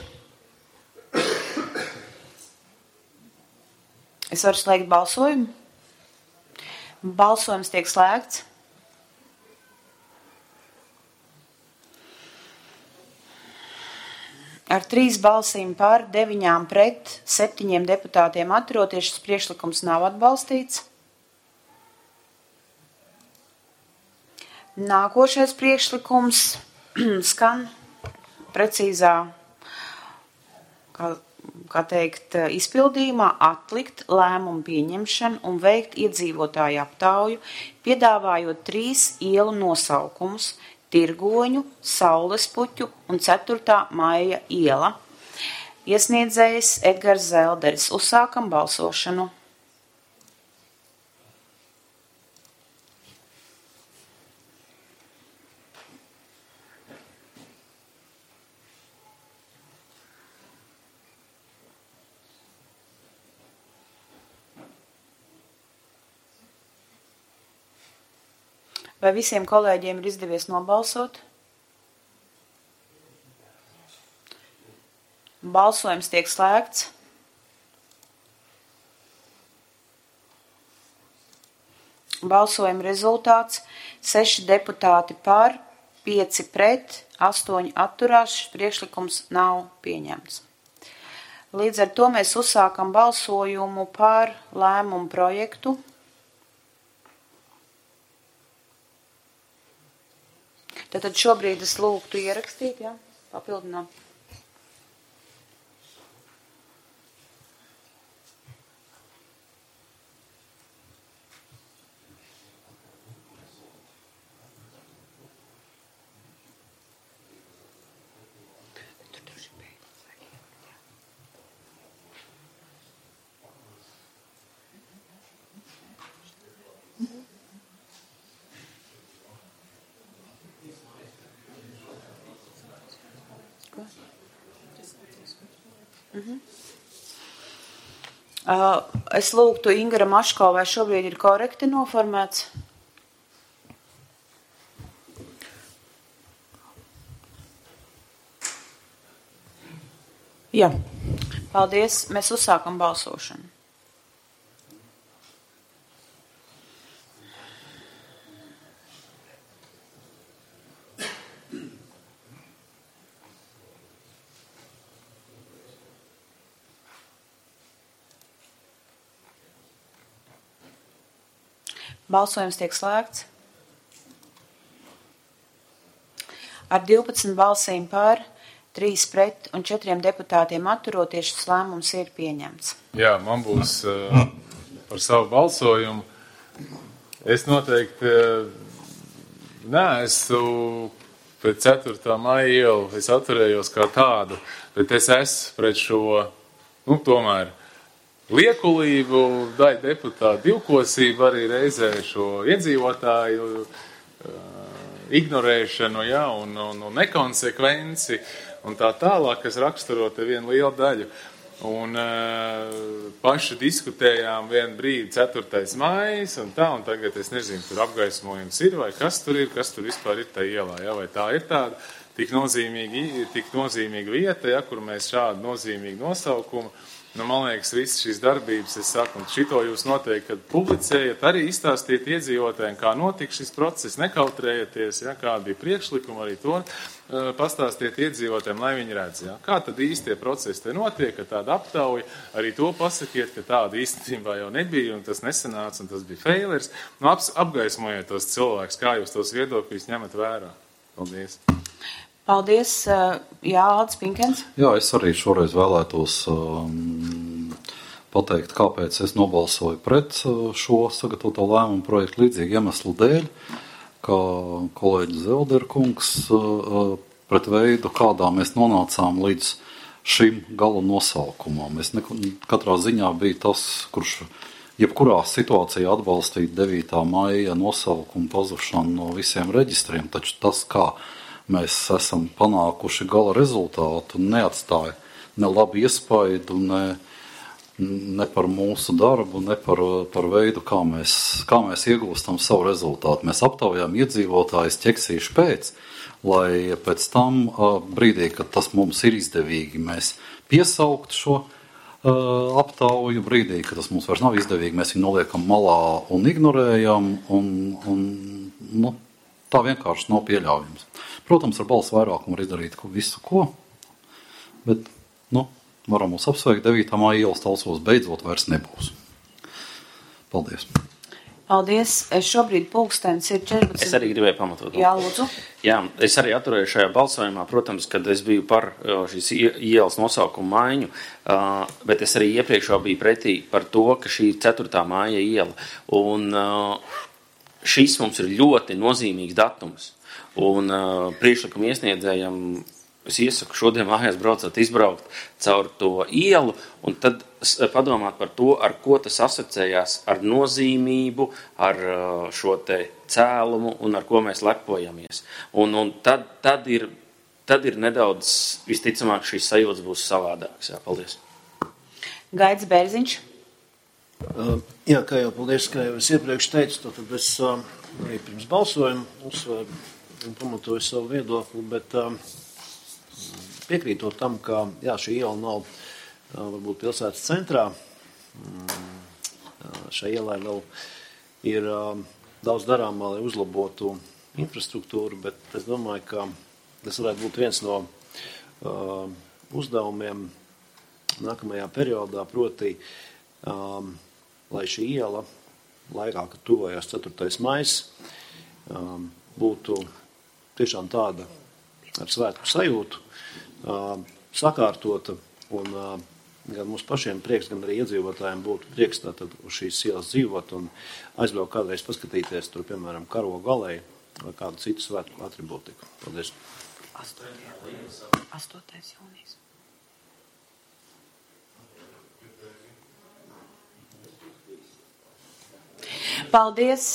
Es varu slēgt balsojumu. Balsojums tiek slēgts. Ar 3 balsīm par, 9 pret, 7 deputātiem atturoties, šis priekšlikums nav atbalstīts. Nākošais priekšlikums skan precīzā, kā teikt, izpildījumā atlikt lēmumu pieņemšanu un veikt iedzīvotāju aptauju, piedāvājot 3 ielu nosaukumus – Tirgoņu, Saulespuķu un 4. maija iela. Iesniedzējs Edgars Zelderis. Uzsākam balsošanu. Vai visiem kolēģiem ir izdevies nobalsot? Balsojums tiek slēgts. Balsojuma rezultāts 6 deputāti par, 5 pret, 8 atturās. Šis priekšlikums nav pieņemts. Līdz ar to mēs uzsākam balsojumu par lēmumu projektu. Tad šobrīd es lūgtu ierakstīt, ja? Papildināt. Es lūgtu Ingara Maško, vai šobrīd ir korekti noformēts? Jā. Paldies. Mēs uzsākam balsošanu. Balsojums tiek slēgts. Ar 12 balsīm par, 3 pret un 4 deputātiem atturoties, šis lēmums ir pieņemts. Jā, man būs par savu balsojumu. Es noteikti neesmu pret 4. maija ielu, es atturējos kā tādu, bet es esmu pret šo, tomēr, liekulību, daļu deputātu divkosību, arī reizē šo iedzīvotāju ignorēšanu, ja, un nekonsekvenci un tā tālāk, kas raksturo te vienu lielu daļu. Un paši diskutējām vienu brīdi 4. maijas un tā, un tagad es nezinu, tur apgaismojums ir, vai kas tur vispār ir tā ielā, ja, vai tā ir tāda tik nozīmīga vieta, ja, kur mēs šādu nozīmīgu nosaukumu Man liekas, visas šīs darbības, es saku, un šito jūs noteikti, kad publicējat, arī izstāstiet iedzīvotājiem, kā notika šis process, nekautrējieties, ja, kādi bija priekšlikumi, arī to pastāstiet iedzīvotājiem, lai viņi redz. Ja. Kā tad īsti tie procesi te notiek, ka tāda aptauja, arī to pasakiet, ka tāda īstenībā jau nebija, un tas nesanāca, un tas bija failers. Apgaismojiet tos cilvēkus, kā jūs tos viedokļus ņemat vērā. Paldies! Paldies, Alds Pinkens. Jā, es arī šoreiz vēlētos pateikt, kāpēc es nobalsoju pret šo sagatavoto lēmumu projektu līdzīgi iemeslu dēļ, kā kolēģis Zelderkungs pret veidu, kādā mēs nonācām līdz šim gala nosaukumam. Es katrā ziņā biju tas, kurš jebkurā situācijā atbalstīja 9. maija nosaukumu pazušanu no visiem reģistriem, taču tas, kā mēs esam panākuši gala rezultātu, neatstāja ne labu iespaidu, ne par mūsu darbu, ne par veidu, kā mēs iegūstam savu rezultātu. Mēs aptaujām iedzīvotājus ķeksīšu pēc, lai pēc tam brīdī, kad tas mums ir izdevīgi, mēs piesaukt šo aptauju, brīdī, kad tas mums vairs nav izdevīgi, mēs viņu noliekam malā un ignorējam, un tā vienkārši nav pieļaujams. Protams, ar balsu vairākumu var izdarīt visu, ko, bet, varam mūs apsveikt 9. māja ielas Talsos beidzot vairs nebūs. Paldies. Paldies. Šobrīd pulkstenis ir 14. Es arī gribēju pamatot. Jā, lūdzu. Jā, es arī atturēju šajā balsojumā, protams, kad es biju par šīs ielas nosaukumu maiņu, bet es arī iepriekš jau biju pretī par to, ka šī ir 4. māja iela. Un šis mums ir ļoti nozīmīgs datums. Un priekšlikumu iesniedzējam es iesaku šodien mājās izbraukt caur to ielu un tad padomāt par to, ar ko tas asociējās ar nozīmību, ar šo te cēlumu un ar ko mēs lepojamies. Un tad ir nedaudz, visticamāk, šīs sajūtas būs savādākas. Jā, paldies. Gaidz Bērziņš. Jā, kā jau paldies, kā jau es iepriekš teicu, tad es arī pirms balsojumu uzsvēru un pamatoju savu viedokli, bet piekrītot tam, ka jā, šī iela nav varbūt pilsētas centrā. Šai ielai vēl ir daudz darāmā, lai uzlabotu infrastruktūru, bet es domāju, ka tas varētu būt viens no uzdevumiem nākamajā periodā, proti, lai šī iela laikā, kad tuvojās 4. maijs, būtu tiešām tāda ar svētku sajūtu, sakārtota un gan mums pašiem prieks, gan arī iedzīvotājiem būtu prieks tātad uz šīs ielas dzīvot un aizbraukt kādreiz paskatīties tur, piemēram, Karogu alēju vai kādu citu svētku atribūtiku. Paldies. 8. jūnijas. Paldies.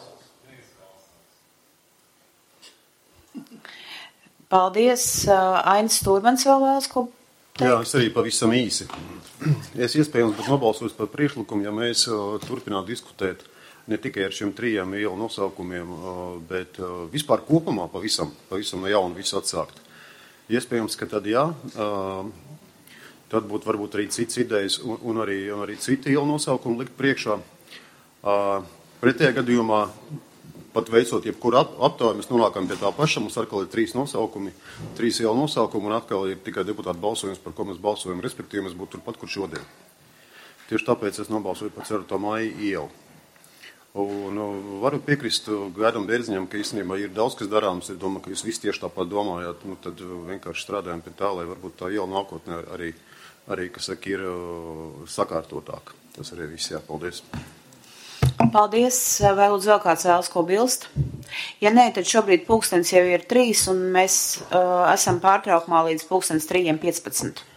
Paldies. Ainis Stūrmans vēl vēlas ko teikt? Jā, es arī pavisam īsi. Es iespējams būtu nobalsojis par priekšlikumu, ja mēs turpinātu diskutēt ne tikai ar šiem 3 ielu nosaukumiem, bet vispār kopumā pavisam no jauna visu atsākt. Iespējams, ka tad jā, tad būtu varbūt arī cits idejas un arī citi ielu nosaukumi likt priekšā. Pretējā gadījumā, pat veicot jebkuru aptauju, mēs nonākam pie tā paša, mums atkal ir 3 nosaukumi, 3 ielu nosaukumi, un atkal ir tikai deputātu balsojums, par ko mēs balsojam, respektīvi mēs būtu turpat, kur šodien. Tieši tāpēc es nobalsoju par 4. maija ielu. Un varu piekrist Gaidam Bērziņam, ka īstenībā ir daudz, kas darāms. Es domāju, ka jūs visi tieši tāpat domājāt, tad vienkārši strādājam pie tā, lai varbūt tā iela nākotnē arī kas saka, ir sakārtotāka. Tas arī viss, jā, paldies. Paldies. Vai lūdzu vēl kāds vēlas ko bilst? Ja nē, tad šobrīd pulkstenis jau ir 3 un mēs esam pārtraukumā līdz pulkstenis 3:15.